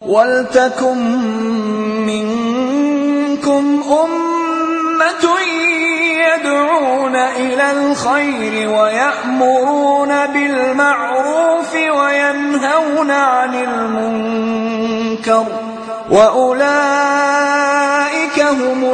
ولتكن منكم أمة يدعون إلى الخير ويأمرون بالمعروف وينهون عن المنكر وأولئك هم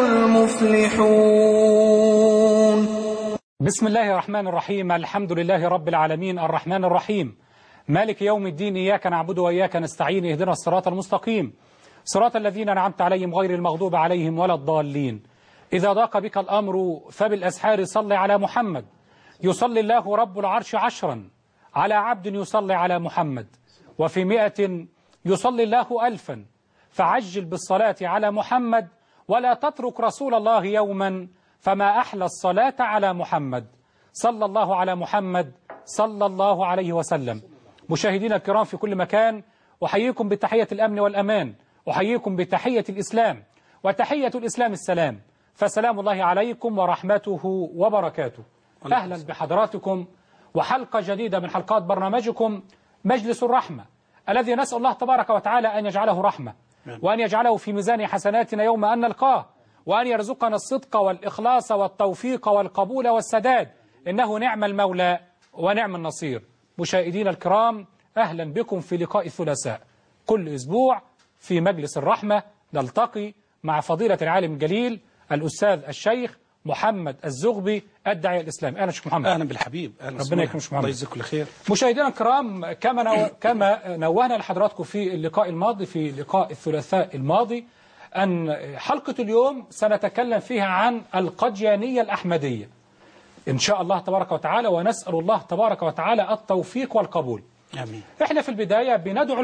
المفلحون. بسم الله الرحمن الرحيم. الحمد لله رب العالمين الرحمن الرحيم مالك يوم الدين. إياك نعبد وإياك نستعين. اهدنا الصراط المستقيم صراط الذين أنعمت عليهم غير المغضوب عليهم ولا الضالين. إذا ضاق بك الأمر فبالأسحار صل على محمد. يصلي الله رب العرش 10 على عبد يصلي على محمد، وفي 100 يصلي الله 1000. فعجل بالصلاة على محمد ولا تترك رسول الله يوما، فما أحلى الصلاة على محمد. صلى الله على محمد صلى الله عليه وسلم. مشاهدينا الكرام في كل مكان، أحييكم بتحية الأمن والأمان، أحييكم بتحية الإسلام، وتحية الإسلام السلام، فسلام الله عليكم ورحمته وبركاته. أهلا بحضراتكم وحلقة جديدة من حلقات برنامجكم مجلس الرحمة، الذي نسأل الله تبارك وتعالى أن يجعله رحمة، وأن يجعله في ميزان حسناتنا يوم أن نلقاه، وأن يرزقنا الصدق والإخلاص والتوفيق والقبول والسداد، إنه نعم المولى ونعم النصير. مشاهدينا الكرام، أهلا بكم في لقاء الثلاثاء. كل أسبوع في مجلس الرحمة نلتقي مع فضيلة العالم الجليل الأستاذ الشيخ محمد الزغبي الداعية الإسلامي. أهلا شيخ محمد. أهلا بالحبيب. ربنا يكرمك شيخ محمد. الله يجزيك كل خير. مشاهدينا الكرام، كما نوهنا لحضراتكم في اللقاء الماضي، في لقاء الثلاثاء الماضي، أن حلقة اليوم سنتكلم فيها عن القديانية الأحمدية إن شاء الله تبارك وتعالى، ونسأل الله تبارك وتعالى التوفيق والقبول. آمين. إحنا في البداية بندعو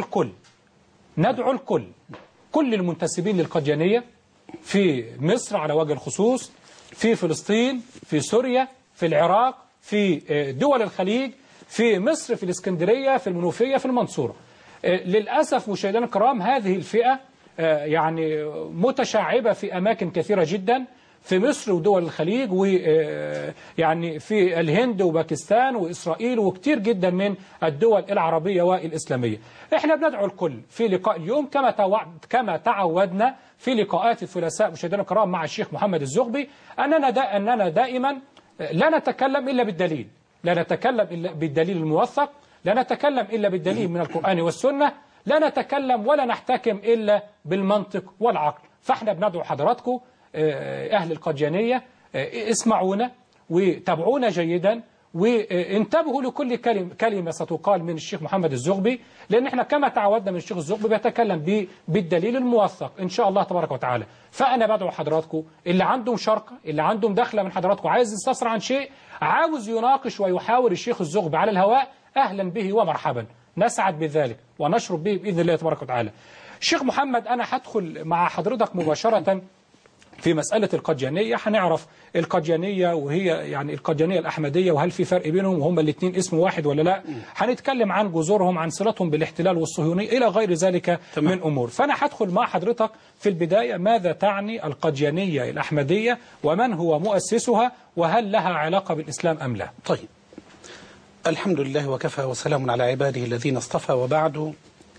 الكل، كل المنتسبين للقديانية في مصر على وجه الخصوص، في فلسطين، في سوريا، في العراق، في دول الخليج، في مصر، في الإسكندرية، في المنوفية، في المنصورة. للأسف مشاهدينا الكرام، هذه الفئة يعني متشعبة في أماكن كثيرة جدا، في مصر ودول الخليج، ويعني في الهند وباكستان وإسرائيل وكتير جدا من الدول العربية والإسلامية. احنا بندعو الكل في لقاء اليوم كما تعودنا في لقاءات الثلاثاء مشاهدينا الكرام مع الشيخ محمد الزغبي، أننا دائما لا نتكلم إلا بالدليل، لا نتكلم إلا بالدليل الموثق، لا نتكلم إلا بالدليل من القرآن والسنة، لا نتكلم ولا نحتكم إلا بالمنطق والعقل. فاحنا بندعو حضراتكم أهل القديانية، اسمعونا وتابعونا جيدا، وانتبهوا لكل كلمة ستقال من الشيخ محمد الزغبي، لأن احنا كما تعودنا من الشيخ الزغبي بيتكلم بالدليل الموثق إن شاء الله تبارك وتعالى. فأنا بدعو حضراتكم اللي عندهم شرقة، اللي عندهم دخلة من حضراتكم، عايز يستفسر عن شيء، عاوز يناقش ويحاور الشيخ الزغبي على الهواء، أهلا به ومرحبا، نسعد بذلك ونشرب به بإذن الله تبارك وتعالى. الشيخ محمد، أنا هدخل مع حضرتك مباشرة في مسألة القديانية. هنعرف القديانية وهي يعني القديانية الأحمدية، وهل في فرق بينهم وهم الاثنين اسم واحد ولا لا. هنتكلم عن جذورهم، عن صلتهم بالاحتلال والصهيونية إلى غير ذلك من أمور. فأنا هدخل مع حضرتك في البداية، ماذا تعني القديانية الأحمدية، ومن هو مؤسسها، وهل لها علاقة بالإسلام أم لا؟ طيب، الحمد لله وكفى وسلام على عباده الذين اصطفى، وبعد.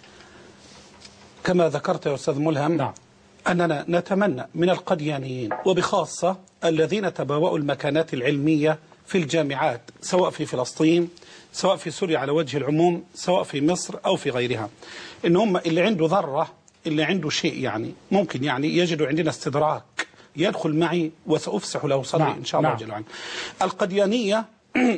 كما ذكرت يا أستاذ ملهم، نعم، أننا نتمنى من القديانيين وبخاصة الذين تبوأوا المكانات العلمية في الجامعات، سواء في فلسطين، سواء في سوريا على وجه العموم، سواء في مصر أو في غيرها، إن هم اللي عنده ذرة، اللي عنده شيء يعني ممكن يعني يجدوا عندنا استدراك، يدخل معي وسأفسح له صدري إن شاء الله جل وعلا. القديانية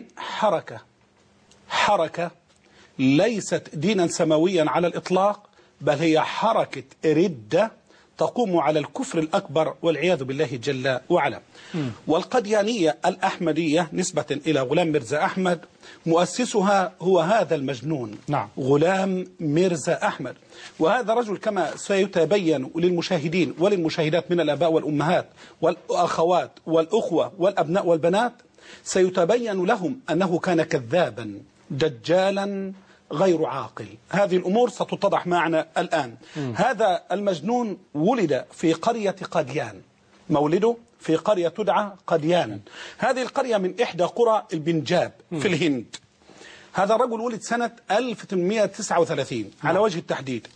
حركة ليست دينا سماويا على الإطلاق، بل هي حركة ردة تقوم على الكفر الأكبر والعياذ بالله جل وعلا. والقديانية الأحمدية نسبة إلى غلام ميرزا أحمد، مؤسسها هو هذا المجنون، نعم، غلام ميرزا أحمد. وهذا رجل كما سيتبين للمشاهدين وللمشاهدات من الآباء والأمهات والأخوات والأخوة والأبناء والبنات، سيتبين لهم أنه كان كذابا دجالا غير عاقل. هذه الأمور ستتضح معنا الآن. هذا المجنون ولد في قرية قديان، مولده في قرية تدعى قديان. هذه القرية من إحدى قرى البنجاب في الهند. هذا الرجل ولد سنة 1839 على وجه التحديد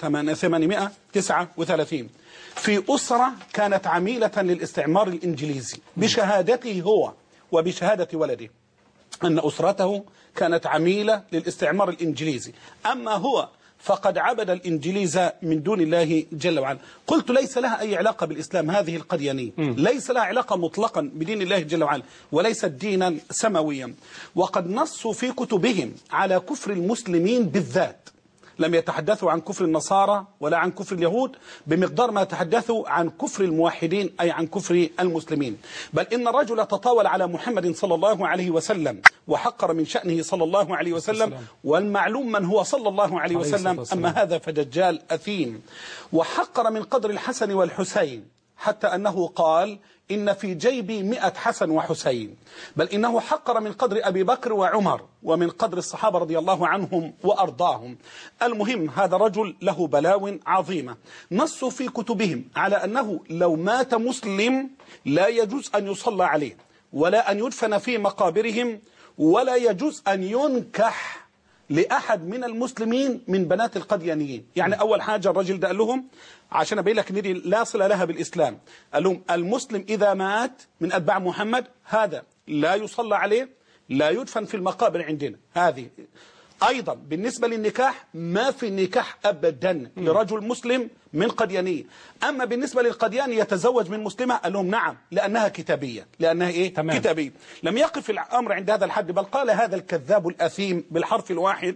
1839 في أسرة كانت عميلة للاستعمار الإنجليزي بشهادته هو وبشهادة ولده أن أسرته كانت عميلة للاستعمار الإنجليزي، أما هو فقد عبد الإنجليز من دون الله جل وعلا. قلت ليس لها أي علاقة بالإسلام هذه القديانية، ليس لها علاقة مطلقا بدين الله جل وعلا، وليست دينا سماويا. وقد نصوا في كتبهم على كفر المسلمين بالذات، لم يتحدثوا عن كفر النصارى ولا عن كفر اليهود بمقدار ما تحدثوا عن كفر الموحدين، أي عن كفر المسلمين. بل إن الرجل تطاول على محمد صلى الله عليه وسلم وحقر من شأنه صلى الله عليه وسلم، والمعلوم من هو صلى الله عليه وسلم، أما هذا فدجال أثيم. وحقر من قدر الحسن والحسين حتى أنه قال إن في جيبي 100 حسن وحسين. بل إنه حقر من قدر أبي بكر وعمر ومن قدر الصحابة رضي الله عنهم وأرضاهم. المهم هذا رجل له بلاو عظيمة. نصوا في كتبهم على أنه لو مات مسلم لا يجوز أن يصلى عليه ولا أن يدفن في مقابرهم ولا يجوز أن ينكح لأحد من المسلمين من بنات القديانيين. يعني أول حاجة الرجل ده قال لهم عشان أبين لك إن دي لا صلة لها بالإسلام، قال لهم المسلم إذا مات من أتباع محمد هذا لا يصلى عليه لا يدفن في المقابر عندنا. هذه أيضا بالنسبة للنكاح ما في نكاح أبدا لرجل مسلم من قديانية. أما بالنسبة للقدياني يتزوج من مسلمة قال لهم نعم لأنها كتابية، لأنها إيه؟ تمام. كتابية. لم يقف الأمر عند هذا الحد، بل قال هذا الكذاب الأثيم بالحرف الواحد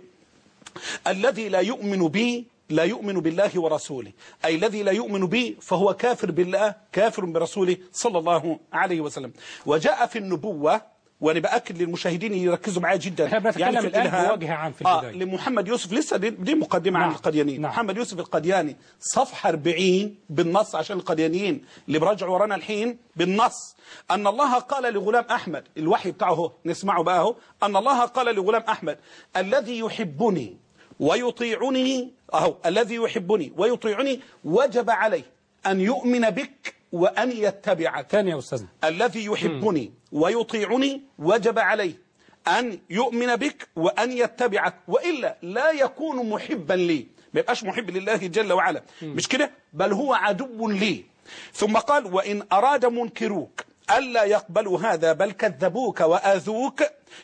الذي لا يؤمن بي لا يؤمن بالله ورسوله، أي الذي لا يؤمن بي فهو كافر بالله كافر برسوله صلى الله عليه وسلم. وجاء في النبوة، وأنا بأكد للمشاهدين يركزوا معايا جدا، يعني في الآن بوجه عام في البداية لمحمد يوسف، لسه دي مقدمة عن القديانيين. محمد يوسف القدياني صفحة 40 بالنص عشان القديانيين اللي برجعوا ورانا الحين بالنص، أن الله قال لغلام أحمد، الوحي بتاعه نسمعه بقى هو، أن الله قال لغلام أحمد الذي يحبني ويطيعني، الذي يحبني ويطيعني وجب عليه أن يؤمن بك وأن يتبعك. ثانية يا أستاذنا، الذي يحبني ويطيعني وجب عليه أن يؤمن بك وأن يتبعك، وإلا لا يكون محبا لي، ما يبقاش محب لله جل وعلا، مش كده، بل هو عدو لي. ثم قال وإن أراد منكروك ألا يقبلوا هذا بل كذبوك وآذوك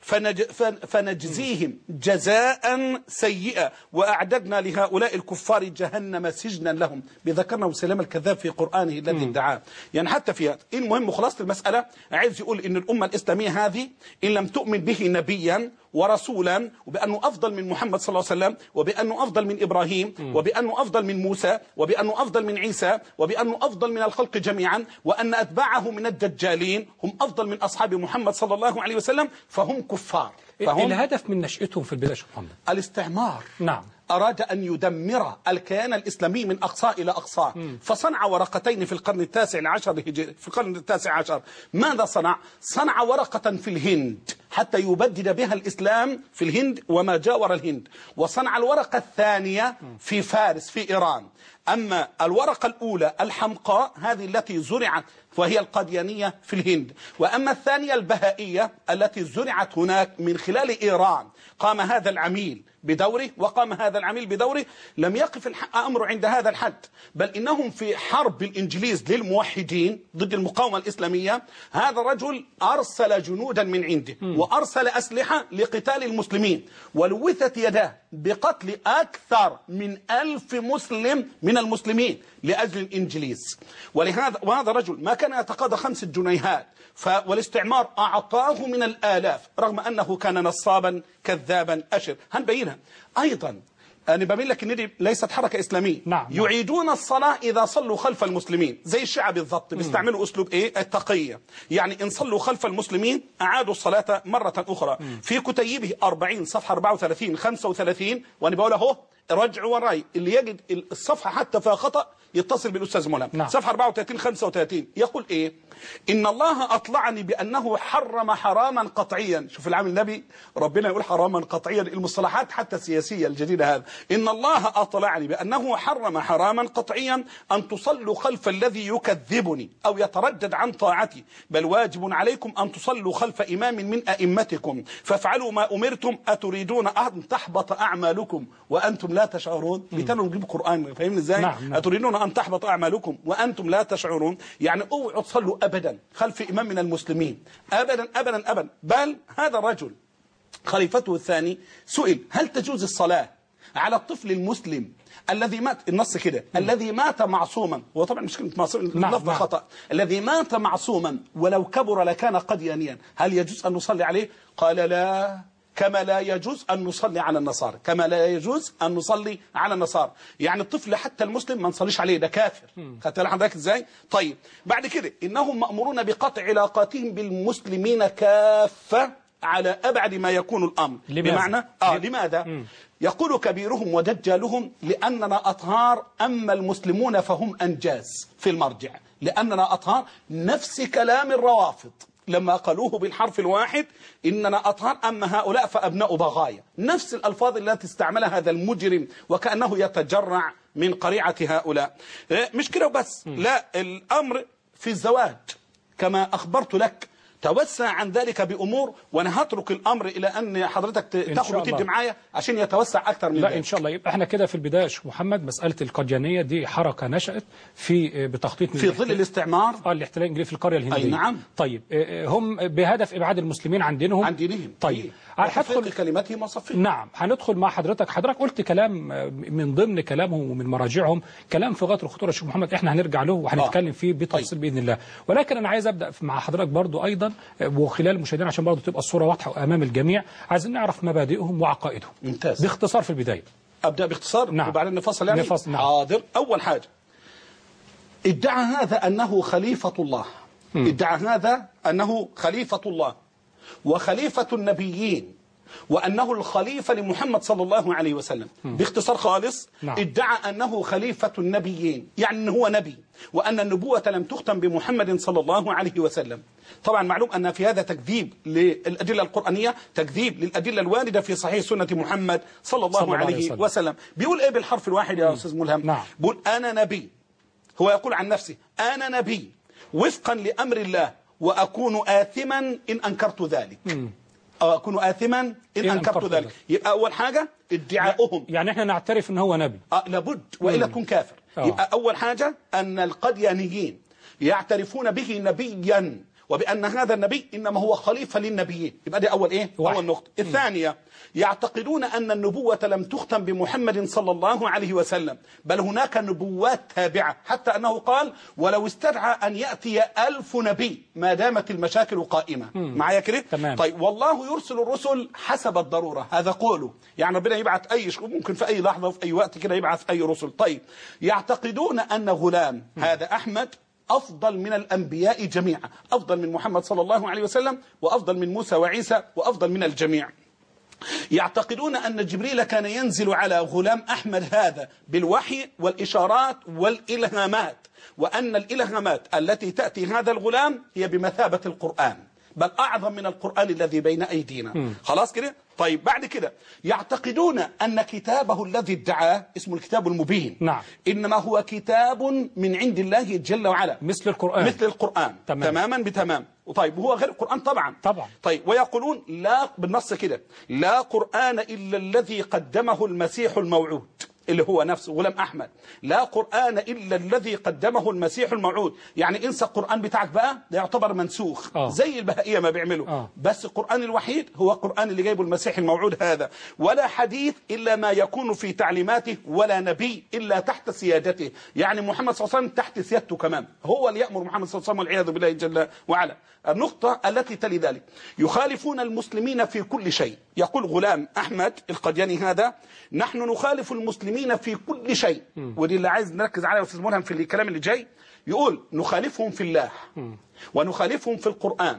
فنجزيهم جزاء سيئا وأعددنا لهؤلاء الكفار جهنم سجنا لهم. بذكرنا وسلام الكذاب في قرآنه الذي ادعاه. يعني حتى فيها المهم خلاصة المسألة عايز يقول إن الأمة الإسلامية هذه إن لم تؤمن به نبيا ورسولا وبأنه أفضل من محمد صلى الله عليه وسلم وبأنه أفضل من إبراهيم وبأنه أفضل من موسى وبأنه أفضل من عيسى وبأنه أفضل من الخلق جميعا وأن أتباعه من الدجالين هم أفضل من أصحاب محمد صلى الله عليه وسلم فهم كفار. الهدف من نشأتهم في البداية محمد الاستعمار. نعم. أراد أن يدمر الكيان الإسلامي من أقصى إلى أقصى. فصنع ورقتين في القرن التاسع عشر في القرن التاسع عشر. ماذا صنع؟ صنع ورقة في الهند حتى يبدد بها الإسلام في الهند وما جاور الهند، وصنع الورقة الثانية في فارس في إيران. أما الورقة الأولى الحمقاء هذه التي زرعت وهي القاديانية في الهند، وأما الثانية البهائية التي زرعت هناك من خلال إيران. قام هذا العميل بدوره وقام هذا العميل بدوره. لم يقف الأمر عند هذا الحد، بل إنهم في حرب الإنجليز للموحدين ضد المقاومة الإسلامية هذا الرجل أرسل جنودا من عنده وأرسل أسلحة لقتال المسلمين، ولوثت يداه بقتل أكثر من 1000 مسلم من المسلمين لأجل الإنجليز. وهذا الرجل ما كان يتقاضى 5 جنيهات، والاستعمار أعطاه من الآلاف رغم أنه كان نصابا كذابا أشر. هنبينها أيضا. أنا ببين لك إن دي ليست حركة إسلامية. نعم. يعيدون الصلاة إذا صلوا خلف المسلمين زي الشيعة بالضبط، بيستعملوا أسلوب إيه؟ التقية. يعني إن صلوا خلف المسلمين أعادوا الصلاة مرة أخرى. في كتيبه 40 صفحة 34 35، وأنا بقول أهو رجع وراي اللي يجد الصفحة حتى فيها خطأ يتصل بالأستاذ ملهم. نعم. صفحة 34 35 يقول إيه؟ إن الله أطلعني بأنه حرم حراما قطعيا. شوف العام النبي ربنا يقول حراما قطعيا، المصطلحات حتى السياسية الجديدة هذا. إن الله أطلعني بأنه حرم حراما قطعيا أن تصلوا خلف الذي يكذبني أو يتردد عن طاعتي، بل واجب عليكم أن تصلوا خلف إمام من أئمتكم فافعلوا ما أمرتم أتريدون أن تحبط أعمالكم وأنتم لا تشعرون. بيتكلموا نجيب قرآن، فاهمني إزاي؟ نعم. أتريدون أن تحبط أعمالكم وأنتم لا تشعرون، يعني اوعوا تصلوا أبدا خلف إمام من المسلمين، أبدا أبدا أبدا. بل هذا الرجل خليفته الثاني سئل هل تجوز الصلاة على الطفل المسلم الذي مات، النص كده الذي مات معصوما، وطبعا مش كلمة معصوم لفظ خطأ، الذي مات معصوما ولو كبر لكان قديانيا، هل يجوز أن نصلي عليه؟ قال لا، كما لا يجوز أن نصلي على النصارى، كما لا يجوز أن نصلي على النصارى. يعني الطفل حتى المسلم ما نصليش عليه، ده كافر. خدت حضرتك ازاي؟ طيب بعد كده إنهم مأمورون بقطع علاقاتهم بالمسلمين كافة على أبعد ما يكون الأمر. بمعنى لماذا؟ يقول كبيرهم ودجالهم لأننا أطهار أما المسلمون فهم أنجاز في المرجع، لأننا أطهار، نفس كلام الروافض لما قالوه بالحرف الواحد إننا أطهار أما هؤلاء فأبناء بغايا، نفس الألفاظ التي استعملها هذا المجرم وكأنه يتجرع من قريعة هؤلاء. مش كده بس، لا، الأمر في الزواج كما أخبرت لك توسع عن ذلك بأمور، وانا هترك الأمر إلى أن حضرتك تاخد وتدي معايا عشان يتوسع أكثر من ذلك. لا إن شاء الله. يبقى احنا كده في البداية يا شيخ محمد مسألة القديانية دي حركة نشأت بتخطيط في ظل الاستعمار، الاحتلال الإنجليزي في القرية الهندية. أي نعم. طيب هم بهدف إبعاد المسلمين عن دينهم. طيب هدخل كلماتهم وصفهم. نعم هندخل مع حضرتك قلت كلام من ضمن كلامهم ومن مراجعهم كلام في غاية الخطورة يا شيخ محمد، احنا هنرجع له وهنتكلم فيه بالتفصيل بإذن الله. ولكن أنا عايز أبدأ مع حضرتك برضو أيضا وخلال المشاهدين عشان برضو تبقى الصورة واضحة أمام الجميع، عايزين نعرف مبادئهم وعقائدهم. ممتاز. باختصار في البداية. أبدأ باختصار. نعم. وبعدين نفصل يعني. نفصل. نعم. حاضر. أول حاجة ادعى هذا أنه خليفة الله. ادعى هذا أنه خليفة الله وخليفة النبيين وأنه الخليفة لمحمد صلى الله عليه وسلم. باختصار خالص. نعم. ادعى أنه خليفة النبيين، يعني أنه هو نبي وأن النبوة لم تختم بمحمد صلى الله عليه وسلم. طبعا معلوم أن في هذا تكذيب للأدلة القرآنية، تكذيب للأدلة الواردة في صحيح سنة محمد صلى الله عليه وسلم. بيقول إيه بالحرف الواحد يا أستاذ ملهم؟ نعم. بيقول أنا نبي، هو يقول عن نفسه أنا نبي وفقا لأمر الله وأكون آثما إن أنكرت ذلك. أو أكون آثما إن أنكرت ذلك. يبقى أول حاجة ادعاؤهم، يعني احنا نعترف ان هو نبي لابد وإلا تكون كافر. يبقى أول حاجة أن القديانيين يعترفون به نبيا وبأن هذا النبي إنما هو خليفة للنبيين. يبقى دي أول إيه؟ أول نقطة. الثانية يعتقدون أن النبوة لم تختم بمحمد صلى الله عليه وسلم، بل هناك نبوات تابعة، حتى أنه قال ولو استدعى أن يأتي 1000 نبي ما دامت المشاكل قائمة. معايا كده؟ طيب والله يرسل الرسل حسب الضرورة، هذا قوله، يعني ربنا يبعث أي ممكن في أي لحظة وفي أي وقت كده يبعث أي رسل. طيب يعتقدون أن غلام هذا أحمد أفضل من الأنبياء جميعا، أفضل من محمد صلى الله عليه وسلم وأفضل من موسى وعيسى وأفضل من الجميع. يعتقدون أن جبريل كان ينزل على غلام أحمد هذا بالوحي والإشارات والإلهامات، وأن الإلهامات التي تأتي هذا الغلام هي بمثابة القرآن، بل أعظم من القرآن الذي بين أيدينا. خلاص كده؟ طيب بعد كده يعتقدون أن كتابه الذي ادعاه اسمه الكتاب المبين. نعم. إنما هو كتاب من عند الله جل وعلا مثل القرآن. مثل القرآن. تماما بتمام. طيب وهو غير القرآن طبعا. طيب ويقولون لا، بالنص كده، لا قرآن إلا الذي قدمه المسيح الموعود اللي هو نفسه غلام أحمد، لا قرآن إلا الذي قدمه المسيح الموعود. يعني انسى القرآن بتاعك بقى، ده يعتبر منسوخ زي البهائية ما بيعملوا. بس القرآن الوحيد هو القرآن اللي جايبه المسيح الموعود هذا، ولا حديث إلا ما يكون في تعليماته، ولا نبي إلا تحت سيادته. يعني محمد صلى الله عليه وسلم تحت سيادته كمان، هو اللي يأمر محمد صلى الله عليه وسلم والعياذ بالله جل وعلا. النقطة التي تلي ذلك يخالفون المسلمين في كل شيء. يقول غلام أحمد القدياني هذا نحن نخالف المسلمين في كل شيء، ودي اللي عايز نركز عليها أستاذ ملهم في الكلام اللي جاي. يقول نخالفهم في الله ونخالفهم في القرآن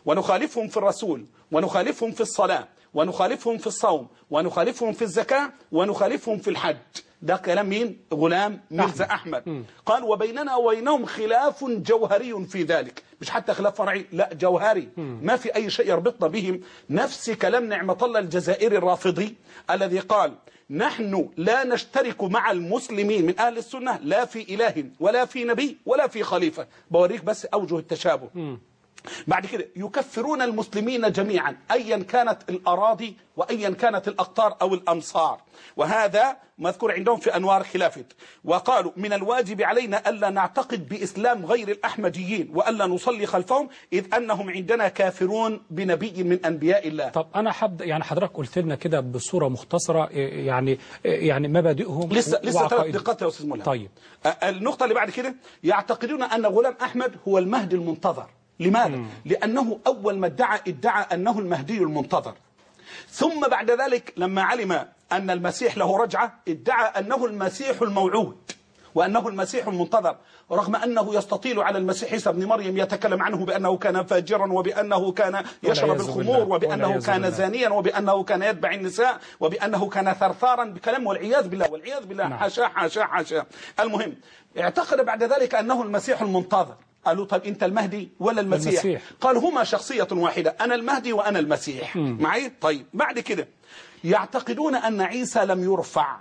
ونخالفهم في الرسول، ونخالفهم في الصلاة، ونخالفهم في الصوم، ونخالفهم في الزكاة، ونخالفهم في الحج. ده كلام مين؟ غلام ميرزا أحمد. قال وبيننا وبينهم خلاف جوهري في ذلك، مش حتى خلاف فرعي، لا جوهري، ما في أي شيء يربطنا بهم. نفس كلام نعمة الله الجزائري الرافضي الذي قال نحن لا نشترك مع المسلمين من أهل السنة لا في إله ولا في نبي ولا في خليفة. بوريك بس أوجه التشابه. بعد كده يكفرون المسلمين جميعا أيا كانت الأراضي وأيا كانت الأقطار أو الأمصار، وهذا مذكور عندهم في أنوار خلافة. وقالوا من الواجب علينا ألا نعتقد بإسلام غير الأحمديين وألا نصلي خلفهم إذ أنهم عندنا كافرون بنبي من أنبياء الله. طب أنا يعني حضرتك قلت لنا كده بصورة مختصرة يعني مبادئهم لسه 3 دقائق يا أستاذ ملهم. طيب النقطة اللي بعد كده يعتقدون أن غلام أحمد هو المهدي المنتظر. لماذا؟ لأنه أول ما ادعى أنه المهدي المنتظر، ثم بعد ذلك لما علم أن المسيح له رجعة ادعى أنه المسيح الموعود وأنه المسيح المنتظر، رغم أنه يستطيل على المسيح عيسى ابن مريم يتكلم عنه بأنه كان فاجرا وبأنه كان يشرب الخمور وبأنه كان زانيا وبأنه كان يتبع النساء وبأنه كان ثرثارا بكلام، والعياذ بالله والعياذ بالله. حاشا حاشا حاشا. المهم اعتقد بعد ذلك أنه المسيح المنتظر. قالوا طب أنت المهدي ولا المسيح؟ قال هما شخصية واحدة، أنا المهدي وأنا المسيح. معي؟ طيب بعد كده يعتقدون أن عيسى لم يرفع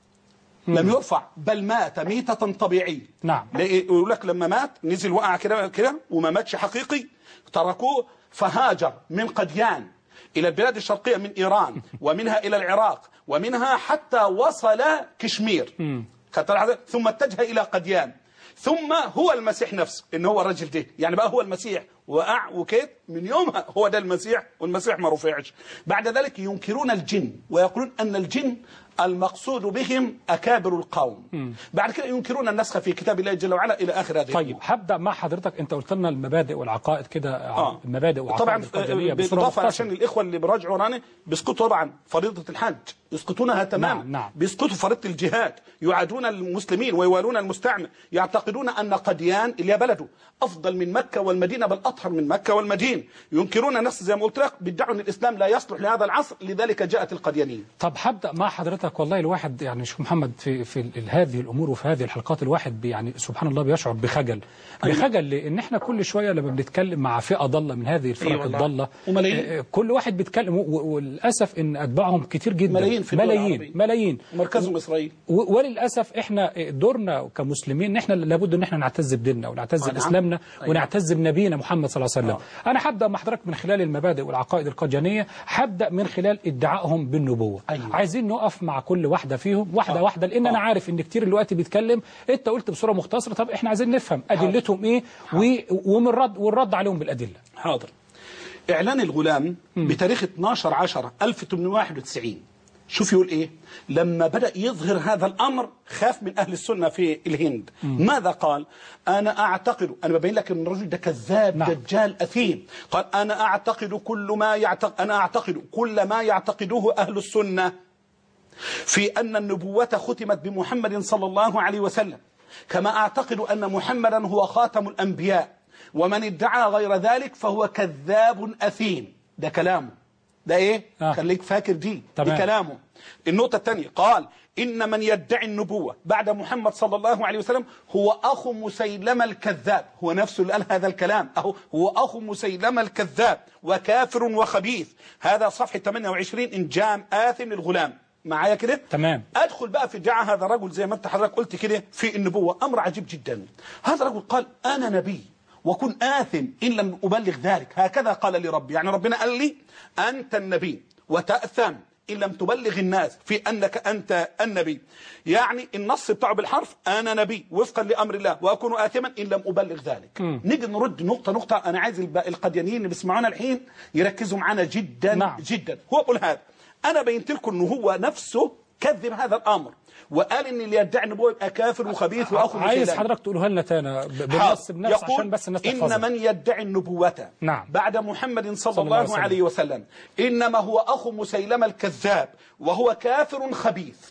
بل مات ميتة طبيعية. نعم. يقول لك لما مات نزل وقع كده وما ماتش حقيقي، تركوه فهاجر من قديان إلى البلاد الشرقية من إيران ومنها إلى العراق ومنها حتى وصل كشمير، ثم اتجه إلى قديان، ثم هو المسيح نفسه إن هو الرجل ده، يعني بقى هو المسيح وقع وكيت من يومها هو ده المسيح، والمسيح ما رفعش. بعد ذلك ينكرون الجن ويقولون أن الجن المقصود بهم أكابر القوم. بعد كده ينكرون النسخ في كتاب الله جل وعلا إلى آخر هذه. طيب هبدأ مع حضرتك، أنت قلت لنا المبادئ والعقائد كده. المبادئ والعقائد طبعا بالإضافة عشان الإخوة اللي بيراجعوا ورانا بيسقطوا طبعا فريضة الحج، يسقطونها تماما. نعم. بيسقطوا فريضة الجهاد، يعادون المسلمين ويوالون المستعمر، يعتقدون أن قديان اللي بلده أفضل من مكة والمدينة بل أطهر من مكة والمدينة، ينكرون النفس زي ما قلت لك، بيدعوا أن الإسلام لا يصلح لهذا العصر، لذلك جاءت القديانية. طب هبدأ مع حضرتك. والله الواحد يعني شيخ محمد في هذه الأمور وفي هذه الحلقات الواحد يعني سبحان الله بيشعر بخجل. بخجل لأن احنا كل شوية لما بنتكلم مع فئة ضالة من هذه الفرق الضالة كل واحد بيتكلم، وللأسف إن أتباعهم كتير جدا، ملايين مركزهم إسرائيل. وللأسف احنا دورنا كمسلمين ان احنا لابد ان احنا نعتز بديننا ونعتز بإسلامنا ونعتز بنبينا محمد صلى الله عليه وسلم. أنا هبدأ مع حضرتك من خلال المبادئ والعقائد القديانية، هبدأ من خلال ادعائهم بالنبوة. عايزين نقف مع كل واحدة فيهم واحدة لأن أنا عارف إن كتير الوقت بيتكلم، أنت قلت بصورة مختصرة، طب إحنا عايزين نفهم أدلتهم إيه والرد عليهم بالأدلة. حاضر. إعلان الغلام بتاريخ 12/10/1891 شوف يقول إيه؟ لما بدأ يظهر هذا الأمر خاف من أهل السنة في الهند. ماذا قال؟ أنا أعتقد، أنا ببين لك أن الرجل ده كذاب دجال أثيم. قال أنا أعتقد كل ما يعتقده أهل السنة في أن النبوة ختمت بمحمد صلى الله عليه وسلم، كما أعتقد أن محمدا هو خاتم الأنبياء، ومن ادعى غير ذلك فهو كذاب أثيم. ده كلامه ده إيه؟ خليك فاكر دي كلامه. النقطة الثانية قال إن من يدعي النبوة بعد محمد صلى الله عليه وسلم هو أخو مسيلمة الكذاب، هو نفسه اللي قال هذا الكلام، هو أخو مسيلمة الكذاب وكافر وخبيث. هذا صفحة 28 إنجام آثم للغلام. معايا كده؟ تمام. أدخل بقى في ادعاء هذا الرجل زي ما أنت حضرتك قلت كده في النبوة، أمر عجيب جدا. هذا الرجل قال أنا نبي وكن آثم إن لم أبلغ ذلك، هكذا قال لي ربي، يعني ربنا قال لي أنت النبي وتأثم إن لم تبلغ الناس في أنك أنت النبي. يعني النص بتاعه بالحرف أنا نبي وفقا لأمر الله وأكون آثما إن لم أبلغ ذلك. نيجي نرد نقطة. أنا عايز القديانيين اللي بيسمعونا الحين يركزوا معنا جدا جدا. هو بيقول هذا، أنا بينت لكم إنه هو نفسه كذب هذا الأمر وقال ان اللي يدعي النبوة يبقى كافر وخبيث واخو مسلم. عايز حضرتك تقولها لنا تاني بنص عشان بس الناس تحفظها. ان من يدعي النبوة بعد محمد صلى الله عليه وسلم انما هو اخو مسيلمة الكذاب وهو كافر خبيث.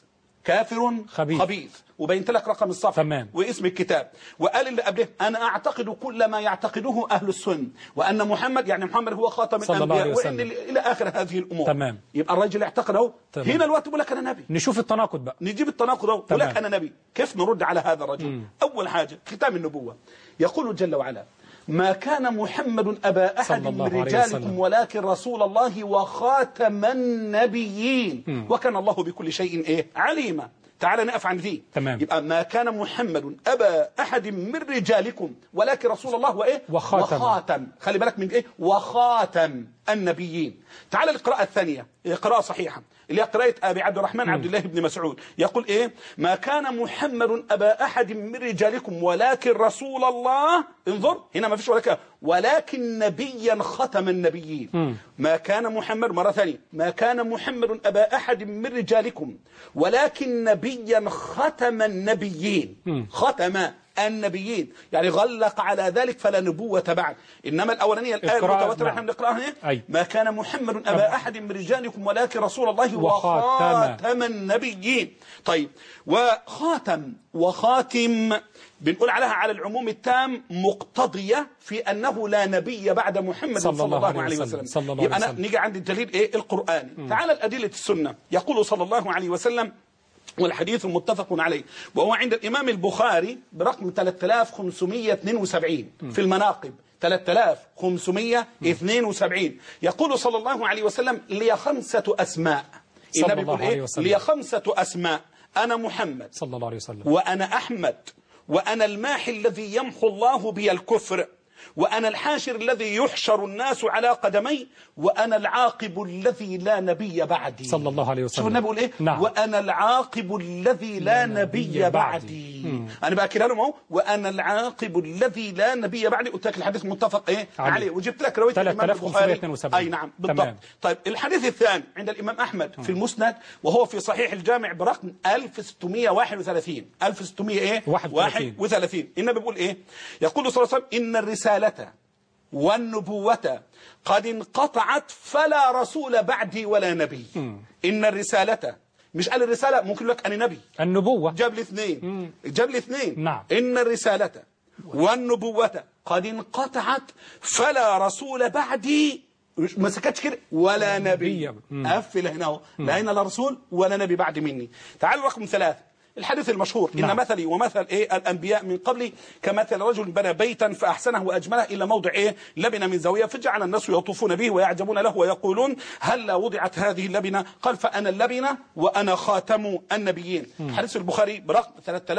كافر خبيث وبينت لك رقم الصفحة تمام. واسم الكتاب. وقال اللي قبله أنا أعتقد كل ما يعتقده أهل السنة وأن محمد يعني محمد هو خاتم الأنبياء وإن إلى آخر هذه الأمور. تمام. يبقى الراجل اعتقده. هنا الوقت بيقول لك أنا نبي. نشوف التناقض بقى، نجيب التناقض اهو. يقول لك أنا نبي. كيف نرد على هذا الرجل؟ أول حاجة ختام النبوة يقول جل وعلا ما كان محمد أبا أحد من رجالكم ولكن رسول الله وخاتم النبيين وكان الله بكل شيء عليما. تعال نقف عن ذي. تمام. يبقى ما كان محمد أبا أحد من رجالكم ولكن رسول الله وخاتم. خلي بالك من وخاتم النبيين. تعال القراءة الثانية قراءة صحيحة اللي هي قراءة أبي عبد الرحمن عبد الله بن مسعود يقول ما كان محمد أبا أحد من رجالكم ولكن رسول الله. انظر هنا ما فيش ولكن نبيا ختم النبيين. ما كان محمد مرة ثانية ما كان محمد أبا أحد من رجالكم ولكن نبيا ختم النبيين. ختم النبيين يعني غلق على ذلك فلا نبوة بعد. إنما الأولانية الآية المتواترة نحن نقرأها ما كان محمد أبا أحد من رجالكم ولكن رسول الله وخاتم النبيين. طيب وخاتم بنقول عليها على العموم التام مقتضية في أنه لا نبي بعد محمد صلى الله عليه وسلم. يبقى أنا نيجي عند الدليل القرآني. تعال الأدلة السنة يقول صلى الله عليه وسلم والحديث متفق عليه وهو عند الإمام البخاري برقم 3572 في المناقب 3572 يقول صلى الله عليه وسلم لي 5 أسماء. النبي يقول لي 5 أسماء أنا محمد صلى الله عليه وسلم وأنا أحمد وأنا الماحي الذي يمحو الله بي الكفر وأنا الحاشر الذي يحشر الناس على قدمي وأنا العاقب الذي لا نبي بعدي. صلى الله عليه وسلم. شوف النبي يقول نعم. وأنا العاقب الذي لا نبي بعدي. أنا بأكدها لهم وأنا العاقب الذي لا نبي بعدي. قلت لك الحديث متفق عليه وجبت لك رواية الإمام البخاري. أي نعم بالضبط. تمام. طيب الحديث الثاني عند الإمام أحمد في المسند وهو في صحيح الجامع برقم 1631 1631. النبي بيقول يقول صلى الله عليه وسلم إن الرسالة والنبوة قد انقطعت فلا رسول بعدي ولا نبي. إن الرسالة مش قال الرسالة ممكن لك أنا نبي. النبوة جاب لي اثنين نعم. إن الرسالة والنبوة قد انقطعت فلا رسول بعدي ما سكتش كده ولا نبي. قفل هنا لا هنا لا رسول ولا نبي بعد مني. تعالوا رقم 3 الحديث المشهور نعم. إن مثلي ومثل الأنبياء من قبلي كمثل رجل بنى بيتا فأحسنه وأجمله إلى موضع لبنة من زاوية فجعل الناس يطوفون به ويعجبون له ويقولون هل لا وضعت هذه اللبنة قال فأنا اللبنة وأنا خاتم النبيين. حديث البخاري برقم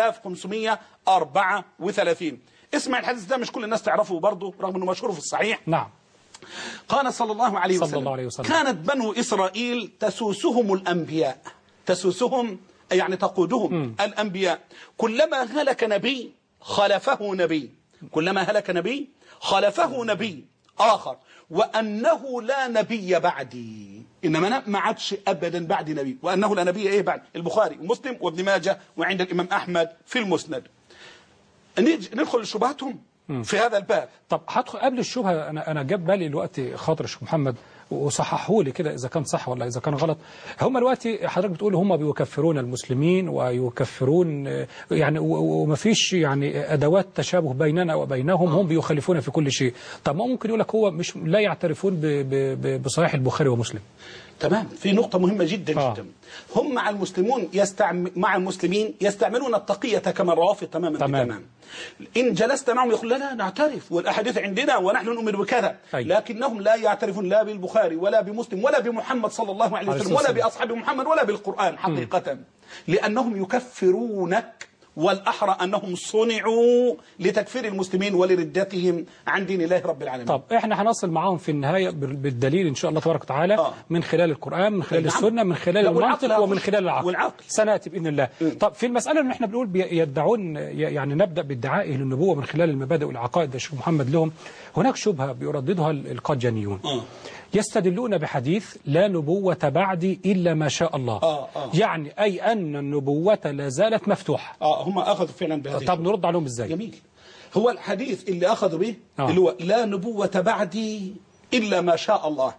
3534. اسمع الحديث ده مش كل الناس تعرفه برضه رغم أنه مشهور في الصحيح. نعم. قال صلى الله عليه وسلم كانت بنو إسرائيل تسوسهم الأنبياء تسوسهم يعني تقودهم الأنبياء كلما هلك نبي خلفه نبي كلما هلك نبي خلفه نبي آخر وأنه لا نبي بعدي. إنما أنا ما عادش أبدا بعد نبي وأنه لا نبي بعد. البخاري ومسلم وابن ماجه وعند الإمام أحمد في المسند. ندخل لشبهاتهم في هذا الباب. طب هدخل قبل الشبهة أنا جاب بالي الوقت خاطر الشيخ محمد وصححوا لي كده إذا كان صح ولا إذا كان غلط. هم دلوقتي حضرتك بتقول هم بيكفرون المسلمين ويكفرون يعني وما فيش يعني أدوات تشابه بيننا وبينهم. هم بيخالفون في كل شيء. طب ما ممكن يقول لك هو مش لا يعترفون بصحيح البخاري ومسلم. تمام. في نقطة مهمة جدا جدا. هم مع المسلمين يستعملون التقية كما الروافض تماما. إن جلست معهم يقول لا نعترف والأحاديث عندنا ونحن نؤمن بكذا. لكنهم لا يعترفون لا بالبخاري ولا بمسلم ولا بمحمد صلى الله عليه وسلم ولا بأصحاب محمد ولا بالقرآن حقيقة. لأنهم يكفرونك والأحرى أنهم صنعوا لتكفير المسلمين ولردتهم عن دين الله رب العالمين. طب احنا هنصل معاهم في النهاية بالدليل إن شاء الله تبارك وتعالى من خلال القرآن من خلال السنة من خلال المنطق ومن خلال العقل سنأتي بإذن الله. طب في المسألة اللي احنا بنقول يدعون يعني نبدأ بادعائه للنبوة من خلال المبادئ والعقائد الشيخ محمد لهم. هناك شبهة بيرددها القاديانيون يستدلون بحديث لا نبوة بعدي إلا ما شاء الله. يعني أي أن النبوة لا زالت مفتوحة. هم أخذوا فعلا بهذه. طب نرد عليهم إزاي؟ جميل. هو الحديث اللي أخذوا به اللي هو لا نبوة بعدي إلا ما شاء الله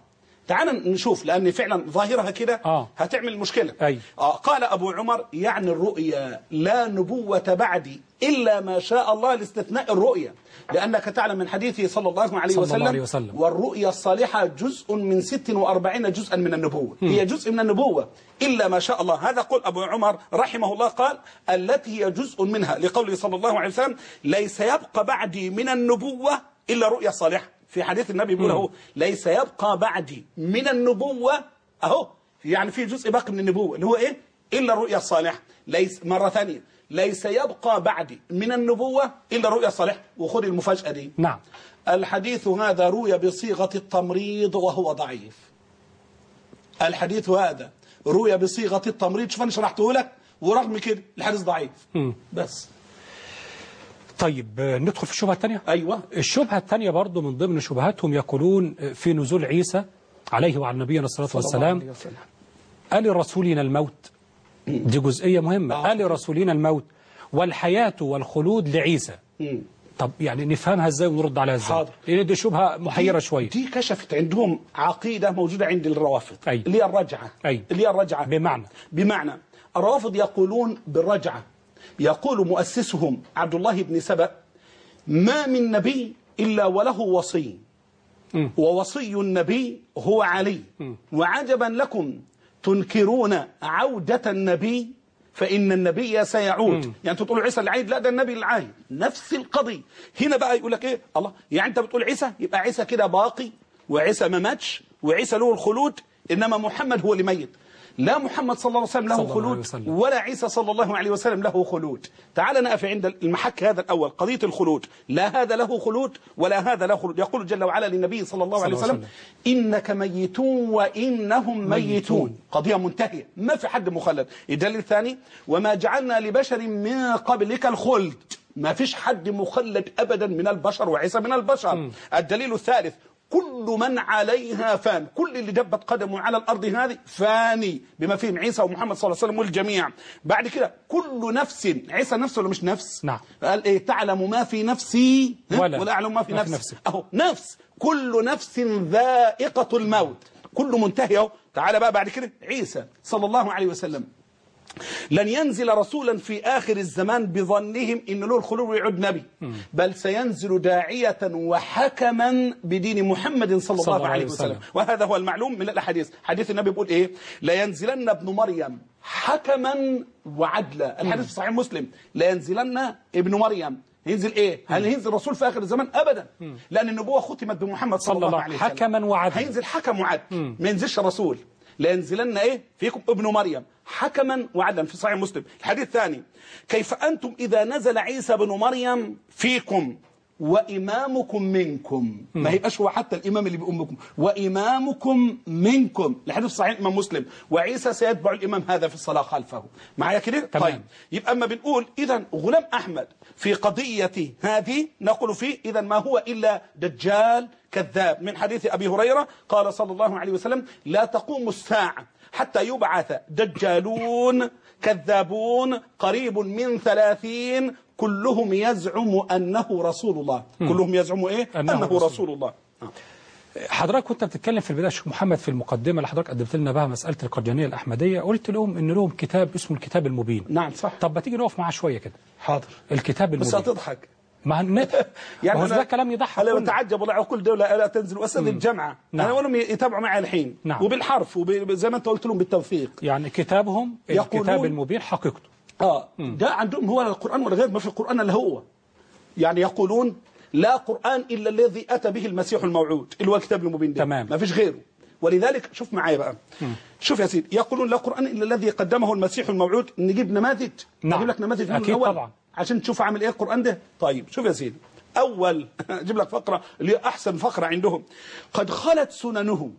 تعال نشوف، لأن فعلا ظاهرها كده هتعمل مشكلة. قال أبو عمر يعني الرؤيا لا نبوة بعدي إلا ما شاء الله لاستثناء الرؤيا، لأنك تعلم من حديثه صلى الله عليه وسلم والرؤيا الصالحة جزء من 46 جزءا من النبوة، هي جزء من النبوة إلا ما شاء الله. هذا قول أبو عمر رحمه الله، قال التي هي جزء منها، لقوله صلى الله عليه وسلم ليس يبقى بعدي من النبوة إلا رؤيا صالحة. في حديث النبي يقول اهو ليس يبقى بعدي من النبوة، اهو يعني في جزء باقي من النبوة اللي هو ايه؟ إلا الرؤيا الصالحة. ليس مرة ثانية ليس يبقى بعدي من النبوة إلا الرؤيا الصالحة. وخذ المفاجأة دي. نعم. الحديث هذا روي بصيغة التمريض وهو ضعيف. الحديث هذا روي بصيغة التمريض، شوف أنا شرحته لك، ورغم كده الحديث ضعيف. بس طيب ندخل في الشبهة الثانية. أيوة. الشبهة الثانية برضو من ضمن شبهاتهم يقولون في نزول عيسى عليه وعلى نبينا الصلاة والسلام قال رسولنا الموت. دي جزئية مهمة. قال رسولنا الموت والحياة والخلود لعيسى. طب يعني نفهمها ازاي ونرد عليها ازاي؟ حاضر. لان دي شبهة محيرة شوية. دي كشفت عندهم عقيدة موجودة عند الروافض. اللي هي الرجعة. اللي هي الرجعة بمعنى الروافض يقولون بالرجعة. يقول مؤسسهم عبد الله بن سبأ ما من نبي إلا وله وصي، ووصي النبي هو علي، وعجبا لكم تنكرون عودة النبي فإن النبي سيعود. يعني تقول عيسى العيد، لا ده النبي العيد. نفس القضية هنا بقى. يقول لك ايه الله، يعني انت بتقول عيسى يبقى عيسى كده باقي، وعيسى ما ماتش، وعيسى له الخلود، انما محمد هو اللي ميت. لا، محمد صلى الله عليه وسلم له خلود، ولا عيسى صلى الله عليه وسلم له خلود. تعال نقف عند المحك هذا الأول، قضية الخلود. لا هذا له خلود ولا هذا له خلود. يقول جل وعلا للنبي صلى الله عليه وسلم إنك ميتون وإنهم ميتون. قضية منتهية، ما في حد مخلد. الدليل الثاني وما جعلنا لبشر من قبلك الخلد، ما فيش حد مخلد أبدا من البشر، وعيسى من البشر. الدليل الثالث كل من عليها فان، كل اللي دبت قدمه على الأرض هذه فاني، بما فيهم عيسى ومحمد صلى الله عليه وسلم والجميع. بعد كده كل نفس، عيسى نفسه ولا مش نفس؟ نعم. قال إيه؟ تعلم ما في نفسي ولا أعلم ما في نفسي. أهو نفس، كل نفس ذائقة الموت، كله منتهي أهو. تعال بقى بعد كده عيسى صلى الله عليه وسلم لن ينزل رسولا في آخر الزمان بظنهم إن له الخلود ويعود نبي، بل سينزل داعية وحكما بدين محمد صلى الله عليه وسلم. وهذا هو المعلوم من الأحاديث. حديث النبي بيقول إيه؟ لا ينزلن ابن مريم حكما وعدلا. الحديث في صحيح مسلم لا ينزلن ابن مريم. ينزل ايه؟ هل ينزل الرسول في اخر الزمان؟ ابدا، لان النبوه ختمت بمحمد صلى الله عليه وسلم حكما وعدلا. هينزل حكم وعدل، ما ينزلش رسول. لا ينزلن ايه؟ فيكم ابن مريم حكما وعدلا، في صحيح مسلم. الحديث الثاني كيف انتم اذا نزل عيسى بن مريم فيكم وإمامكم منكم. ما هيبقاش هو حتى الإمام اللي بأمكم، وإمامكم منكم. الحديث صحيح الإمام مسلم. وعيسى سيتبع الإمام هذا في الصلاة خلفه. معايا كده؟ طيب يبقى أما بنقول إذا غلام أحمد في قضية هذه نقول فيه إذا ما هو إلا دجال كذاب. من حديث أبي هريرة قال صلى الله عليه وسلم لا تقوم الساعة حتى يبعث دجالون كذابون قريب من 30 كلهم يزعم أنه رسول الله. كلهم يزعم إيه؟ أنه رسول الله. حضرتك كنت بتتكلم في البداية شيخ محمد في المقدمة اللي حضرتك قدمت لنا بها مسألة القرجانية الأحمدية، قلت لهم إن لهم كتاب اسمه الكتاب المبين. نعم صح. طب ما تيجي نقف معاه شوية كده. حاضر. الكتاب المبين. بس هتضحك. ما النت يعني ده كلام يضحك. أنا بتعجب والله، كل دولة لا تنزل وأسد الجامعة. نعم. أنا ولهم يتابعوا معي الحين. نعم. وبالحرف وزي ما أنت قلت لهم بالتوثيق. يعني كتابهم الكتاب المبين حقيقته. ده عندهم هو القرآن ولا غير، ما في القرآن اللي هو يعني يقولون لا قرآن إلا الذي أتى به المسيح الموعود اللي هو الكتاب المبين ده. تمام. ما فيش غيره. ولذلك شوف معايا بقى. شوف يا سيدي، يقولون لا قرآن إلا الذي قدمه المسيح الموعود. نجيب نماذج. نعم. نجيب لك نماذج من أكيد الأول طبعا عشان تشوف عامل إيه القرآن ده. طيب شوف يا سيدي، أول أجيب لك فقرة اللي هي أحسن فقرة عندهم. قد خلت سننه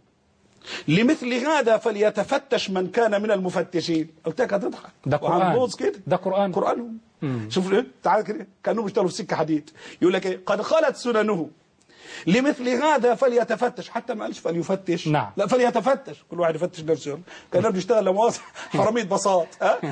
لمثل هذا فليتفتش من كان من المفتشين. قلت لك هتضحك. ده قرآن كده. ده قرآن. قرآنهم. شوف ايه، تعال كده كانوا بيشتغلوا في سكه حديد. يقول لك ايه؟ قد خلت سننه لمثل هذا فليتفتش، حتى ما قالش فليفتش. نعم. لا فليتفتش، كل واحد يفتش نفسه. كان بيشتغل لمؤاخذة حرامية بساط.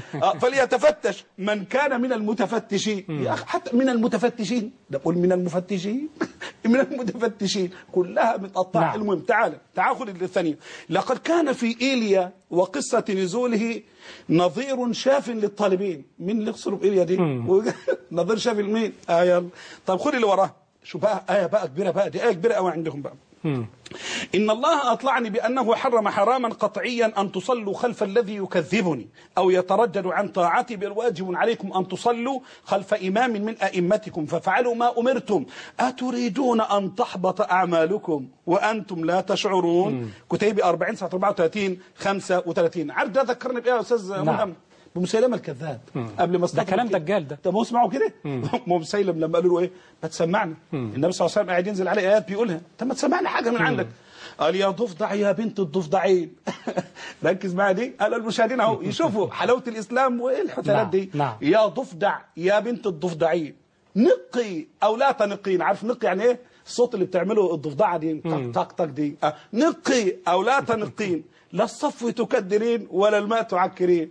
فليتفتش من كان من المتفتشين. يا اخي حتى من المتفتشين، ده قول من المفتشين. من المتفتشين، كلها متقطعة. نعم. المهم تعال خذ الثانية. لقد كان في إيليا وقصة نزوله نظير شاف للطالبين. مين اللي يقصر بإيليا دي؟ نظير شاف لمين؟ يلا طب خذ اللي وراه. شو بقى آية بقى كبيرة بقى، دي آية كبيرة قوي عندهم بقى. إن الله أطلعني بأنه حرم حراما قطعيا أن تصلوا خلف الذي يكذبني أو يتردد عن طاعتي، بل واجب عليكم أن تصلوا خلف إمام من أئمتكم ففعلوا ما أمرتم أتريدون أن تحبط أعمالكم وأنتم لا تشعرون. كتيبي 40 صفحة 34 35. عارف ده ذكرني بإيه يا أستاذ ملهم؟ بمسيلمة الكذاب. قبل ما ده كلام دجال ده. طب ما اسمعوا كده. مسيلم لما قالوا له ايه؟ ما تسمعنا. النبي صلى الله عليه وسلم قاعد ينزل عليه ايات بيقولها، طب ما تسمعنا حاجه من عندك. قال يا ضفدع يا بنت الضفدعين. ركز معايا دي. قال المشاهدين اهو يشوفوا حلاوه الاسلام وايه الحثالات دي. نعم. يا ضفدع يا بنت الضفدعين نقي او لا تنقين. عارف نقي يعني ايه؟ الصوت اللي بتعمله الضفدعه دي طق طق طق دي. نقي او لا تنقين، لا الصفو تكدرين ولا الماء تعكرين.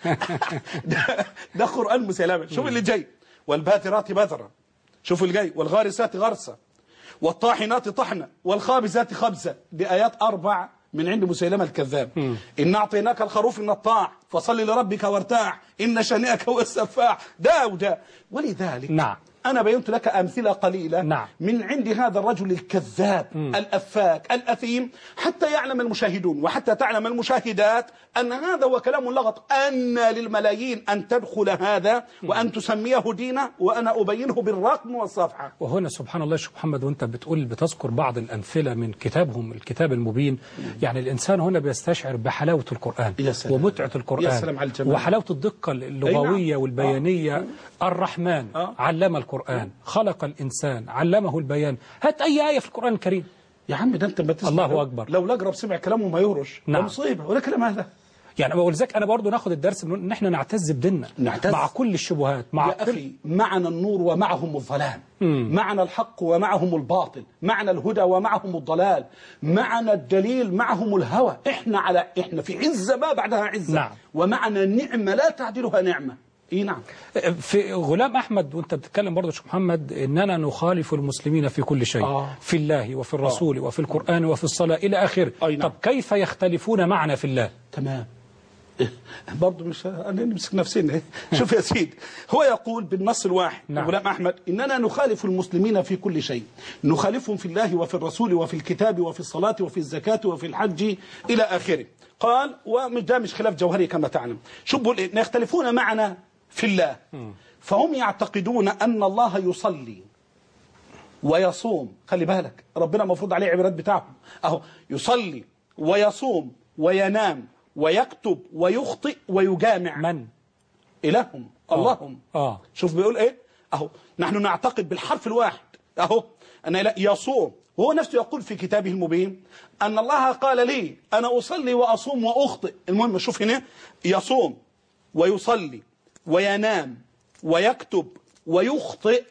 ده قرآن مسيلمة. شوف اللي جاي. والباثرات بذرا. شوف اللي جاي. والغارسات غرسا والطاحنات طحنا والخابزات خبزة. دي آيات 4 من عند مسيلمة الكذاب. إن أعطيناك الخروف النطاع فصل لربك وارتاع إن شانئك هو السفاح. ده وده. ولذلك نعم. أنا بينت لك أمثلة قليلة. نعم. من عند هذا الرجل الكذاب الأفاك الأثيم، حتى يعلم المشاهدون وحتى تعلم المشاهدات أن هذا هو كلام لغط. أن للملايين أن تدخل هذا وأن تسميه دينا، وأنا أبينه بالرقم والصفحة. وهنا سبحان الله يا شيخ محمد، وأنت بتذكر بعض الأمثلة من كتابهم الكتاب المبين، يعني الإنسان هنا بيستشعر بحلاوة القرآن ومتعة القرآن. يا سلام على الجمال. وحلاوة الدقة اللغوية والبيانية. الرحمن علم القرآن، خلق الإنسان، علمه البيان. هات أي آية في القرآن الكريم يا عم. ده أنت ما تسمع. الله أكبر. لو الأقرب سمع كلامه ما يهرش. نعم. مصيبة. ولا كلام هذا. يعني ولذلك أنا برضو ناخد الدرس إن احنا نعتز بديننا مع كل الشبهات. مع يا أخي معنا النور ومعهم الظلام. معنا الحق ومعهم الباطل. معنا الهدى ومعهم الضلال. معنا الدليل معهم الهوى. احنا في عزة ما بعدها عزة. نعم. ومعنا نعمة لا تعدلها نعمة. اي نعم. في غلام أحمد وأنت بتتكلم برضو شيخ محمد إننا نخالف المسلمين في كل شيء. في الله وفي الرسول وفي القرآن وفي الصلاة إلى آخره. نعم. طب كيف يختلفون معنا في الله؟ تمام. برضه مش أنا نمسك نفسنا. شوف يا سيدي، هو يقول بالنص الواحد. نعم. غلام أحمد إننا نخالف المسلمين في كل شيء، نخالفهم في الله وفي الرسول وفي الكتاب وفي الصلاة وفي الزكاة وفي الحج إلى آخره. قال وده مش خلاف جوهري كما تعلم. شو بقول إيه؟ يختلفون معنا في الله. فهم يعتقدون أن الله يصلي ويصوم. خلي بالك ربنا مفروض عليه عبادات بتاعهم أهو. يصلي ويصوم وينام ويكتب ويخطئ ويجامع. من؟ إلههم اللهم. شوف بيقول إيه أهو. نحن نعتقد بالحرف الواحد أهو أن يصوم، وهو نفسه يقول في كتابه المبين أن الله قال لي أنا أصلي وأصوم وأخطئ. المهم شوف هنا يصوم ويصلي وينام ويكتب ويخطئ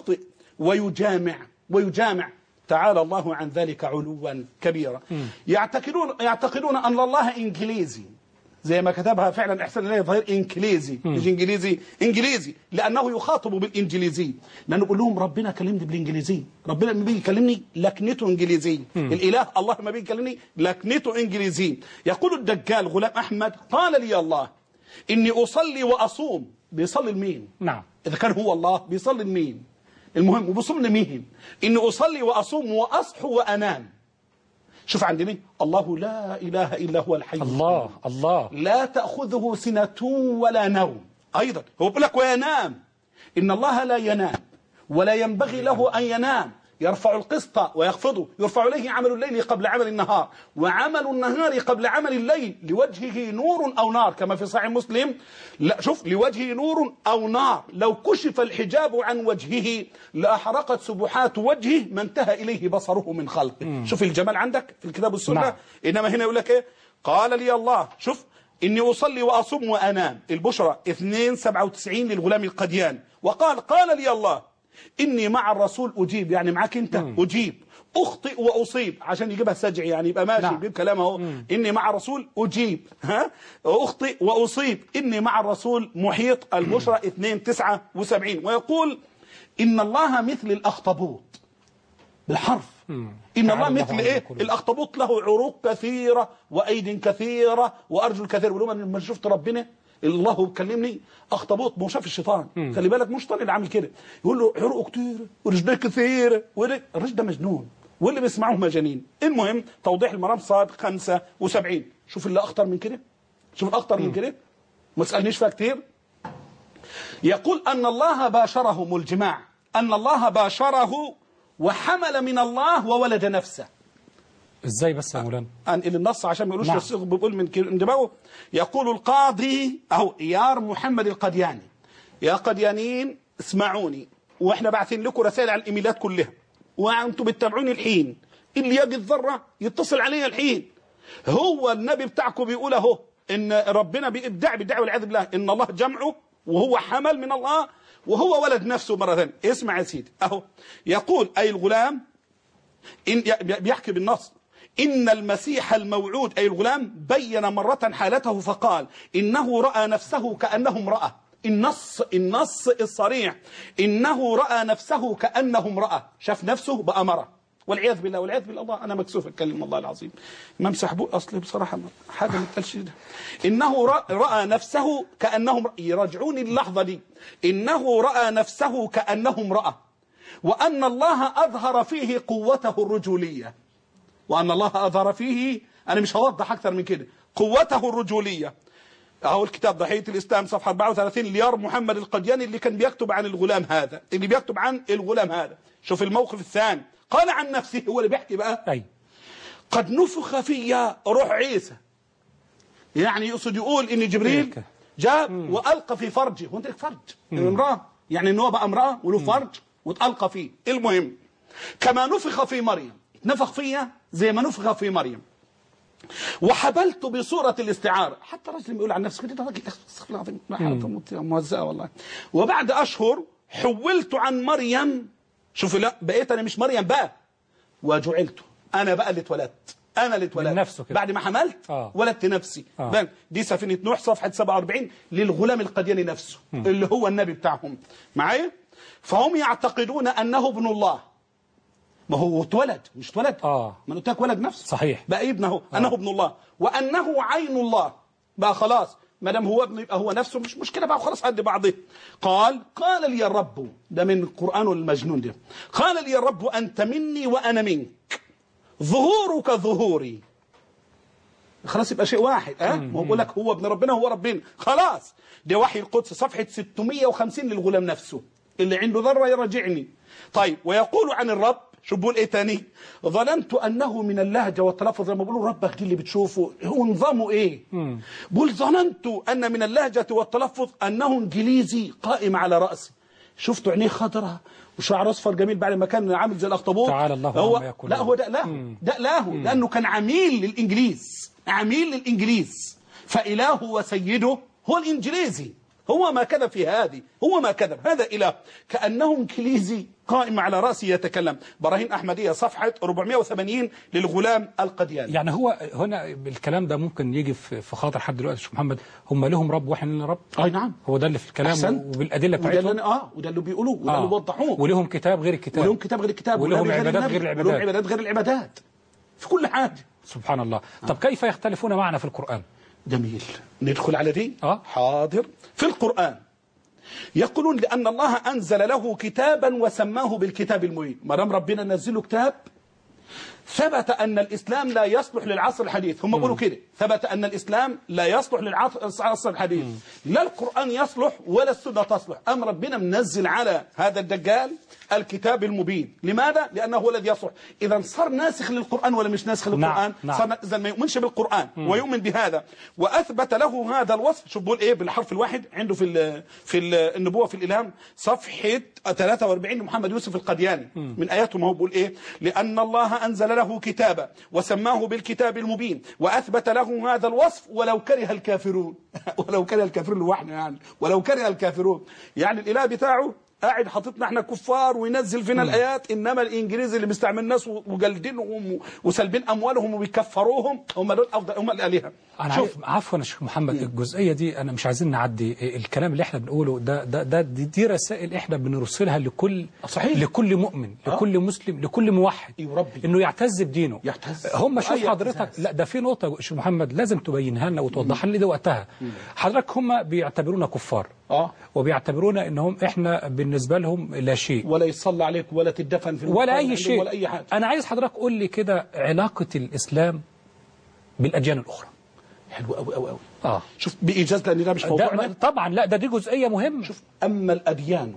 ويجامع. تعالى الله عن ذلك علوا كبيرا. يعتقدون أن الله إنجليزي، زي ما كتبها فعلا إحسان إليه ظهير. إنجليزي مش إنجليزي لأنه يخاطب بالإنجليزي. لأنه يقول لهم ربنا كلمني بالإنجليزي. ربنا لما بيجي يكلمني لكنته إنجليزي. الإله الله لما بيجي يكلمني لكنته إنجليزي. يقول الدجال غلام أحمد قال لي الله إني أصلي وأصوم. بيصلي لمين؟ نعم. إذا كان هو الله بيصلي لمين؟ المهم وبصوم لمين؟ إني أصلي وأصوم وأصحو وأنام. شوف عندنا الله لا إله إلا هو الحي الله لا تأخذه سنة ولا نوم. أيضا هو بيقول لك وينام. إن الله لا ينام ولا ينبغي له أن ينام. يرفع القسط ويخفضه. يرفع إليه عمل الليل قبل عمل النهار وعمل النهار قبل عمل الليل. لوجهه نور أو نار كما في صحيح مسلم. لا شوف لوجهه نور أو نار لو كشف الحجاب عن وجهه لأحرقت سبحات وجهه ما انتهى إليه بصره من خلقه. شوف الجمال عندك في الكتاب والسنة. نعم. إنما هنا يقول لك إيه؟ قال لي الله شوف إني أصلي وأصوم وأنام. البشرى 297 للغلام القديان. قال لي الله إني مع الرسول أجيب. يعني معك أنت أجيب. أخطئ وأصيب عشان يجيبها سجع يعني يبقى ماشي. نعم. بكلامه إني مع الرسول أجيب. أخطئ وأصيب. إني مع الرسول محيط. البشرى 279. ويقول إن الله مثل الأخطبوط. بالحرف. إن الله مثل إيه؟ الأخطبوط له عروق كثيرة وأيد كثيرة وأرجل كثيرة. بيقول لهم لما شفت ربنا الله بكلمني أخطبوط، ما شاف الشيطان. خلي بالك مش الشيطان اللي عامل كده، يقول له عروق كثيرة ورجليه كثيرة. الرجل ده مجنون واللي بيسمعوه مجانين. المهم توضيح المرام صاد 75. شوف اللي أخطر من كده، شوف الأخطر من كده، ما تسألنيش فيها كتير. يقول أن الله باشرهم الجماع، أن الله باشره وحمل من الله وولد نفسه. ازاي بس يا مولانا؟ انقل النص عشان ما يقولوش الصيغ بيقول من دماغه. يقول القاضي اهو ايار محمد القدياني: يا قديانيين اسمعوني، واحنا باعثين لكم رسائل على الايميلات كلها وانتم بتتابعوني الحين، اللي يجي الذره يتصل عليا الحين. هو النبي بتاعكم بيقول اهو ان ربنا بيدعي والعياذ بالله ان الله جمعه وهو حمل من الله وهو ولد نفسه مره ثانيه. اسمع يا سيدي اهو، يقول اي الغلام إن بيحكي بالنص: إن المسيح الموعود أي الغلام بين مرة حالته فقال إنه رأى نفسه كأنه امرأة. النص الصريح إنه رأى نفسه كأنه امرأة، شاف نفسه بأمرة والعياذ بالله. والعياذ بالله أنا مكسوف أتكلم والله العظيم، إمام سحبوق أصلي بصراحة حاجة ما تقالش ده. إنه رأى نفسه كأنه امرأة. يراجعوني اللحظة دي. إنه رأى نفسه كأنه امرأة، وأن الله أظهر فيه قوته الرجولية. وأن الله أظهر فيه، أنا مش هوضح أكثر من كده، قوته الرجولية. أهو الكتاب ضحية الإسلام صفحة 34 ليار محمد القدياني اللي كان بيكتب عن الغلام هذا، اللي بيكتب عن الغلام هذا. شوف الموقف الثاني، قال عن نفسه، هو اللي بيحكي بقى: أي قد نفخ في روح عيسى. يعني يقصد يقول إن جبريل جاب وألقى في فرجه. هو أنت فرج امرأة، يعني إن هو بقى امرأة وله فرج وتألقى فيه. المهم كما نفخ في مريم، نفخ فيها زي ما نفخ في مريم. وحبلت بصورة الاستعارة. حتى رجل بيقول عن نفسه كده راجل موزعة والله. وبعد أشهر حولت عن مريم، شوف لا بقيت أنا مش مريم بقى، وجعلت أنا بقى اللي اتولدت، أنا اللي اتولدت نفسه كده. بعد ما حملت ولدت نفسي. دي سفينة نوح صفحة 47 للغلام القدياني نفسه اللي هو النبي بتاعهم معايا. فهم يعتقدون أنه ابن الله. ما هو اتولد مش اتولد، ما قلت لك ولد نفسه صحيح، بقى ابنه. انه ابن الله وانه عين الله. بقى خلاص ما دام هو ابن يبقى هو نفسه، مش مشكله بقى خلاص قد بعضه. قال لي الرب، ده من القران المجنون ده، قال لي الرب انت مني وانا منك، ظهورك ظهوري. خلاص يبقى شيء واحد. ما هو بقول لك هو ابن ربنا هو ربنا خلاص. ده وحي القدس صفحه 650 للغلام نفسه اللي عنده ذره يراجعني. طيب ويقول عن الرب، شو بقول ايه تاني؟ ظننت انه من اللهجه والتلفظ. لما بقولوا ربك دي اللي بتشوفه هو نظامه ايه؟ بقول ظننت ان من اللهجه والتلفظ انه انجليزي قائم على راسي. شفتوا عينيه خضراء وشعر اصفر جميل بعد ما كان عامل زي الاخطبوط. تعالى الله عما يقول. لا هو ده له لانه كان عميل للانجليز، عميل للانجليز، فالهه وسيده هو الانجليزي. هو ما كذب في هذه، هو ما كذب، هذا إله كأنه انجليزي قائم على رأسه يتكلم. براهين أحمدية صفحة 480 للغلام القدياني. يعني هو هنا الكلام ده ممكن يجي في خاطر حد دلوقتي شيخ محمد، هم لهم رب واحنا لنا رب. اي نعم، هو ده اللي في الكلام أحسنت. وبالأدلة بتاعتهم. وده اللي بيقولوه وده اللي بيوضحوه. ولهم كتاب غير الكتاب، ولهم كتاب غير الكتاب، ولهم عبادات غير العبادات، ولهم عبادات غير العبادات في كل حاجة. سبحان الله. طب كيف يختلفون معنا في القرآن؟ جميل، ندخل على دي. حاضر. في القرآن يقولون لأن الله أنزل له كتابا وسماه بالكتاب المبين. ما دام ربنا نزله كتاب ثبت أن الإسلام لا يصلح للعصر الحديث. هم بيقولوا كده، ثبت أن الإسلام لا يصلح للعصر الحديث، لا القرآن يصلح ولا السنة تصلح. أم ربنا منزل على هذا الدجال الكتاب المبين. لماذا؟ لأنه هو الذي يصلح. إذا صار ناسخ للقرآن ولا مش ناسخ للقرآن؟ صار إذا ما يؤمنش بالقرآن ويؤمن بهذا وأثبت له هذا الوصف. شوف بقول إيه بالحرف الواحد عنده في النبوة في الإلهام صفحة 43 لمحمد يوسف القدياني من آياته. ما هو بقول إيه؟ لأن الله أنزل له كتابا وسماه بالكتاب المبين وأثبت له هذا الوصف ولو كره الكافرون. ولو كره الكافرون لوحده، يعني ولو كره الكافرون، يعني الإله بتاعه قاعد حاططنا احنا كفار وينزل فينا الآيات، إنما الإنجليز اللي مستعمل الناس وجلدينهم وسلبين أموالهم وبيكفروهم هم دول أفضل، هم الآلهة. عفوا يا شيخ محمد، الجزئية دي أنا مش عايزين نعدي الكلام اللي احنا بنقوله دي رسائل احنا بنرسلها لكل صحيح. لكل مؤمن، لكل مسلم، لكل موحد، إنه يعتز بدينه. هم شوف حضرتك، لا ده في نقطة يا شيخ محمد لازم تبينها لنا وتوضحها لنا، دي وقتها. حضرتك هم بيعتبرونا كفار، وبيعتبرونا انهم احنا بالنسبة لهم لا شيء، ولا يصلى عليك ولا تدفن في ولا اي شيء ولا اي حاجة. انا عايز حضرتك قول لي كده علاقة الاسلام بالاديان الاخرى. حلو قوي قوي قوي. شوف بإيجاز، لأن ده مش ده موضوعنا طبعا، لا دي جزئية مهمة. شوف، أما الأديان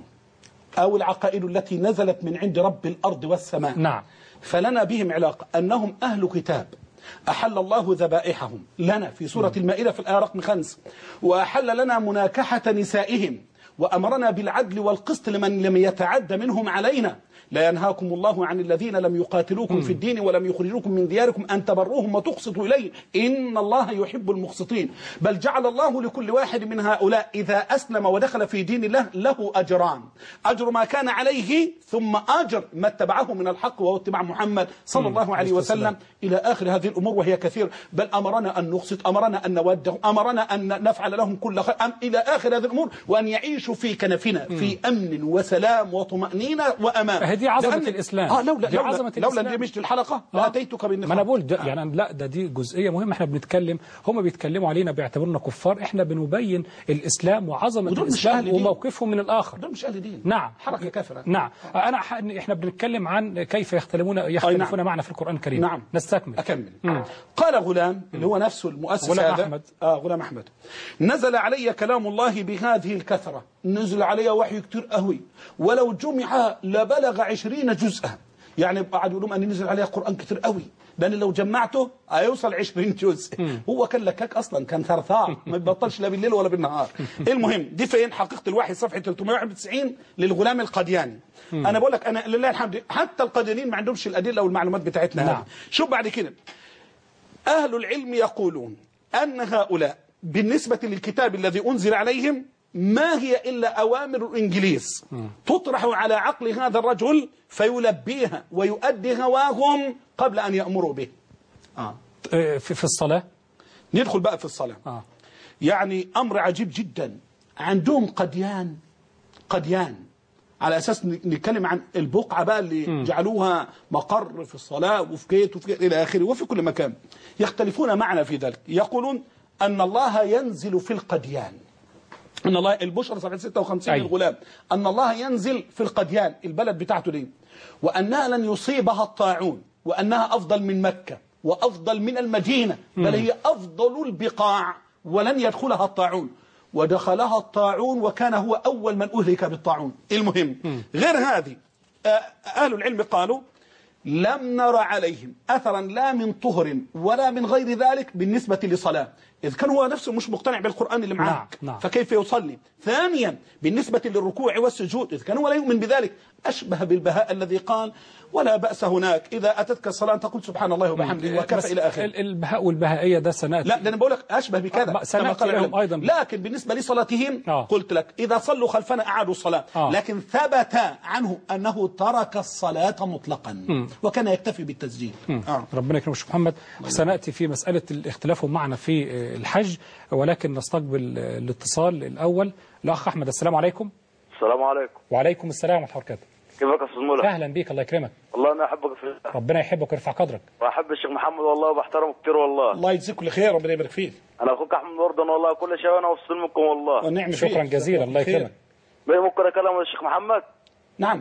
أو العقائد التي نزلت من عند رب الأرض والسماء، نعم، فلنا بهم علاقة. أنهم أهل كتاب أحل الله ذبائحهم لنا في سورة المائدة في الآية رقم 5، وأحل لنا مناكحة نسائهم، وأمرنا بالعدل والقسط لمن لم يتعد منهم علينا. لا ينهاكم الله عن الذين لم يقاتلوكم في الدين ولم يخرجوكم من دياركم أن تبروهم وتقسطوا إليه إن الله يحب المقسطين. بل جعل الله لكل واحد من هؤلاء إذا أسلم ودخل في دين الله له أجران: أجر ما كان عليه، ثم أجر ما اتبعه من الحق وهو اتباع محمد صلى الله عليه وسلم، إلى آخر هذه الأمور وهي كثير. بل أمرنا أن نقسط، أمرنا أن نوده، أمرنا أن نفعل لهم كل خير، إلى آخر هذه الأمور، وأن يعيشوا في كنفنا في أمن وسلام وطمأنينة وأمان. دي عظمة الإسلام. لولا دي مش الحلقة لأتيتك بالنفاق. ما أنا بقول يعني لا دي جزئية مهمة. احنا بنتكلم، هم بيتكلموا علينا بيعتبرونا كفار، احنا بنبين الإسلام وعظمة الإسلام وموقفهم من الآخر. دول مش أهل دين. نعم، حركة كافرة. نعم. احنا بنتكلم عن كيف يختلفون نعم. معنا في القرآن الكريم. نعم. نستكمل. أكمل. قال غلام اللي هو نفسه المؤسس غلام هذا أحمد. غلام أحمد: نزل علي كلام الله بهذه الكثرة. نزل علي وحي كتير قوي، ولو جمع لبلغ 20 جزءا. يعني قعدوا يقولون أن نزل عليه قرآن كتير قوي، لأن لو جمعته هيوصل 20 جزء. هو كان لكاك أصلا، كان ثرثار ما بيبطلش لا بالليل ولا بالنهار. المهم دي فين حقيقة الوحي؟ صفحة 391 للغلام القدياني. أنا بقول لك، أنا لله الحمد حتى القديانيين ما عندهمش الأدلة والمعلومات بتاعتنا. نعم. هذه شوف بعد كده، أهل العلم يقولون أن هؤلاء بالنسبة للكتاب الذي أنزل عليهم ما هي إلا أوامر الإنجليز تطرح على عقل هذا الرجل فيلبيها ويؤدي هواهم قبل أن يأمروا به. في الصلاة ندخل بقى في الصلاة. يعني أمر عجيب جدا. عندهم قديان على أساس نتكلم عن البقعة بقى اللي جعلوها مقر في الصلاة وفي كيت وفي إلى آخره وفي كل مكان. يختلفون معنا في ذلك. يقولون أن الله ينزل في القديان. أن الله، البشرى صفحة 56 للغلام، أن الله ينزل في القديان البلد بتاعته دي، وأنها لن يصيبها الطاعون، وأنها أفضل من مكة وأفضل من المدينة، بل هي أفضل البقاع، ولن يدخلها الطاعون. ودخلها الطاعون وكان هو أول من أهلك بالطاعون. المهم غير هذه، أهل العلم قالوا لم نرى عليهم أثرا لا من طهر ولا من غير ذلك بالنسبة لصلاة. إذ كان هو نفسه مش مقتنع بالقرآن اللي معاك، نعم. فكيف يصلي؟ ثانيا بالنسبة للركوع والسجود، إذ كان هو لا يؤمن بذلك، أشبه بالبهاء الذي قال ولا بأس هناك إذا أتتك الصلاة تقول سبحان الله وبحمده وكفى إلى آخره. البهاء والبهائية ده سنأتي. لا، ده أنا بقول لك أشبه بكذا كما قال لهم أيضا. لكن بالنسبة لصلاتهم قلت لك إذا صلوا خلفنا أعادوا الصلاة. لكن ثبت عنه أنه ترك الصلاة مطلقا وكان يكتفي بالتسجيل. ربنا يكرمك شيخ محمد. سنأتي في مسألة الاختلاف معنا في الحج، ولكن نستقبل الاتصال الأول. الأخ أحمد، السلام عليكم. السلام عليكم. وعليكم السلام ورحمة الله وبركاته. كيفك يا أستاذ مولى؟ أهلا بيك، الله يكرمك. والله أنا أحبك في الله. ربنا يحبك ويرفع قدرك. وأحب الشيخ محمد والله وبحترمه كتير والله. الله يجزيك كل خير، ربنا يبارك فيك. أنا أخوك أحمد أردن والله، كل شيء وأنا وصل منكم والله. ونعم فيك. شكرا جزيلا، الله يكرمك. ممكن أكلم الشيخ محمد؟ نعم.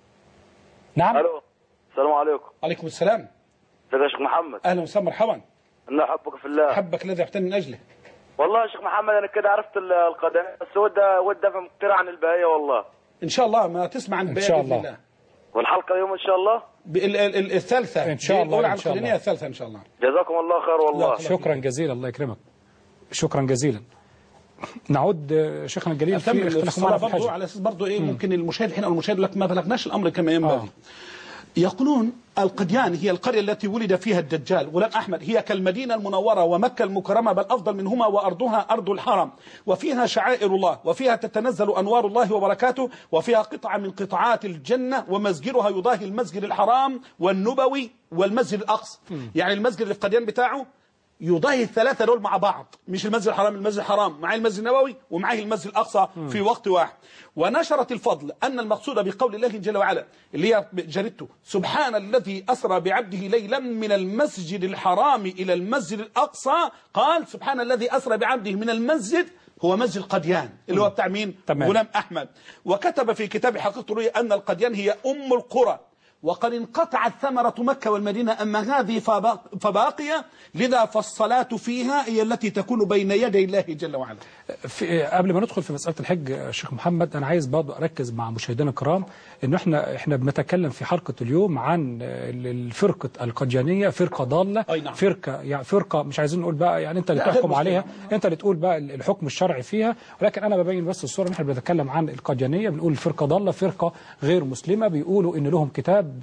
ألو، السلام عليكم. عليكم السلام. ازيك يا شيخ محمد؟ أهلا وسهلا، مرحبا. أنا أحبك في الله. أحبك الذي أحتني من أجله. والله يا شيخ محمد أنا كده عرفت القدم، بس ود أفهم كتير عن البهاية والله. إن شاء الله ما تسمع عن البهاية بإذن الله. والحلقة يوم إن شاء الله؟ الثالثة إن شاء الله. إن شاء الله الثالثة إن شاء الله. جزاكم الله خير والله. شكرا جزيلا، الله يكرمك. شكرا جزيلا. نعود شيخنا الجليل في الصلاة برضو على أساس برضو إيه ممكن المشاهد حين أو المشاهد لك ما بلغناش الأمر كما ينبغي. يقولون القديان هي القرية التي ولد فيها الدجال غلام أحمد، هي كالمدينة المنورة ومكة المكرمة بل أفضل منهما، وأرضها أرض الحرم، وفيها شعائر الله، وفيها تتنزل أنوار الله وبركاته، وفيها قطعة من قطعات الجنة، ومسجدها يضاهي المسجد الحرام والنبوي والمسجد الأقصى. يعني المسجد اللي في قديان بتاعه يضاهي الثلاثة دول مع بعض، مش المسجد الحرام، المسجد الحرام مع المسجد النبوي ومعه المسجد الأقصى في وقت واحد. ونشرت الفضل أن المقصود بقول الله جل وعلا اللي هي جريدته سبحان الذي أسرى بعبده ليلا من المسجد الحرام إلى المسجد الأقصى، قال سبحان الذي أسرى بعبده من المسجد هو مسجد قديان اللي هو بتاع مين؟ غلام أحمد. وكتب في كتاب حقيقة الرؤيا أن القديان هي أم القرى، وقد انقطعت ثمرة مكة والمدينة، أما هذه فباقية، لذا فالصلاة فيها هي التي تكون بين يدي الله جل وعلا. قبل ما ندخل في مسألة الحج شيخ محمد، أنا عايز برضه أركز مع مشاهدينا الكرام إن إحنا بنتكلم في حلقة اليوم عن الفرقة القديانية، فرقة ضالة، نعم. فرقة مش عايزين نقول بقى يعني أنت اللي تحكم عليها، أنت اللي تقول بقى الحكم الشرعي فيها، ولكن أنا ببين بس الصورة. إحنا بنتكلم عن القديانية، بنقول الفرقة ضالة، فرقة غير مسلمة، بيقولوا إن لهم كتاب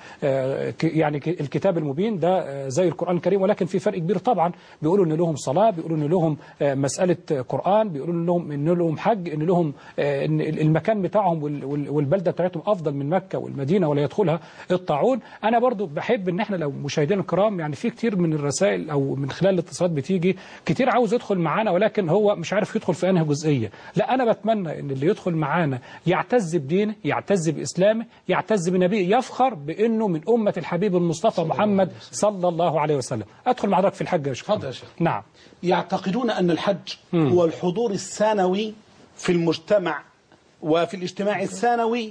يعني الكتاب المبين ده زي القرآن الكريم، ولكن في فرق كبير طبعا. بيقولوا إن لهم صلاة، بيقولوا إن لهم مسألة قرآن، بيقولوا إن لهم حج، إن لهم إن المكان بتاعهم والبلدة بتاعتهم أفضل من مكة والمدينة ولا يدخلها الطاعون. أنا برضو بحب إن إحنا لو مشاهدينا الكرام، يعني في كتير من الرسائل أو من خلال الاتصالات بتيجي كتير عاوز يدخل معانا ولكن هو مش عارف يدخل في أنهي جزئية. لا، أنا بتمنى إن اللي يدخل معانا يعتز بدينه، يعتز بإسلامه، يعتز بنبيه، يفخر بأنه من أمة الحبيب المصطفى محمد صلى الله عليه وسلم. أدخل مع حضرتك في الحج يا شيخ. نعم. يعتقدون أن الحج هو الحضور الثانوي في المجتمع وفي الاجتماع الثانوي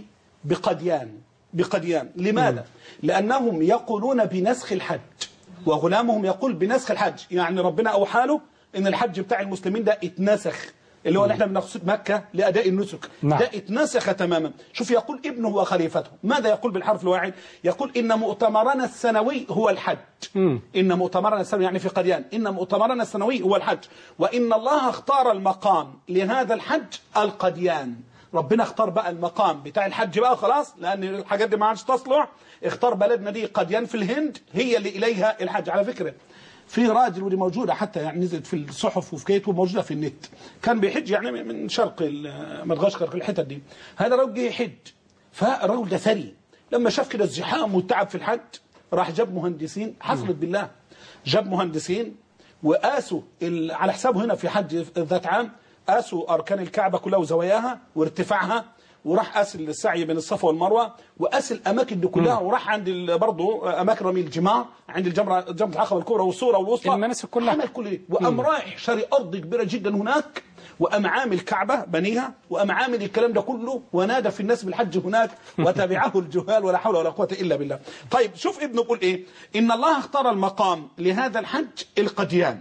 بقديان. لماذا؟ لأنهم يقولون بنسخ الحج، وغلامهم يقول بنسخ الحج، يعني ربنا أوحى له إن الحج بتاع المسلمين ده اتنسخ، اللي هو نحن بنقصد مكة لأداء النسك. نعم. ده اتنسخ تماما. شوف يقول ابنه وخليفته ماذا يقول بالحرف الواحد؟ يقول إن مؤتمرنا السنوي هو الحج. إن مؤتمرنا السنوي يعني في قديان، إن مؤتمرنا السنوي هو الحج، وإن الله اختار المقام لهذا الحج القديان. ربنا اختار بقى المقام بتاع الحج بقى خلاص، لأن الحاجات دي ما عادش تصلح. اختار بلدنا دي قديان في الهند هي اللي إليها الحج. على فكرة في راجل، ودي موجودة حتى يعني نزلت في الصحف وفي كيت وموجودة في النت، كان بيحج يعني من شرق مدغشقر في الحتة دي. هذا رجل يحج، فالرجل ده ثري، لما شاف كده الزحام والتعب في الحج راح جاب مهندسين، حصلت بالله، جاب مهندسين وقاسوا على حسابه هنا في حج ذات عام، قاسوا أركان الكعبة كلها وزواياها وارتفاعها، وراح قاس السعي بين الصفا والمروه، وقاس الاماكن دي كلها، وراح عند برضه اماكن رمي الجمار، عند جمره العقبه الكبرى والصوره والوسطى، المناسك كلها عمل كل. وقام رايح شاري ارض كبيره جدا هناك، وقام عامل كعبه بنيها، وقام عامل الكلام ده كله، ونادى في الناس بالحج هناك، وتبعه الجهال ولا حول ولا قوه الا بالله. طيب شوف ابنه بيقول ايه؟ ان الله اختار المقام لهذا الحج القديان،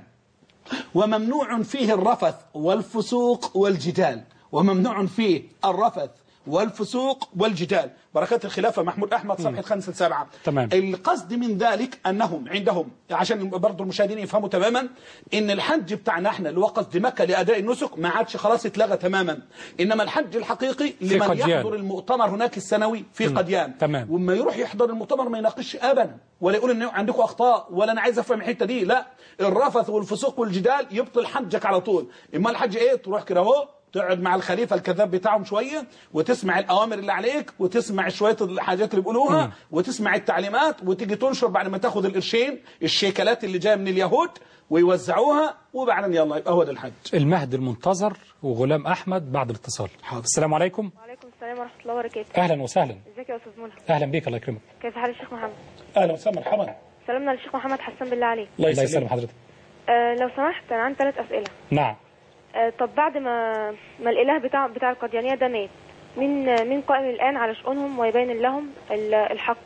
وممنوع فيه الرفث والفسوق والجدال، وممنوع فيه الرفث والفسوق والجدال. بركات الخلافة محمود أحمد صفحة 5-7. تمام. القصد من ذلك أنهم عندهم، عشان برضو المشاهدين يفهموا تماما، إن الحج بتاعنا احنا اللي هو قصد مكة لأداء النسك ما عادش خلاص اتلغى تماما، إنما الحج الحقيقي لمن يحضر المؤتمر هناك السنوي في قديان. تمام. وما يروح يحضر المؤتمر ما يناقش أبدا، ولا يقول إن عندكم أخطاء، ولا أنا عايز أفهم الحتة دي، لا، الرفث والفسوق والجدال يبطل حجك على طول. إما الحج إيه؟ تروح كده أهو تقعد مع الخليفة الكذاب بتاعهم شوية، وتسمع الأوامر اللي عليك، وتسمع شوية الحاجات اللي بيقولوها، وتسمع التعليمات، وتيجي تنشر بعد ما تاخد القرشين الشيكلات اللي جايه من اليهود ويوزعوها، وبعدين يلا يبقى هو ده الحج. المهد المنتظر وغلام أحمد بعد الاتصال. حاضر. السلام عليكم. وعليكم السلام ورحمة الله وبركاته. أهلا وسهلا. ازيك يا أستاذ ملهم؟ أهلا بيك، الله يكرمك. كيف حال الشيخ محمد؟ أهلا وسهلا، مرحبا. سلامنا للشيخ محمد حسان بالله عليك. الله يسلم حضرتك. لو سمحت أنا عندي 3 أسئلة. نعم. طب بعد ما الإله بتاع القديانية ده مات، مين قائم الآن على شؤونهم ويبين لهم الحق؟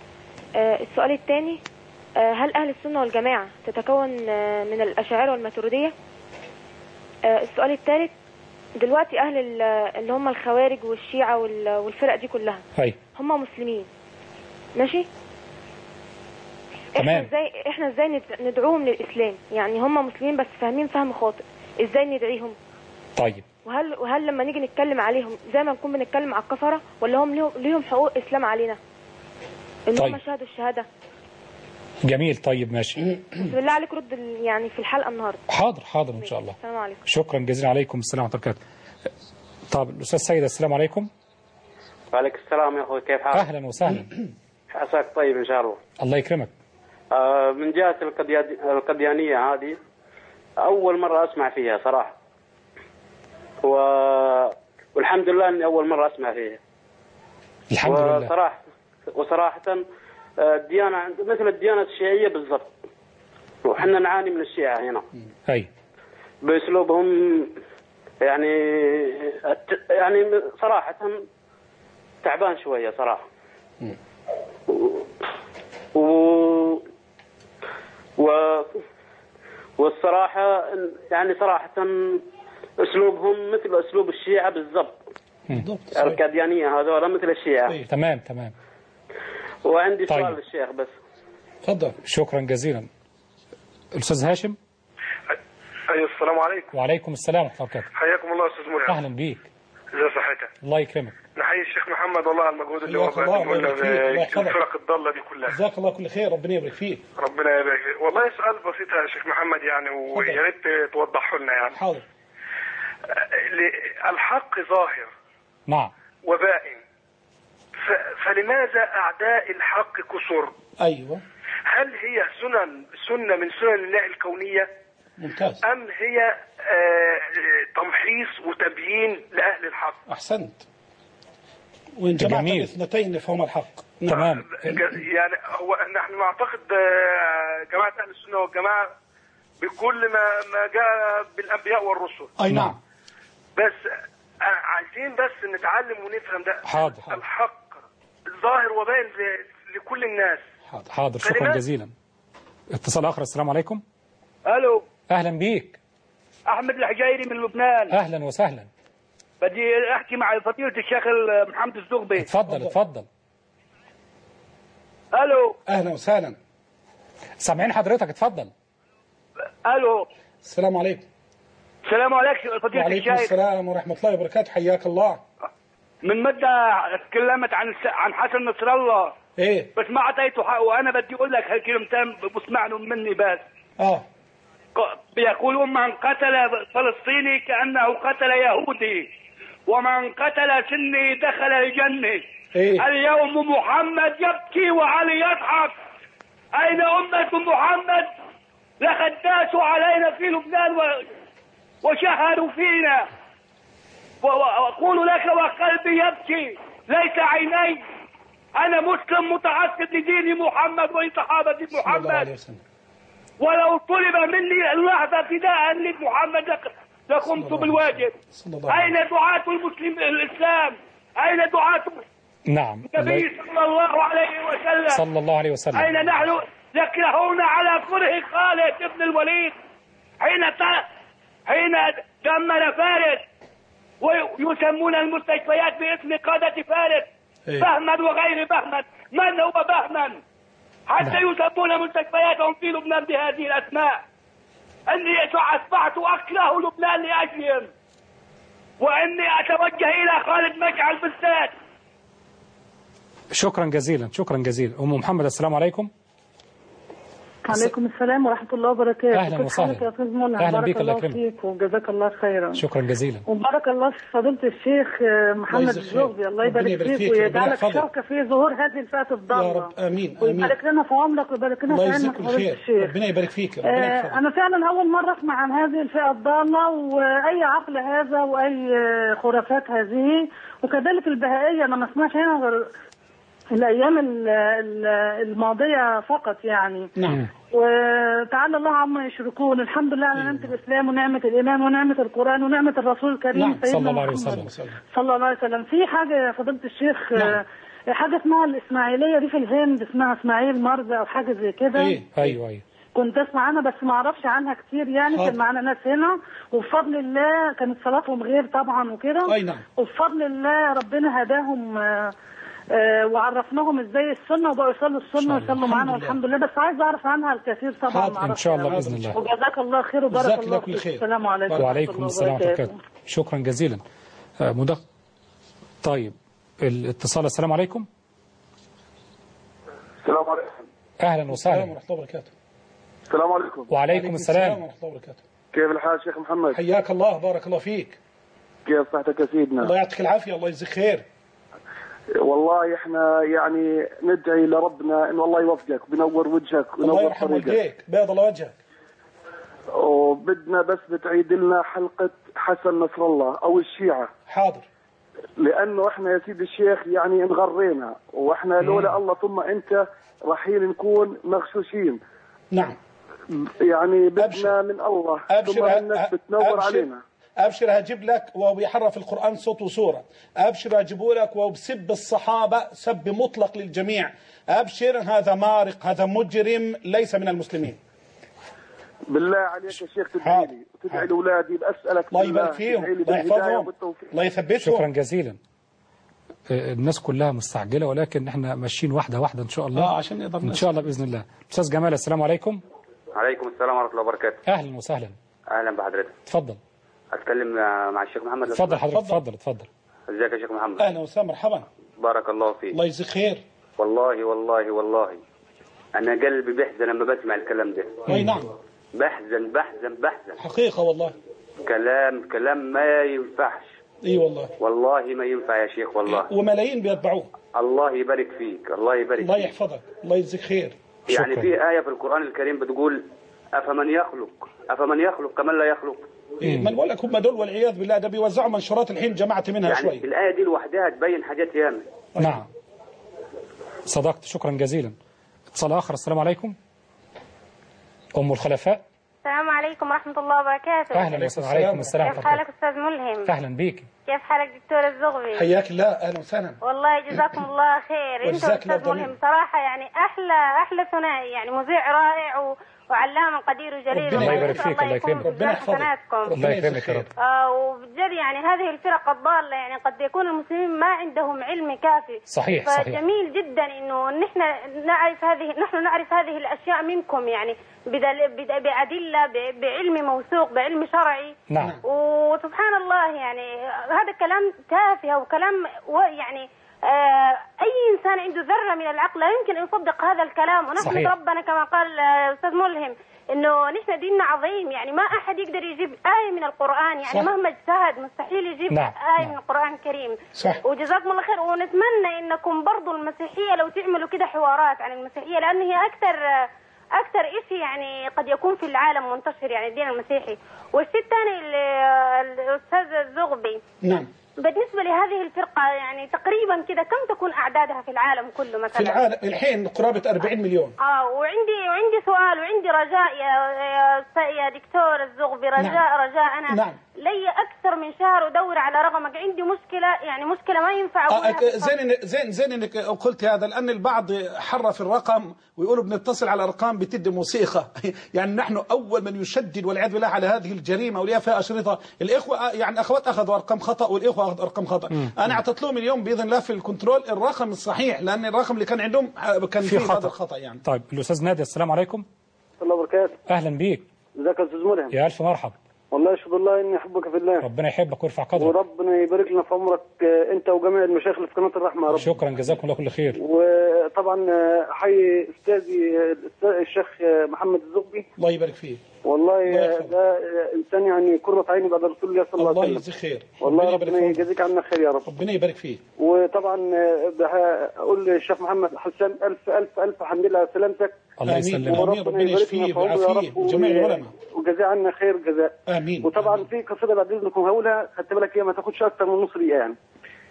السؤال الثاني، هل أهل السنة والجماعة تتكون من الأشاعرة والماتريدية؟ السؤال الثالث، دلوقتي أهل اللي هم الخوارج والشيعة والفرق دي كلها، هم مسلمين ماشي؟ تمام. احنا ازاي ندعوهم للإسلام؟ يعني هم مسلمين بس فاهمين فهم خاطئ، ازاي ندعيهم؟ طيب. وهل لما نيجي نتكلم عليهم زي ما نكون بنتكلم على الكفرة، ولا هم ليهم حقوق إسلام علينا؟ ان طيب. هم شهدوا الشهاده. جميل. طيب ماشي. بس بالله عليك رد يعني في الحلقه النهارده. حاضر حاضر ان شاء الله. السلام عليكم. شكرا جزيلا. عليكم السلام ورحمه الله وبركاته. طب الاستاذ سيد، السلام عليكم. وعليكم السلام يا اخوي، كيف حالك؟ اهلا وسهلا. عساك طيب ان شاء الله. الله يكرمك. من جهة القديانية هذه أول مرة أسمع فيها صراحة، والحمد لله أني أول مرة أسمع فيها. الحمد لله. وصراحة الديانة مثل الديانة الشيعية بالضبط، وحنا نعاني من الشيعة هنا. أي. بأسلوبهم يعني صراحة تعبان شوية صراحة. والصراحة يعني صراحة أسلوبهم مثل أسلوب الشيعة بالضبط. القاديانية هذول مثل الشيعة. تمام تمام. وعندي طيب. سؤال للشيخ بس. تفضل. شكرا جزيلا. الأستاذ هاشم. أيوة السلام عليكم. وعليكم السلام ورحمة الله وبركاته. حياكم الله أستاذ مرعي. أهلا بيك. ازي صحتك؟ الله يكرمك. نحيي الشيخ محمد والله على المجهود اللي هو حياك الله، بيقدمه الله لنا يبارك فيك. في الفرق الضالة دي كلها. جزاك الله كل خير، ربنا يبارك فيك. ربنا يبارك فيك. والله سؤال بسيط يا شيخ محمد يعني، ويا ريت توضحه لنا يعني. حاضر. الحق ظاهر نعم. وبائن، فلماذا أعداء الحق كثر؟ أيوة. هل هي سنة من سنن الله الكونية؟ ممتاز. أم هي تمحيص وتبيين لأهل الحق؟ أحسنت. وإن جمعت جميل. الاثنتين فهما الحق. تمام. يعني هو نحن نعتقد جماعة أهل السنة والجماعة بكل ما جاء بالأنبياء والرسل. أي نعم. بس عايزين بس نتعلم ونفهم ده. حاضر. الحق ظاهر وباين لكل الناس. حاضر. شكرا جزيلا. اتصال آخر. السلام عليكم. الو. أهلا بيك. احمد الحجيري من لبنان. أهلا وسهلا. بدي احكي مع فضيلة الشيخ محمد الزغبي. اتفضل اتفضل. الو. أهلا وسهلا. سامعين حضرتك، اتفضل. الو. السلام عليكم. السلام عليكم فضيلة وعليكم الشيخ. السلام ورحمة الله وبركاته. حياك الله. من مدة تكلمت عن حسن نصر الله. إيه. بس ما اعطيته حقه، وانا بدي اقول لك هالكلمتين بسمعهم مني بس. بيقولون من قتل فلسطيني كأنه قتل يهودي، ومن قتل سني دخل الجنة. إيه؟ اليوم محمد يبكي وعلي يضحك. أين أمة محمد؟ لقد داسوا علينا في لبنان وشهروا فينا. وأقول لك وقلبي يبكي ليس عيني. أنا مسلم متعصب لدين محمد ولصحابة محمد، ولو طلب مني اللحظة فداء لمحمد لقمت بالواجب. أين دعاة المسلم الإسلام؟ أين دعاة نعم. النبي صلى الله عليه وسلم؟ صلى الله عليه وسلم. أين نحن يكرهون على كره خالد بن الوليد حين دمر فارس، ويسمون المستشفيات باسم قادة فارس بهمن وغير بهمن. من هو بهمن حتى يسمون مستشفياتهم في لبنان بهذه الأسماء؟ أني أصبحت أكره لبنان لأجلهم، وأني أتوجه إلى خالد مشعل بالذات. شكرا جزيلا. شكرا جزيلا. أم محمد، السلام عليكم. عليكم السلام ورحمة الله وبركاته. أهلا وسهلا. يا أستاذ منى. أهلا بك. الله الله يكرمك فيك وجزاك الله خيرا. شكرا جزيلا. وبارك الله في فضيلة الشيخ محمد الزغبي. الله يبارك فيك ويجعلك شركة في ظهور هذه الفئة الضالة. يا رب. آمين. ويبارك لنا في عمرك ويبارك لنا في علمك فضيلة الشيخ. ربنا يبارك فيك. أنا فعلا أول مرة أسمع عن هذه الفئة الضالة، وأي عقل هذا وأي خرافات هذه. وكذلك البهائية أنا ما اسمعش هنا غير الأيام الماضية فقط يعني. نعم. وتعالى الله عما يشركون. الحمد لله على نعمة الإسلام ونعمة الإيمان ونعمة القرآن ونعمة الرسول الكريم. نعم. صلى الله عليه وسلم. صلى الله عليه وسلم. في حاجة يا فضيلة الشيخ. نعم. حاجة اسمها الإسماعيلية دي في الهند، اسمها إسماعيل مرزا أو حاجة زي كده. أيوه. كنت أسمع عنها بس ما أعرفش عنها كتير يعني. كان معانا ناس هنا وبفضل الله كانت صلاتهم غير طبعا وكده. أي نعم. وبفضل الله ربنا هداهم وعرفناهم ازاي السنه وبقوا يصلوا السنه ويصلوا معانا والحمد لله. بس عايز اعرف عنها الكثير طبعا. ان شاء الله باذن الله. وجزاك الله خير وبارك الله فيك. السلام عليكم. وعليكم السلام ورحمه الله وبركاته. شكرا جزيلا. طيب الاتصال. السلام عليكم. أهلا وسهلا. ورحمة الله وبركاته. السلام عليكم. وعليكم السلام ورحمة الله وبركاته. كيف الحال شيخ محمد؟ حياك الله، بارك الله فيك. كيف صحتك يا سيدنا؟ الله يعطيك العافية، الله يجزيك خير. والله احنا يعني ندعي لربنا انه الله يوفقك وينور وجهك الله وينور يرحم طريقك. والديك، بيض الله وجهك. وبدنا بس بتعيد لنا حلقة حسن نصر الله او الشيعة. حاضر. لانه احنا يا سيدي الشيخ يعني انغرينا، واحنا لولا الله ثم انت رحيل نكون مغشوشين. نعم. يعني بدنا أبشر. من الله أبشر. ثم انك بتنور علينا. أبشر هجيب لك وهو بيحرف القرآن صوت وصورة. أبشر هجيبه لك وهو بسب الصحابة سب مطلق للجميع. أبشر، هذا مارق، هذا مجرم ليس من المسلمين. بالله عليك يا شيخ تدعي لي وتدعي لاولادي، بسألك الله يبارك فيهم، الله يحفظهم، الله يثبتهم. شكرا جزيلا. الناس كلها مستعجلة ولكن احنا ماشيين واحدة واحدة إن شاء الله. عشان نقدر إن شاء الله بإذن الله. أستاذ جمال، السلام عليكم. عليكم السلام ورحمة الله وبركاته. أهلا وسهلا. أهلا بحضرتك. اتفضل. أتكلم مع الشيخ محمد. اتفضل حضرتك. اتفضل. ازيك يا شيخ محمد؟ أهلا وسهلا، مرحبا. بارك الله فيك. الله يجزيك خير. والله والله والله أنا قلبي بيحزن لما بسمع الكلام ده. أي نعم. بحزن بحزن بحزن. حقيقة والله. كلام ما ينفعش. اي والله. والله ما ينفع يا شيخ والله. وملايين بيتبعوه. الله يبارك فيك، الله يبارك فيك. الله يحفظك، الله يجزيك خير. يعني في آية في القرآن الكريم بتقول أفمن يخلق كمن لا يخلق. ما بقول لك هم دول والعياذ بالله، ده بيوزعوا منشورات الحين، جمعت منها يعني شوي. الآية دي لوحدها تبين حاجات ياما. نعم صدقت، شكرا جزيلا. اتصال آخر. السلام عليكم. أم الخلفاء. السلام عليكم ورحمة الله وبركاته. أهلا وسهلا. عليكم السلام. كيف حالك أستاذ ملهم؟ أهلا بيك. كيف حالك دكتور الزغبي؟ حياك الله، أهلا وسهلا. والله جزاكم الله خير. أنت أستاذ ملهم صراحة يعني أحلى ثنائي، يعني مذيع رائع وعلامة قدير وجليل. الله يبارك فيك، الله يكرمك. ربنا يحفظك. الله يكرمك يا رب. وبجد يعني هذه الفرق الضالة يعني قد يكون المسلمين ما عندهم علم كافي. صحيح. فجميل جدا إنه نحن نعرف هذه الأشياء منكم، يعني بأدلة، بعلم موثوق، بعلم شرعي. نعم. وسبحان الله يعني هذا كلام تافه وكلام يعني أي إنسان عنده ذرة من العقل لا يمكن أن يصدق هذا الكلام. ونحمد ربنا كما قال أستاذ ملهم إنه نحن ديننا عظيم، يعني ما أحد يقدر يجيب آية من القرآن، يعني صح. مهما اجتهد مستحيل يجيب آية من القرآن الكريم. صح. وجزاكم الله خير. ونتمنى إنكم برضو المسيحية لو تعملوا كده حوارات عن المسيحية، لأن هي أكثر إشي يعني قد يكون في العالم منتشر، يعني الدين المسيحي. والشيء الثاني الأستاذ الزغبي. نعم. بالنسبة لهذه الفرقة يعني تقريبا كده كم تكون أعدادها في العالم كله مثلا؟ في العالم الحين قرابة 40 مليون. وعندي سؤال وعندي رجاء يا دكتور الزغبي، رجاء أنا نعم. لي أكثر من شهر أدور على رقمك، عندي مشكلة ما ينفع أقولها. زين إنك قلت هذا، لأن البعض حرف الرقم ويقولوا بنتصل على أرقام بتدي موسيقى. يعني نحن أول من يشدد والعياذ بالله على هذه الجريمة وليها فيها أشرطة. الإخوة يعني أخوات أخذوا أرقام خطأ والإخوة أخذوا أرقام خطأ. أنا أعطيت لهم اليوم بإذن الله في الكنترول الرقم الصحيح، لأن الرقم اللي كان عندهم كان فيه هذا الخطأ يعني. طيب الأستاذ نادي، السلام عليكم. الله وبركاته. أهلا بيك. ازيك يا أستاذ ملهم؟ يا ألف مرحبا. والله اشهد الله اني احبك في الله. ربنا يحبك ويرفع قدرك. وربنا يبارك لنا في عمرك انت وجميع المشايخ اللي في قناه الرحمه يا رب. شكرا جزاكم الله كل خير. وطبعا احيي استاذي الشيخ محمد الزغبي. الله يبارك فيه. والله ده انسان يعني قرة عيني بعد رسول الله صلى الله عليه وسلم. الله يجزيك خير. والله ربنا يجزيك عنا خير يا رب. ربنا يبارك فيه. وطبعا اقول للشيخ محمد حسان الف حمد لله على سلامتك. الله يسلمك. ربنا يشفيه ويعافيه وجميع العلماء. وجزاه عنا خير جزاء. امين. وطبعا في قصيده بعد اذنكم هقولها، خدت بالك هي ما تاخدش اكثر من نص دقيقه يعني.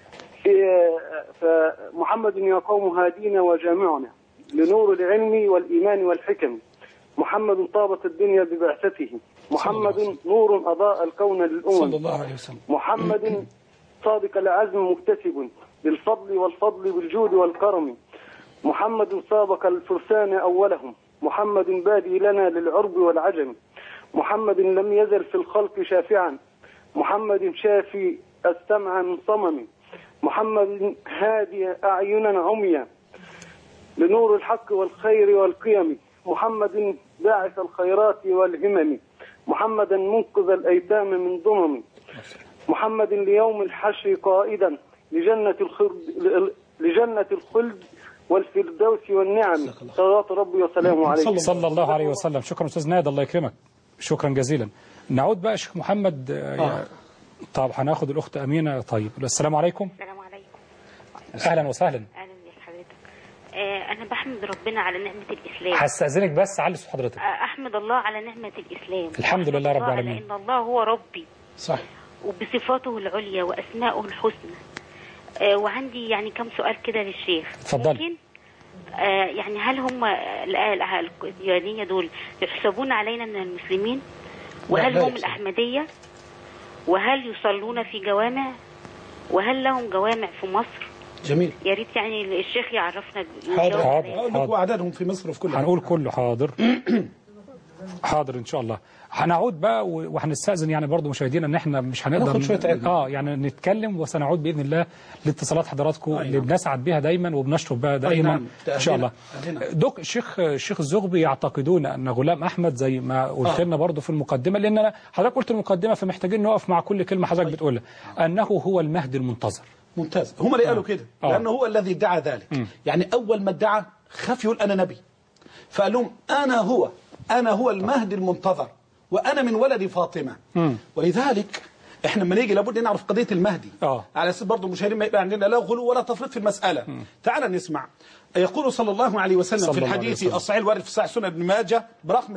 فمحمد يا قوم هادينا وجامعنا لنور العلم والايمان والحكم. محمد طابت الدنيا ببعثته. محمد نور أضاء الكون للأمم. صلى الله عليه وسلم. محمد صادق العزم مكتسب بالفضل والفضل والجود والكرم. محمد سابق الفرسان أولهم. محمد بادي لنا للعرب والعجم. محمد لم يزل في الخلق شافعا. محمد شافي السمع من صمم. محمد هادي أعينا عميا لنور الحق والخير والقيم. محمد باعث الخيرات والهمم. محمدا منقذ الأيتام من ضمم. محمد ليوم الحشر قائدا لجنة الخلد والفردوس والنعم، صلوات ربي وسلامه عليه. صلى الله عليه وسلم. شكرا أستاذ ناد، الله يكرمك، شكرا جزيلا. نعود بقى شيخ محمد. طب هناخد الأخت أمينة. طيب السلام عليكم. السلام عليكم. أهلا وسهلا. أهلا بحضرتك. أنا بحمد ربنا على نعمة الإسلام. هستأذنك بس علي صوت حضرتك. أحمد الله على نعمة الإسلام. الحمد لله رب العالمين. إن الله هو ربي. صح. وبصفاته العليا وأسمائه الحسنى. وعندي يعني كم سؤال كده للشيخ. اتفضل. يعني هل هم القديانية دول يحسبون علينا من المسلمين؟ وهل هم الأحمدية؟ وهل يصلون في جوامع؟ وهل لهم جوامع في مصر؟ جميل. يا ريت يعني الشيخ يعرفنا. حاضر. هقول لك وأعدادهم في مصر وفي كل هنقول كله. حاضر. حاضر ان شاء الله. هنعود بقى وهنستأذن يعني برضو مشاهدينا ان احنا مش هنقدر يعني نتكلم، وسنعود باذن الله لاتصالات حضراتكم اللي بنسعد بها دايما وبنشرف بها دائما ان شاء الله. الشيخ الزغبي يعتقدون ان غلام احمد زي ما قلت لنا برضو في المقدمه، لان انا حضرتك قلت المقدمه فمحتاجين نقف مع كل كلمه حضرتك بتقولها، انه هو المهدي المنتظر. ممتاز. هم اللي قالوا كده لانه هو الذي ادعى ذلك. يعني اول ما ادعى خاف يقول انا نبي، فقال لهم أنا هو المهدي المنتظر وأنا من ولد فاطمة. ولذلك إحنا لما نيجي لابد نعرف قضية المهدي على أساس برضه المشاهدين ما يبقى عندنا لا غلو ولا تفريط في المسألة. تعال نسمع. يقول صلى الله عليه وسلم في الحديث الصحيح الوارد في صحيح سنن ابن ماجه برقم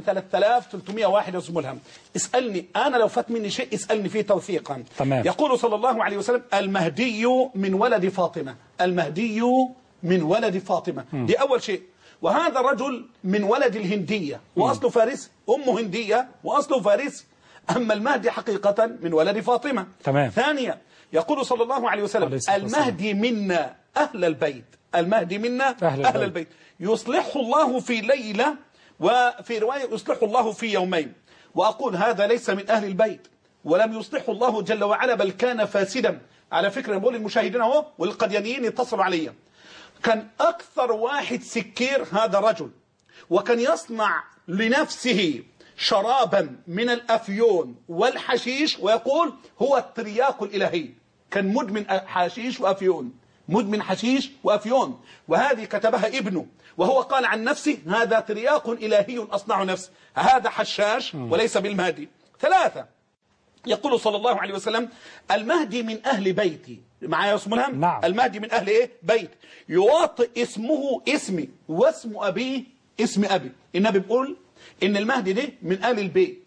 3301 يسمى اسألني أنا لو فات مني شيء اسألني فيه توثيقا. تمام. يقول صلى الله عليه وسلم المهدي من ولد فاطمة. المهدي من ولد فاطمة. دي أول شيء. وهذا الرجل من ولد الهندية وأصله فارس، أمه هندية وأصله فارس. أما المهدي حقيقة من ولد فاطمة. تمام. ثانيا يقول صلى الله عليه وسلم المهدي منا أهل البيت. المهدي منا أهل البيت يصلحه الله في ليلة، وفي رواية يصلحه الله في يومين. وأقول هذا ليس من أهل البيت ولم يصلحه الله جل وعلا بل كان فاسدا. على فكرة بقول للمشاهدين اهو والقديانيين يتصلوا عليا، كان أكثر واحد سكير هذا رجل، وكان يصنع لنفسه شرابا من الأفيون والحشيش ويقول هو الترياق الإلهي. كان مدمن حشيش وأفيون، مدمن حشيش وأفيون، وهذه كتبها ابنه، وهو قال عن نفسه هذا ترياق إلهي أصنع نفسه. هذا حشاش وليس بالمهدي. ثلاثة يقول صلى الله عليه وسلم المهدي من أهل بيتي. معايا اسمه نعم. المهدي من أهل إيه؟ بيت. يواطئ اسمه اسمي واسم أبيه اسم أبي. النبي بيقول إن المهدي ده من أهل البيت،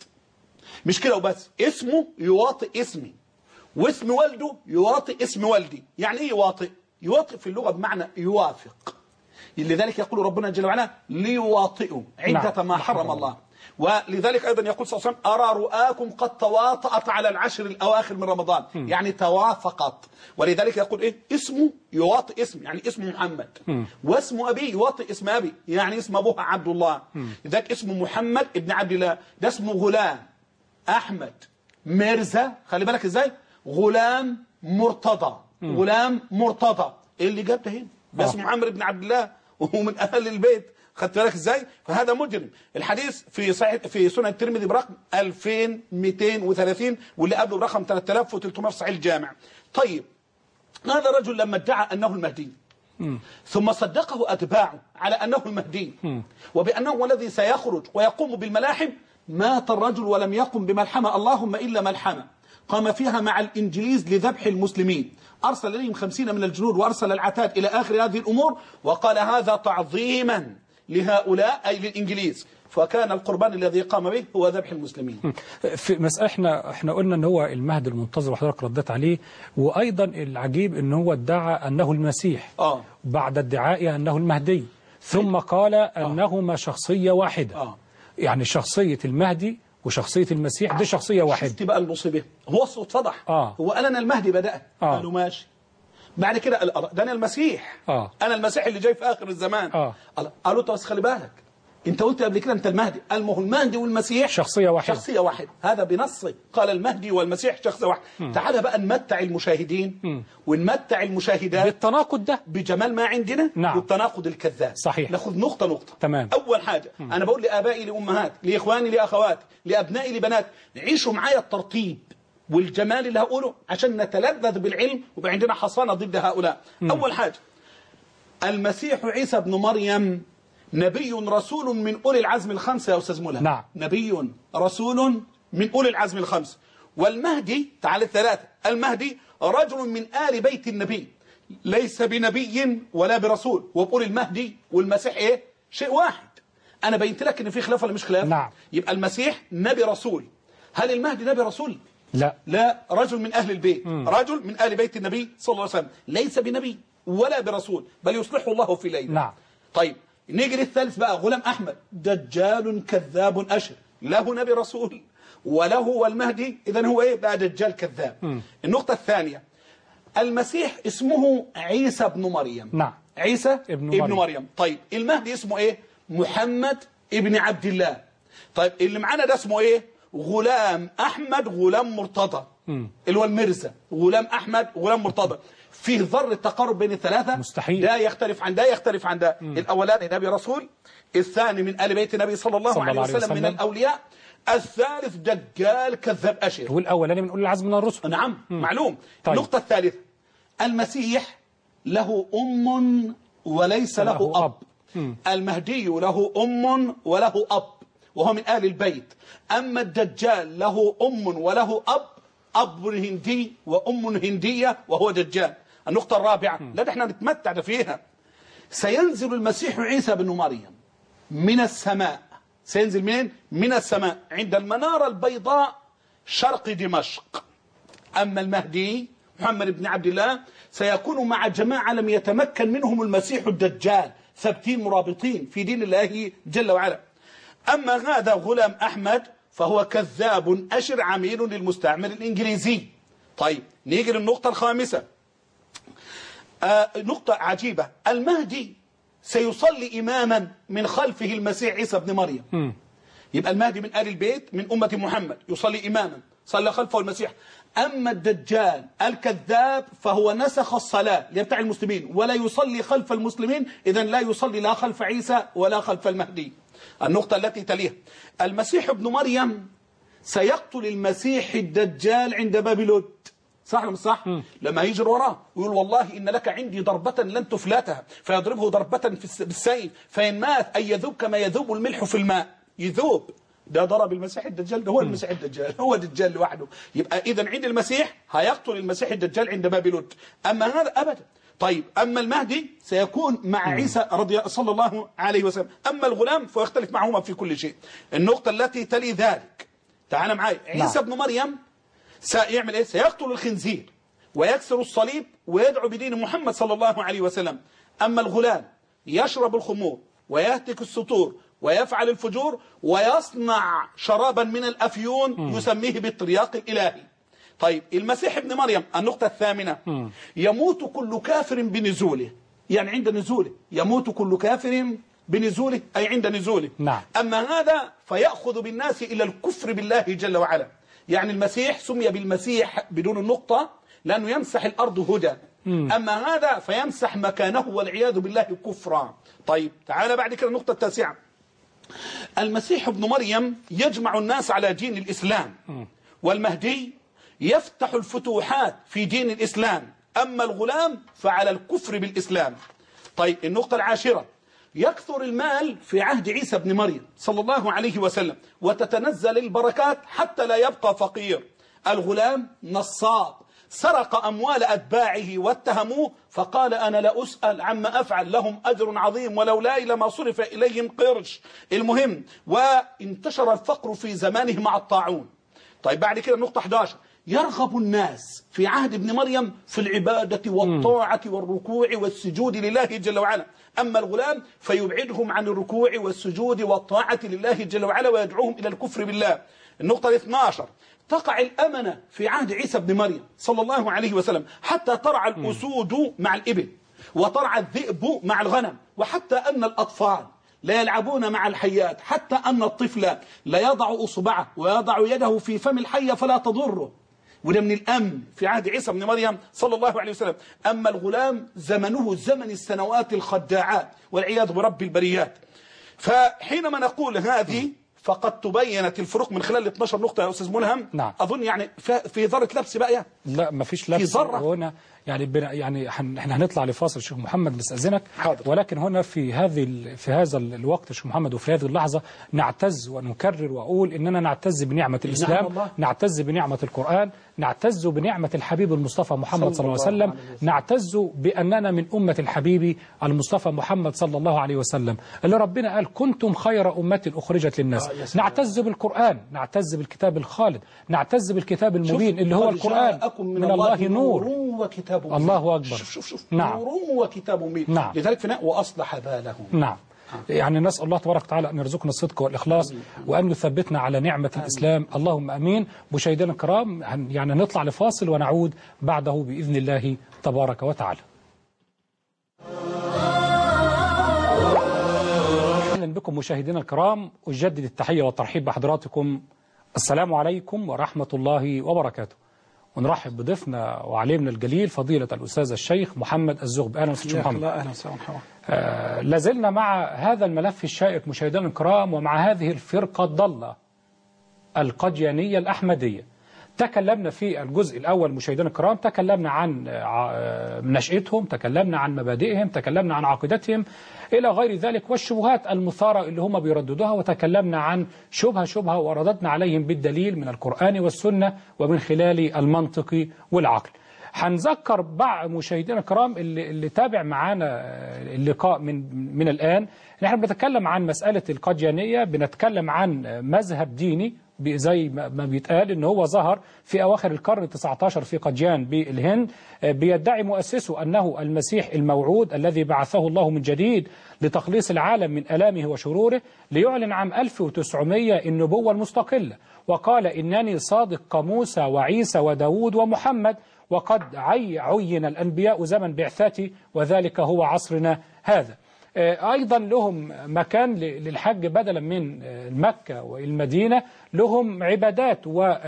مش كده وبس، اسمه يواطئ اسمي واسم والده يواطئ اسم والدي. يعني إيه يواطئ؟ يواطئ في اللغة بمعنى يوافق. لذلك يقول ربنا جل وعلا ليواطئوا عدة ما حرم الله. ولذلك أيضا يقول صلى الله عليه وسلم أرى رؤاكم قد تواطأت على العشر الأواخر من رمضان. يعني توافقت. ولذلك يقول إيه؟ اسمه يواطئ اسم، يعني اسم محمد. واسم أبي يواطئ اسم أبي، يعني اسم أبوه عبد الله. لذلك اسمه محمد ابن عبد الله، ده اسمه غلام أحمد ميرزا. خلي بالك إزاي؟ غلام مرتضى. غلام مرتضى اللي جاب ده هنا، ده اسمه محمد ابن عبد الله وهو من أهل البيت. خدت بالك ازاي؟ فهذا مجرم. الحديث في صحيح في سنن الترمذي برقم 2230 واللي قبله برقم 3300 في صحيح الجامع. طيب هذا الرجل لما ادعى انه المهدي ثم صدقه اتباعه على انه المهدي وبانه الذي سيخرج ويقوم بالملاحم، مات الرجل ولم يقم بملحمه اللهم الا ملحمه قام فيها مع الانجليز لذبح المسلمين. ارسل اليهم 50 من الجنود وارسل العتاد الى اخر هذه الامور، وقال هذا تعظيما لهؤلاء أي للإنجليز، فكان القربان الذي قام به هو ذبح المسلمين. في مسألة احنا قلنا ان هو المهدي المنتظر وحضرتك ردت عليه، وايضا العجيب ان هو ادعى انه المسيح بعد ادعائه انه المهدي، ثم قال انهما شخصية واحدة. يعني شخصية المهدي وشخصية المسيح دي شخصية واحدة. شفت بقى المصيبة، هو اتفضح. هو قال انا المهدي بدأ. قالوا ماشي. بعد كده ده انا المسيح. انا المسيح اللي جاي في اخر الزمان. قالوا طب بس خلي بالك انت قلت قبل كده انت المهدي. قال ما هو المهدي والمسيح شخصية واحدة. شخصية واحدة، هذا بنص قال المهدي والمسيح شخصية واحدة. تعال بقى نمتع المشاهدين ونمتع المشاهدات بالتناقض ده بجمال ما عندنا. نعم. والتناقض الكذاب. صحيح. ناخذ نقطة نقطة. تمام. اول حاجة انا بقول لآبائي لأمهات لإخواني لأخواتي لأبنائي لبنات، عيشوا معايا الترتيب والجمال اللي هقوله عشان نتلذذ بالعلم ويبقى عندنا حصانة ضد هؤلاء. أول حاجة المسيح عيسى ابن مريم نبي رسول من أولي العزم الخمسة يا أستاذ ملهم. نعم. نبي رسول من أولي العزم الخمسة. والمهدي تعالى الثلاثة، المهدي رجل من آل بيت النبي، ليس بنبي ولا برسول. وبقول المهدي والمسيح إيه؟ شيء واحد. أنا بينت لك إن في خلاف ولا مش خلاف؟ نعم. يبقى المسيح نبي رسول. هل المهدي نبي رسول؟ لا، رجل من أهل البيت، رجل من آل بيت النبي صلى الله عليه وسلم، ليس بنبي ولا برسول، بل يصلحه الله في ليلة. نعم. طيب نيجي للثالث بقى، غلام أحمد دجال كذاب أشر، له نبي رسول وله والمهدي، إذن هو إيه بقى؟ دجال كذاب. النقطة الثانية، المسيح اسمه عيسى ابن مريم. نعم. عيسى ابن مريم. طيب المهدي اسمه إيه؟ محمد ابن عبد الله. طيب اللي معانا ده اسمه إيه؟ غلام أحمد غلام مرتضى، اللي هو المرزا. غلام أحمد غلام مرتضى. فيه ذرة تقارب بين الثلاثة؟ مستحيل. ده يختلف عن ده، يختلف عن ده. الأولاني نبي رسول، الثاني من آل بيت النبي صلى الله عليه وسلم من الأولياء، الثالث دجال كذاب أشر. والأولاني من أولي العزم من الرسل. نعم. معلوم. طيب. النقطة الثالثة، المسيح له أم وليس له أب. المهدي له أم وله أب وهو من آل البيت. أما الدجال له أم وله أب هندي وأم هندية وهو دجال. النقطة الرابعة، لا احنا نتمتع فيها، سينزل المسيح عيسى بن مريم من السماء. سينزل منين؟ من السماء عند المنارة البيضاء شرق دمشق. أما المهدي محمد بن عبد الله سيكون مع جماعة لم يتمكن منهم المسيح الدجال، ثابتين مرابطين في دين الله جل وعلا. أما هذا غلام أحمد فهو كذاب أشر عميل للمستعمر الإنجليزي. طيب نيجي للنقطة الخامسة، نقطة عجيبة، المهدي سيصلي إماما من خلفه المسيح عيسى بن مريم. يبقى المهدي من آل البيت من أمة محمد يصلي إماما، صلى خلفه المسيح. أما الدجال الكذاب فهو نسخ الصلاة ليبتع المسلمين ولا يصلي خلف المسلمين، إذن لا يصلي لا خلف عيسى ولا خلف المهدي. النقطة التي تليها، المسيح ابن مريم سيقتل المسيح الدجال عند باب لد. صح ولا مش صح؟ لما يجر وراه ويقول والله إن لك عندي ضربة لن تفلتها، فيضربه ضربة بالسيف فإن مات أي يذوب كما يذوب الملح في الماء، يذوب. ده ضرب المسيح الدجال، ده هو المسيح الدجال، هو دجال لوحده. يبقى إذن عند المسيح هيقتل المسيح الدجال عند باب لد. أما هذا أبدا. طيب أما المهدي سيكون مع عيسى صلى الله عليه وسلم. أما الغلام فيختلف معهما في كل شيء. النقطة التي تلي ذلك، تعال معي، عيسى ابن مريم سيعمل إيه؟ سيقتل الخنزير ويكسر الصليب ويدعو بدين محمد صلى الله عليه وسلم. أما الغلام يشرب الخمور ويهتك السطور ويفعل الفجور ويصنع شرابا من الأفيون يسميه بالترياق الإلهي. طيب المسيح ابن مريم، النقطة الثامنة، يموت كل كافر بنزوله، يعني عند نزوله يموت كل كافر بنزوله، أي عند نزوله. نعم. أما هذا فيأخذ بالناس إلى الكفر بالله جل وعلا. يعني المسيح سمي بالمسيح بدون النقطة لأنه يمسح الأرض هدى. أما هذا فيمسح مكانه والعياذ بالله كفرا. طيب تعال بعد كده النقطة التاسعة، المسيح ابن مريم يجمع الناس على دين الإسلام، والمهدي يفتح الفتوحات في دين الإسلام. أما الغلام فعلى الكفر بالإسلام. طيب النقطة العاشرة، يكثر المال في عهد عيسى بن مريم صلى الله عليه وسلم وتتنزل البركات حتى لا يبقى فقير. الغلام نصاب، سرق أموال أتباعه واتهموه فقال أنا لا أسأل عما أفعل، لهم أجر عظيم ولولاي لما صرف إليهم قرش. المهم وانتشر الفقر في زمانه مع الطاعون. طيب بعد كده النقطة 11، يرغب الناس في عهد ابن مريم في العبادة والطاعة والركوع والسجود لله جل وعلا. أما الغلام فيبعدهم عن الركوع والسجود والطاعة لله جل وعلا ويدعوهم إلى الكفر بالله. النقطة 12، تقع الأمنة في عهد عيسى بن مريم صلى الله عليه وسلم حتى ترعى الأسود مع الإبل وترعى الذئب مع الغنم، وحتى أن الأطفال لا يلعبون مع الحيات، حتى أن الطفل لا يضع أصبعه ويضع يده في فم الحية فلا تضره. وده من الأمن في عهد عيسى بن مريم صلى الله عليه وسلم. أما الغلام زمنه زمن السنوات الخداعات والعياذ برب البريات. فحينما نقول هذه فقد تبينت الفروق من خلال 12 نقطة يا أستاذ ملهم. نعم. أظن يعني في ذرة لبس بقى يعني. لا ما فيش لبس هنا يعني احنا هنطلع لفاصل الشيخ محمد نستأذنك. حاضر. ولكن هنا في هذا الوقت الشيخ محمد وفي هذه اللحظة نعتز ونكرر وأقول إننا نعتز بنعمة الإسلام، نعتز بنعمة القرآن، نعتز بنعمة الحبيب المصطفى محمد صلى الله عليه وسلم، نعتز بأننا من أمة الحبيب المصطفى محمد صلى الله عليه وسلم اللي ربنا قال كنتم خير أمة أخرجت للناس. نعتز بالقرآن، نعتز بالكتاب الخالد، نعتز بالكتاب المبين اللي هو القرآن من الله نور وكتاب مبين. الله أكبر. شوف نعم. نور وكتاب مبين. نعم. لذلك فناء وأصلح بالهم. نعم. يعني نسأل الله تبارك وتعالى أن يرزقنا الصدق والإخلاص وأن يثبتنا على نعمة الإسلام. اللهم أمين. مشاهدينا الكرام يعني نطلع لفاصل ونعود بعده بإذن الله تبارك وتعالى. أهلا بكم مشاهدينا الكرام، أجدد التحية والترحيب بحضراتكم. السلام عليكم ورحمة الله وبركاته. ونرحب بضيفنا وعليمنا الجليل فضيلة الأستاذ الشيخ محمد الزغبي. أهلا وسهلا محمد. أهلا وسهلا. لازلنا مع هذا الملف الشائك مشاهدينا الكرام ومع هذه الفرقة الضالة القديانية الأحمدية. تكلمنا في الجزء الأول مشاهدينا الكرام، تكلمنا عن نشأتهم، تكلمنا عن مبادئهم، تكلمنا عن عقيدتهم إلى غير ذلك والشبهات المثارة اللي هم بيرددوها، وتكلمنا عن شبهة ورددنا عليهم بالدليل من القرآن والسنة ومن خلال المنطق والعقل. هنذكر بعض مشاهدينا الكرام اللي تابع معانا اللقاء من الآن، نحن بنتكلم عن مسألة القديانية، بنتكلم عن مذهب ديني زي ما بيتقال ان هو ظهر في اواخر القرن ال19 في قديان بالهند، بيدعي مؤسسه انه المسيح الموعود الذي بعثه الله من جديد لتخليص العالم من الامه وشروره، ليعلن عام 1900 النبوة المستقلة، وقال انني صادق كموسى وعيسى وداود ومحمد، وقد عين الانبياء زمن بعثتي وذلك هو عصرنا هذا. أيضا لهم مكان للحج بدلا من مكة والمدينة، لهم عبادات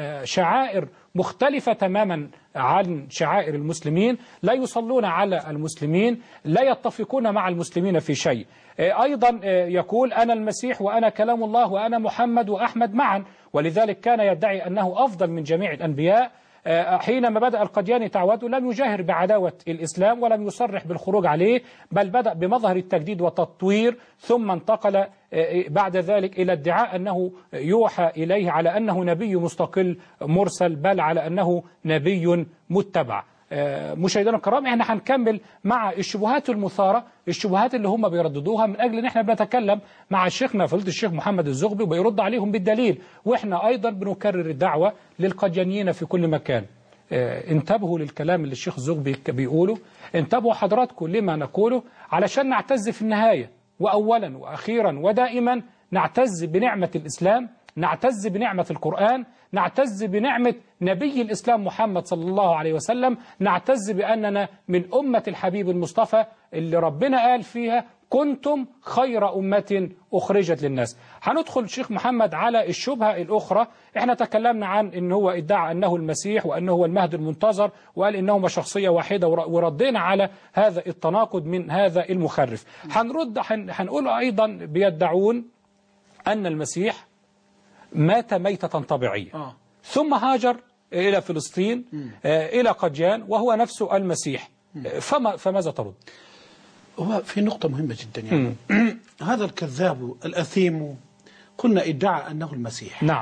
وشعائر مختلفة تماما عن شعائر المسلمين، لا يصلون على المسلمين، لا يتفقون مع المسلمين في شيء. أيضا يقول أنا المسيح وأنا كلام الله وأنا محمد وأحمد معا، ولذلك كان يدعي أنه أفضل من جميع الأنبياء. حينما بدأ القدياني تعوده لم يجاهر بعداوة الإسلام ولم يصرح بالخروج عليه، بل بدأ بمظهر التجديد والتطوير، ثم انتقل بعد ذلك إلى ادعاء أنه يوحى إليه على أنه نبي مستقل مرسل، بل على أنه نبي متبع. مشاهدينا الكرام، احنا هنكمل مع الشبهات المثارة، الشبهات اللي هم بيرددوها، من أجل ان احنا بنتكلم مع شيخنا فضيلة الشيخ محمد الزغبي وبيرد عليهم بالدليل، واحنا أيضا بنكرر الدعوة للقديانيين في كل مكان. انتبهوا للكلام اللي الشيخ الزغبي بيقوله، انتبهوا حضراتكم لما نقوله، علشان نعتز في النهاية وأولا وأخيرا ودائما نعتز بنعمة الإسلام، نعتز بنعمة القرآن، نعتز بنعمة نبي الإسلام محمد صلى الله عليه وسلم، نعتز بأننا من أمة الحبيب المصطفى اللي ربنا قال فيها كنتم خير أمة أخرجت للناس. هندخل الشيخ محمد على الشبهة الأخرى. احنا تكلمنا عن ان هو ادعى أنه المسيح وأنه هو المهدي المنتظر، وقال إنهما شخصية واحدة، وردينا على هذا التناقض من هذا المخرف. هنقول أيضا بيدعون أن المسيح مات ميتة طبيعية ثم هاجر إلى فلسطين إلى قديان وهو نفسه المسيح. فماذا ترد؟ هو في نقطة مهمة جدا يعني هذا الكذاب الأثيم قلنا ادعى أنه المسيح. نعم.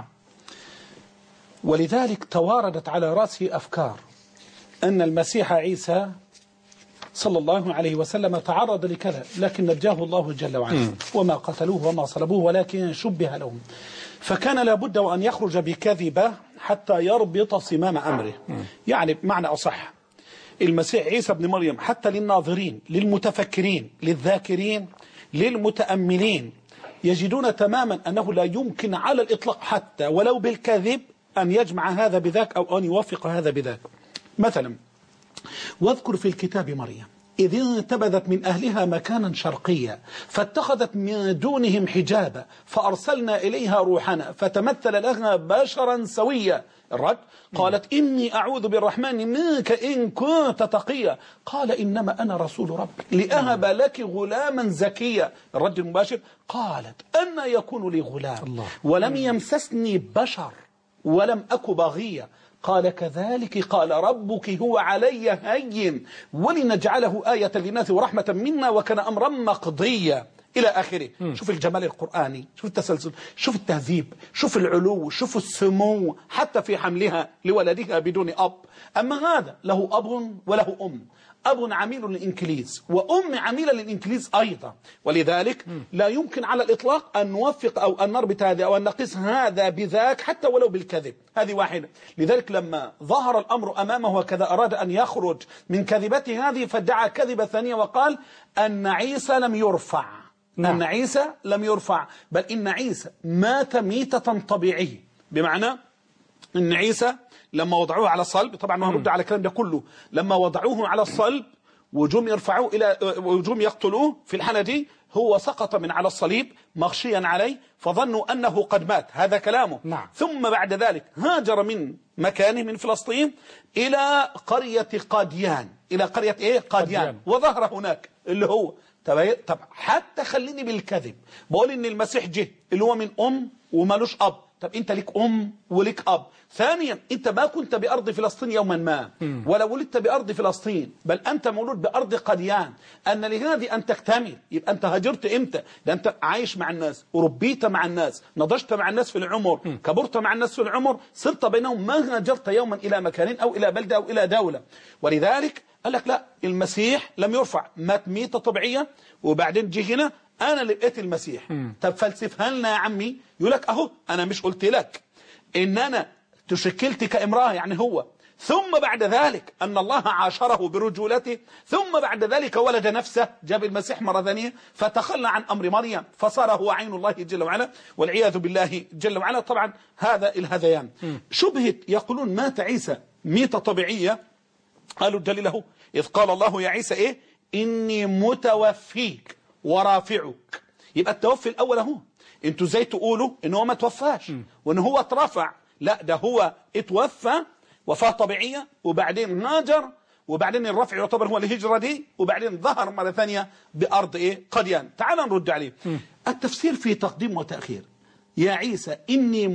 ولذلك تواردت على رأسه أفكار أن المسيح عيسى صلى الله عليه وسلم تعرض لكذا، لكن نجاه الله جل وعلا، وما قتلوه وما صلبوه ولكن شبه لهم، فكان لابد وأن يخرج بكذبة حتى يربط صمام أمره. يعني بمعنى أصح المسيح عيسى بن مريم حتى للناظرين للمتفكرين للذاكرين للمتأملين يجدون تماما أنه لا يمكن على الإطلاق حتى ولو بالكذب أن يجمع هذا بذاك أو أن يوافق هذا بذاك. مثلا واذكر في الكتاب مريم إذ انتبذت من أهلها مكانا شرقيا فاتخذت من دونهم حجابا فأرسلنا إليها روحنا فتمثل لها بشرا سويا. الرد قالت إني أعوذ بالرحمن منك إن كنت تقيا. قال إنما أنا رسول ربك لأهب لك غلاما زكيا. الرد المباشر قالت أن يكون لي غلام ولم يمسسني بشر ولم أك بغيا. قال كذلك قال ربك هو علي هين ولنجعله آية للناس ورحمة منا وكان أمرا مقضيا إلى آخره. شوف الجمال القرآني، شوف التسلسل، شوف التهذيب، شوف العلو، شوف السمو حتى في حملها لولدها بدون أب. أما هذا له أب وله أم، أب عميل للإنكليز وأم عميلة للإنكليز أيضا، ولذلك لا يمكن على الإطلاق أن نوفق أو أن نربط هذا أو أن نقيس هذا بذاك حتى ولو بالكذب. هذه واحدة. لذلك لما ظهر الأمر أمامه وكذا أراد أن يخرج من كذبته هذه فادعى كذبة ثانية وقال أن عيسى لم يرفع. أن عيسى لم يرفع، بل إن عيسى مات ميتة طبيعية، بمعنى أن عيسى لما وضعوه على الصلب، طبعا ما هنرد على الكلام ده كله، لما وضعوه على الصلب وجم يرفعوه إلى وجم يقتلوه في الحالة دي هو سقط من على الصليب مغشيا عليه فظنوا أنه قد مات. هذا كلامه. ثم بعد ذلك هاجر من مكانه من فلسطين إلى قرية قاديان، إلى قرية إيه؟ قاديان، وظهر هناك اللي هو طب حتى خليني بالكذب، بقول ان المسيح جه اللي هو من ام ومالوش اب. طب انت ليك ام وليك اب. ثانيا انت ما كنت بارض فلسطين يوما ما ولا ولدت بارض فلسطين، بل انت مولود بارض قديان. ان لهذه ان تكتمل يبقى انت هاجرت امتى؟ ده انت عايش مع الناس وربيت مع الناس، نضجت مع الناس في العمر، كبرت مع الناس في العمر، صرت بينهم، ما هاجرت يوما الى مكان او الى بلده او الى دوله. ولذلك قال لك لا، المسيح لم يرفع، مات ميتة طبيعية وبعدين جه هنا أنا اللي لقيت المسيح. طب فلسفها لنا يا عمي. يقول لك أهو أنا مش قلت لك إن أنا تشكلت كامرأة يعني هو، ثم بعد ذلك أن الله عاشره برجولته، ثم بعد ذلك ولد نفسه، جاب المسيح مرة ثانية فتخلى عن أمر مريم فصار هو عين الله جل وعلا والعياذ بالله جل وعلا. طبعا هذا الهذيان شبهت، يقولون مات عيسى ميتة طبيعية. قالوا الدليل له إذ قال الله يا عيسى إيه؟ إني متوفيك ورافعك. يبقى التوفي الأول أهو. أنتوا زي تقولوا إن هو ما توفاش وإن هو اترفع، لا ده هو اتوفى وفاة طبيعية وبعدين هاجر وبعدين الرفع يعتبر هو الهجرة دي وبعدين ظهر مرة ثانية بأرض إيه؟ قديان. تعال نرد عليه. التفسير في تقديم وتأخير. يا عيسى إني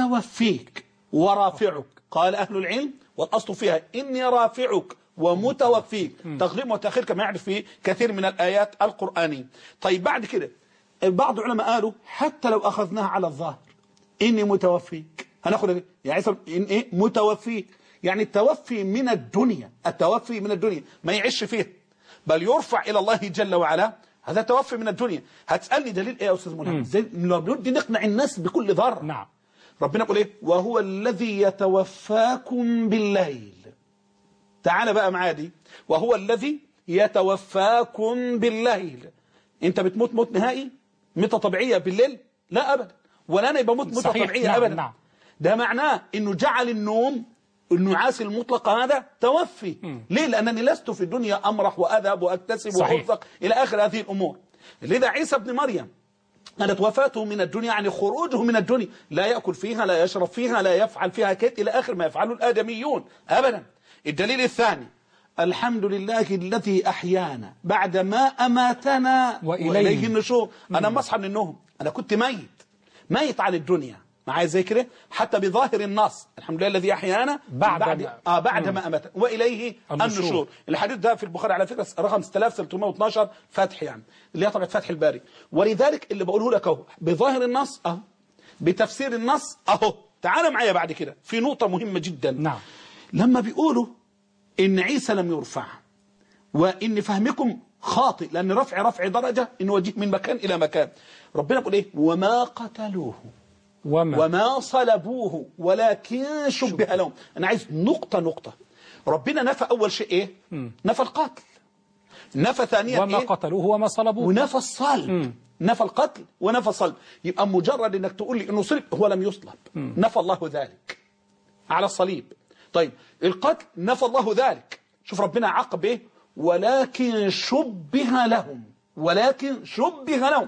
متوفيك ورافعك، قال أهل العلم والأصل فيها إني رافعك ومتوفيك، تقديم وتأخير كما يعرف في كثير من الآيات القرآنية. طيب بعد كده بعض العلماء قالوا حتى لو أخذناها على الظاهر إني متوفيك، هناخد يا عيسى إن إيه؟ متوفيك، يعني التوفي من الدنيا، التوفي من الدنيا ما يعيش فيه بل يرفع إلى الله جل وعلا، هذا توفي من الدنيا. هتسألني دليل إيه يا أستاذ منى؟ بدي نقنع الناس بكل ذرة. نعم. ربنا يقول إيه؟ وهو الذي يتوفاكم بالليل. تعال بقى معايا دي، وهو الذي يتوفاكم بالليل. انت بتموت موت نهائي ميتة طبيعية بالليل؟ لا أبدا. ولا أنا يبقى موت ميتة طبيعية. نعم. أبدا. نعم. ده معناه إنه جعل النوم النعاس المطلق هذا توفي. ليه؟ لأنني لست في الدنيا أمرح وأذهب وأكتسب وأرزق إلى آخر هذه الأمور. لذا عيسى ابن مريم كانت وفاته من الدنيا يعني خروجه من الدنيا، لا يأكل فيها، لا يشرب فيها، لا يفعل فيها كيد إلى آخر ما يفعله الآدميون أبدا. الدليل الثاني الحمد لله الذي أحيانا بعد ما أماتنا وإليه النشور. أنا ما أصحى من النوم، أنا كنت ميت على الدنيا معايا زي كده، حتى بظاهر النص الحمد لله الذي أحيانا بعد ما أماتنا وإليه النشور. الحديث ده في البخاري على فكرة رقم 6312 فتح، يعني اللي هي طبعا فتح الباري. ولذلك اللي بقوله لك أهو بظاهر النص أهو، بتفسير النص أهو. تعال معايا بعد كده في نقطة مهمة جدا. نعم. لما بيقولوا إن عيسى لم يرفع وإن فهمكم خاطئ، لأن رفع درجة إنه وجه من مكان إلى مكان. ربنا يقول إيه؟ وما قتلوه وما صلبوه ولكن شبه لهم. أنا عايز نقطة. ربنا نفى أول شيء إيه؟ نفى القتل. نفى ثانيا وما إيه؟ قتلوه وما صلبوه. ونفى الصلب. نفى القتل ونفى الصلب. يبقى مجرد إنك تقول لي إنه صلب، هو لم يصلب، نفى الله ذلك على الصليب. طيب القتل نفى الله ذلك. شوف ربنا عاقب إيه؟ ولكن شبه لهم، ولكن شبه لهم،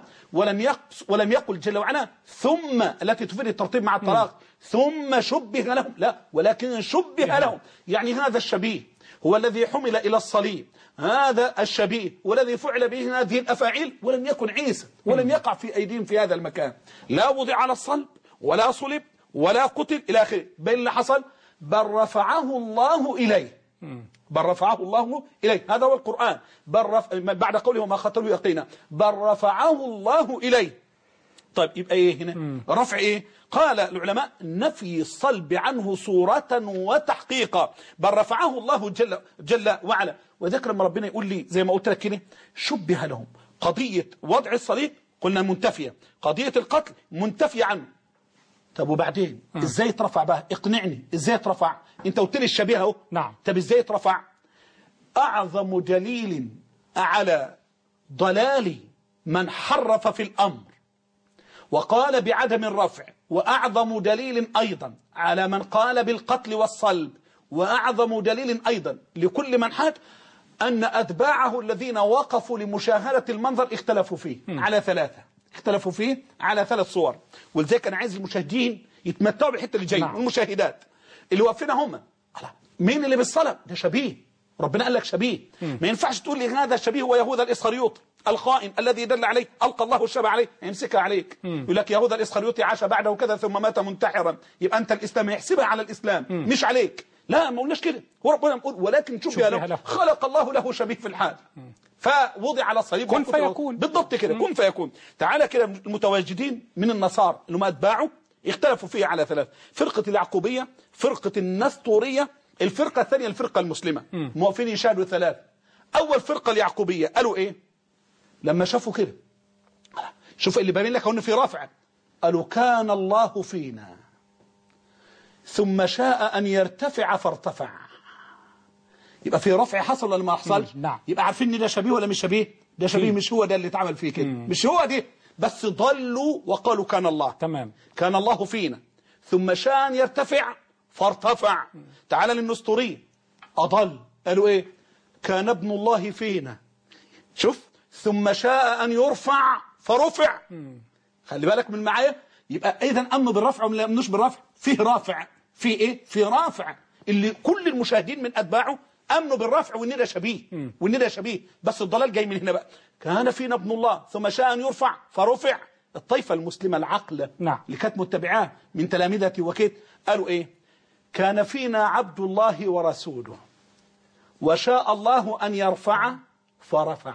ولم يقل جل وعلا ثم التي تفيد الترتيب مع الطلاق ثم شبه لهم، لا، ولكن شبه لهم. يعني هذا الشبيه هو الذي حمل إلى الصليب، هذا الشبيه والذي فعل به هذه الأفاعيل، ولم يكن عيسى ولم يقع في أيديهم في هذا المكان، لا وضع على الصلب ولا صلب ولا قتل إلى آخره، بل اللي حصل بل رفعه الله إليه، بل رفعه الله إليه. هذا هو القرآن، بعد قوله وما قتلوه يقينا، بل رفعه الله إليه. طيب يبقى إيه هنا؟ رفع إيه؟ قال العلماء نفي الصلب عنه صورة وتحقيقا، بل رفعه الله جل وعلا. وذكر لما ربنا يقول لي زي ما قلت لك كده شبه لهم، قضية وضع الصليب قلنا منتفية، قضية القتل منتفية عنه. طب وبعدين ازاي يترفع بقى؟ اقنعني ازاي يترفع؟ انت قلت لي الشبيه اهو. نعم. طب ازاي يترفع؟ اعظم دليل على ضلال من حرف في الامر وقال بعدم الرفع، واعظم دليل ايضا على من قال بالقتل والصلب، واعظم دليل ايضا لكل من حاد ان اتباعه الذين وقفوا لمشاهدة المنظر اختلفوا فيه على ثلاثة، اختلفوا فيه على 3 صور. ولذلك انا عايز المشاهدين يتمتعوا بالحته اللي جايه. والمشاهدات اللي واقفين هم مين اللي بالصلب؟ ده شبيه، ربنا قال لك شبيه. ما ينفعش تقول لي هذا شبيه هو يهوذا الاسخريوطي الخائن الذي دل عليه القى الله الشبع عليه، يمسكها عليك يقول لك يهوذا الاسخريوطي عاش بعده كذا ثم مات منتحرا، يبقى انت الاسلام يحسبها على الاسلام مش عليك. لا، ما قلناش كده، وربنا يقول ولكن شبه له، خلق الله له شبيه في الحال فوضع على الصليب كن فيكون. بالضبط كده، كن فيكون. تعالى كده المتواجدين من النصارى اللي هم اتباعوا اختلفوا فيه على 3: فرقة اليعقوبية، فرقة النسطورية، الفرقة الثانية الفرقة المسلمة. موافقين يشاهدوا 3. أول فرقة اليعقوبية قالوا إيه؟ لما شافوا كده شوف اللي باين لك هون في رفع، قالوا كان الله فينا ثم شاء أن يرتفع فارتفع. يبقى في رفع حصل ولا ما حصلش؟ نعم. يبقى عارفين ان ده شبيه ولا مش شبيه؟ ده شبيه، مش هو ده اللي اتعمل فيه كده، مش هو ده، بس ضلوا وقالوا كان الله. تمام. كان الله فينا ثم شاء أن يرتفع فارتفع. تعال للنسطورية، أضل، قالوا ايه؟ كان ابن الله فينا، شوف، ثم شاء أن يرفع فرفع. خلي بالك من معايا. يبقى اذا امنوا بالرفع ولا امنوش بالرفع؟ فيه رافع، في ايه؟ في رافع اللي كل المشاهدين من اتباعه امنوا بالرفع وان ده شبيه، وان ده شبيه، بس الضلال جاي من هنا بقى. كان فينا ابن الله ثم شاء ان يرفع فرفع. الطائفه المسلمه العقله اللي كانت متبعاه من تلامذتي وكيت قالوا ايه؟ كان فينا عبد الله ورسوله وشاء الله ان يرفع فرفع.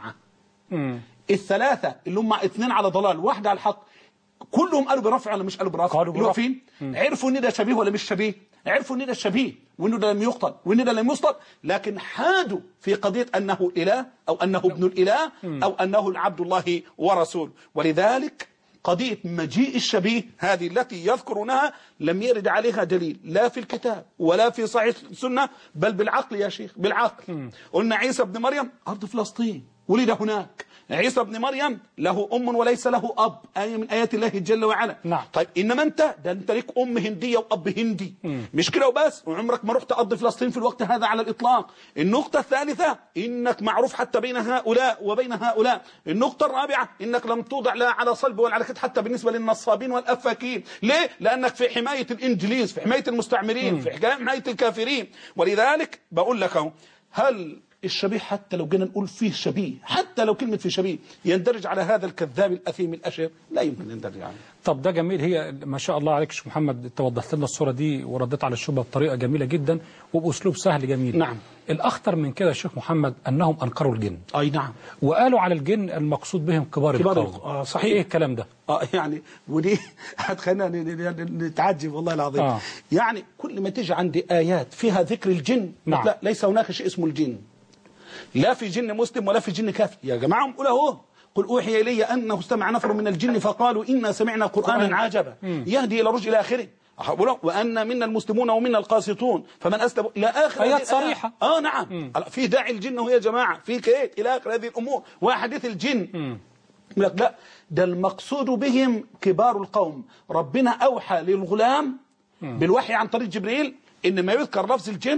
الثلاثه اللي هم 2 على ضلال 1 على الحق، كلهم قالوا برفع ولا مش قالوا برفع؟ قالوا برفع. فين؟ عرفوا ان ده شبيه ولا مش شبيه؟ عرفوا ان ده شبيه وانه ده لم يقتل وان ده لم يسقط، لكن حادوا في قضيه انه اله او انه ابن الاله او انه عبد الله ورسوله. ولذلك قضيه مجيء الشبيه هذه التي يذكرونها لم يرد عليها دليل لا في الكتاب ولا في صحيح السنه، بل بالعقل يا شيخ، بالعقل. قلنا عيسى ابن مريم ارض فلسطين ولد هناك، عيسى ابن مريم له أم وليس له أب، آية من آيات الله جل وعلا. نعم. طيب إنما أنت ده أنت ليك أم هندية وأب هندي، مش كده وبس، وعمرك ما رحت أرض فلسطين في الوقت هذا على الإطلاق. النقطة الثالثة إنك معروف حتى بين هؤلاء وبين هؤلاء. النقطة الرابعة إنك لم توضع لا على صلب ولا على كده حتى بالنسبة للنصابين والأفاكين. ليه؟ لأنك في حماية الإنجليز، في حماية المستعمرين، في حماية الكافرين. ولذلك بقول لك أهو، هل الشبيه حتى لو جينا نقول فيه شبيه، حتى لو كلمة فيه شبيه يندرج على هذا الكذاب الأثيم الأشر؟ لا يمكن يندرج عليه. طب ده جميل، هي ما شاء الله عليك شيخ محمد، توضحت لنا الصورة دي وردت على الشبهة بطريقة جميلة جدا وبأسلوب سهل جميل. نعم. الأخطر من كده يا شيخ محمد أنهم أنكروا الجن. أي نعم. وقالوا على الجن المقصود بهم كبار القوم. صحيح. إيه الكلام ده؟ يعني ودي هتخلينا نتعجب والله العظيم. يعني كل ما تيجي عندي آيات فيها ذكر الجن، نعم. لا ليس هناك شيء اسمه الجن، لا في جن مسلم ولا في جن كافر. يا جماعة قول اهو، قل أوحي إلي أنه استمع نفر من الجن فقالوا إنا سمعنا قرآنا عجبا يهدي إلى رشد إلى آخره، وأن منا المسلمون ومنا القاسطون فمن أسلم إلى آخر آيات صريحة. نعم. في داعي الجن وهي جماعة في كيت إلى آخر هذه الأمور وحديث الجن. لا، ده المقصود بهم كبار القوم. ربنا أوحى للغلام بالوحي عن طريق جبريل إن ما يذكر لفظ الجن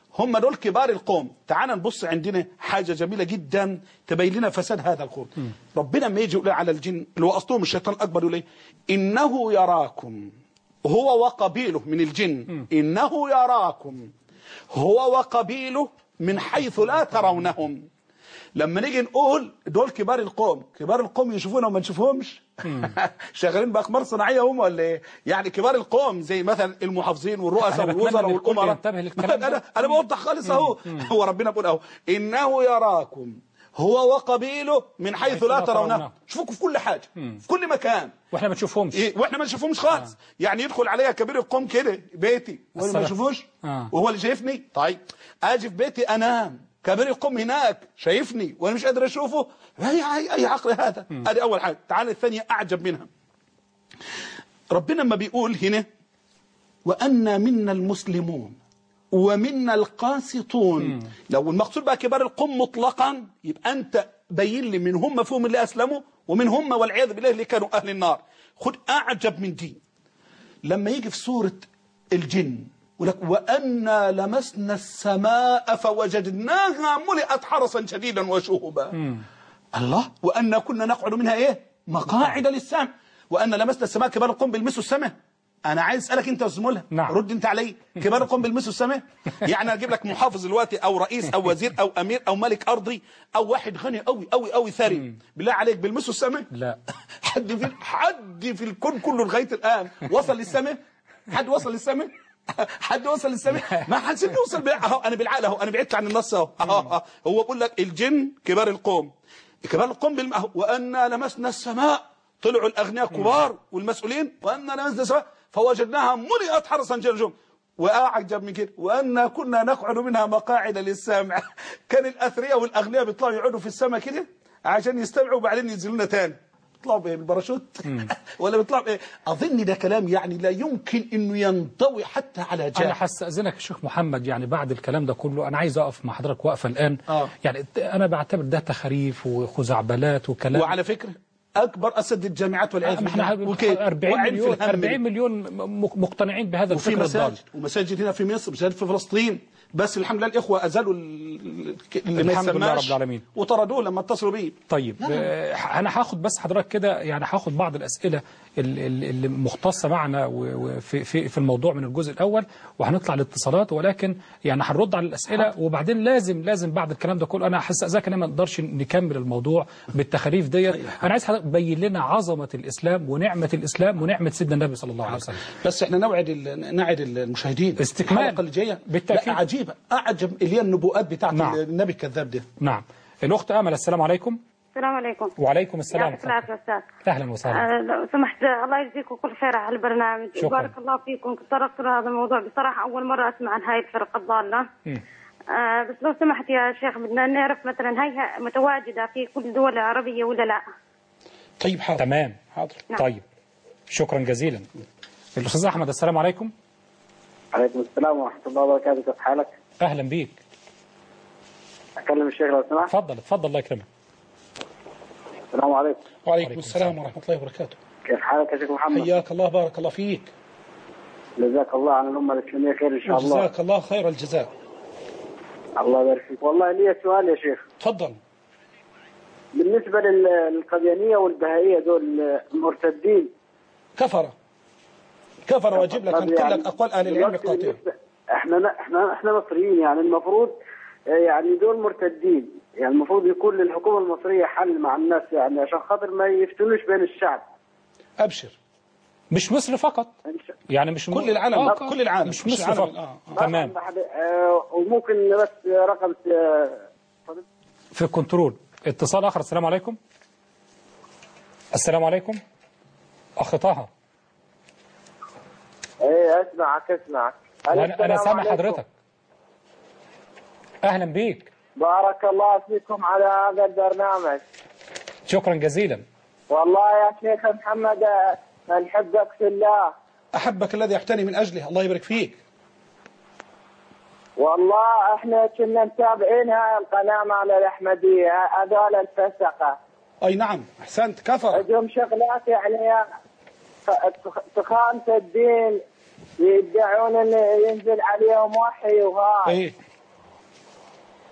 هم دول كبار القوم. تعال نبص عندنا حاجة جميلة جدا تبين لنا فساد هذا القوم. ربنا لما يجي يقول على الجن اللي هو أصلهم الشيطان الأكبر يقول إنه يراكم هو وقبيله من الجن، إنه يراكم هو وقبيله من حيث لا ترونهم. لما نيجي نقول دول كبار القوم، كبار القوم يشوفونا وما نشوفهمش؟ شغالين بأقمار صناعية هم ولا ايه؟ يعني كبار القوم زي مثلا المحافظين والرؤساء والوزراء والأمراء. أنا بوضح خالص أهو. هو ربنا بيقول أهو إنه يراكم هو وقبيله من حيث لا ترونه. شوفوكوا في كل حاجة في كل مكان واحنا ما نشوفهمش. واحنا ما نشوفهمش خالص. يعني يدخل عليا كبير القوم كده بيتي وانا ما اشوفوش وهو اللي شايفني. طيب اجي في بيتي انام، كبير القوم هناك شايفني وانا مش قادر اشوفه. اي عقل هذا؟ ادي اول حاجه. تعال الثانيه اعجب منها. ربنا لما بيقول هنا وأنا منا المسلمون ومنا القاسطون، لو المقصود بقى كبار القوم مطلقا يبقى أنت بين لي من هم فيهم اللي أسلموا ومن هم والعياذ بالله اللي كانوا أهل النار. خد أعجب من دي لما يجي في سورة الجن ولك وأنا لمسنا السماء فوجدناها ملئت حرسا شديدا وشهبا. الله، وأنا كنا نقعد منها إيه؟ مقاعد للسمع. وأنا لمسنا السماء، كبار القوم بيلمسوا السماء. أنا عايز أسألك أنت وزمولها. رد أنت علي. كبار القوم بيلمسوا السماء؟ يعني أجيب لك محافظ دلوقتي أو رئيس أو وزير أو أمير أو ملك أرضي أو واحد غني أوي أوي أوي ثري، بالله عليك بيلمسوا السماء؟ لا. حد في الكون كله لغاية الآن وصل للسماء؟ حد وصل للسماء؟ حد وصل للسماء؟ ما حدش بيوصل. اهو انا بالعقل اهو، انا بعدت عن النص اهو. هو بيقول لك الجن كبار القوم، كبار القوم وأنا لمسنا السماء، طلعوا الأغنياء كبار والمسؤولين، وأنا لمسنا السماء فوجدناها ملئت حرسا شديدا. وأعجب من كده وأنا كنا نقعد منها مقاعد للسمع. كان الأثرياء والأغنياء بيطلعوا يقعدوا في السماء كده عشان يستمعوا وبعدين ينزلوا لنا تاني. بيطلعوا بايه؟ بالباراشوت؟ ولا بيطلعوا بايه؟ اظن ده كلام يعني لا يمكن انه ينطوي حتى على جهل. انا هستاذنك يا شيخ محمد، يعني بعد الكلام ده كله انا عايز اقف مع حضرتك وقفه الان. يعني انا بعتبر ده تخاريف وخزعبلات وكلام. وعلى فكره اكبر اسد الجامعات والعياذ بالله 40 مليون مقتنعين بهذا الفكر الضال. ومساجد هنا في مصر، مساجد في فلسطين، بس الحمد لله الاخوه ازالوا اللي ما الحمد لله رب العالمين وطردوه لما اتصلوا بيه. طيب انا هاخد بس حضرتك كده، يعني هاخد بعض الاسئله اللي مختصه معنا في الموضوع من الجزء الاول، وهنطلع الاتصالات، ولكن يعني هنرد على الاسئله وبعدين لازم بعد الكلام ده كله انا هستأذنك ان ما نقدرش نكمل الموضوع بالتخاريف ديت. انا عايز حضرتك تبين لنا عظمه الاسلام ونعمه الاسلام ونعمه سيدنا النبي صلى الله عليه وسلم. بس احنا نعد المشاهدين استكمال الحلقه اللي جايه بالتاكيد. عجيبه اعجب اللي هي النبوءات بتاعت النبي الكذاب ده. نعم. الاخت امل، السلام عليكم. السلام عليكم. وعليكم السلام. يعطيك العافيه استاذ. اهلا وسهلا. لو سمحت الله يجزيكم كل خير على البرنامج. شكرا. بارك الله فيكم. تطرقت لهذا الموضوع بصراحه اول مره اسمع عن هاي الفرقه الضاله. بس لو سمحت يا شيخ بدنا نعرف مثلا هي متواجده في كل الدول العربيه ولا لا؟ طيب حاضر. تمام حاضر. نعم. طيب شكرا جزيلا. الاستاذ احمد، السلام عليكم. عليكم السلام ورحمه الله وبركاته. كيف حالك؟ اهلا بيك. اكلم الشيخ لو سمحت. اتفضل الله يكرمك. السلام عليكم. وعليكم السلام ورحمه الله وبركاته. كيف حالك يا شيخ محمد؟ حياك الله، بارك الله فيك. جزاك الله عن الامه الاسلاميه خير ان شاء الله. جزاك الله خير الجزاء. الله يبارك فيك. والله لي سؤال يا شيخ. تفضل. بالنسبه للقديانيه والبهائيه دول مرتدين كفر واجب لك انقل لك اقوال اهل العلم قاطعه. احنا مصريين، يعني المفروض يعني دول مرتدين، يعني المفروض يكون للحكومه المصريه حل مع الناس، يعني عشان خاطر ما يفتنوش بين الشعب. ابشر. مش مصر فقط، يعني مش كل العالم. كل العالم مش مصر فقط. تمام. وممكن بس رقم في الكنترول. اتصال اخر. السلام عليكم. السلام عليكم اخ طه. ايه اسمعك. انا سامع حضرتك. اهلا بيك. بارك الله فيكم على هذا البرنامج. شكرا جزيلا. والله يا شيخ محمد نحبك في الله. احبك الذي احتني من اجله. الله يبارك فيك. والله احنا كنا متابعين هاي القناه مال الاحمديه، هذول الفسقه. اي نعم احسنت. كفر. عندهم شغلات يعني تخانة الدين، يدعون ان ينزل عليهم وحي وهاي.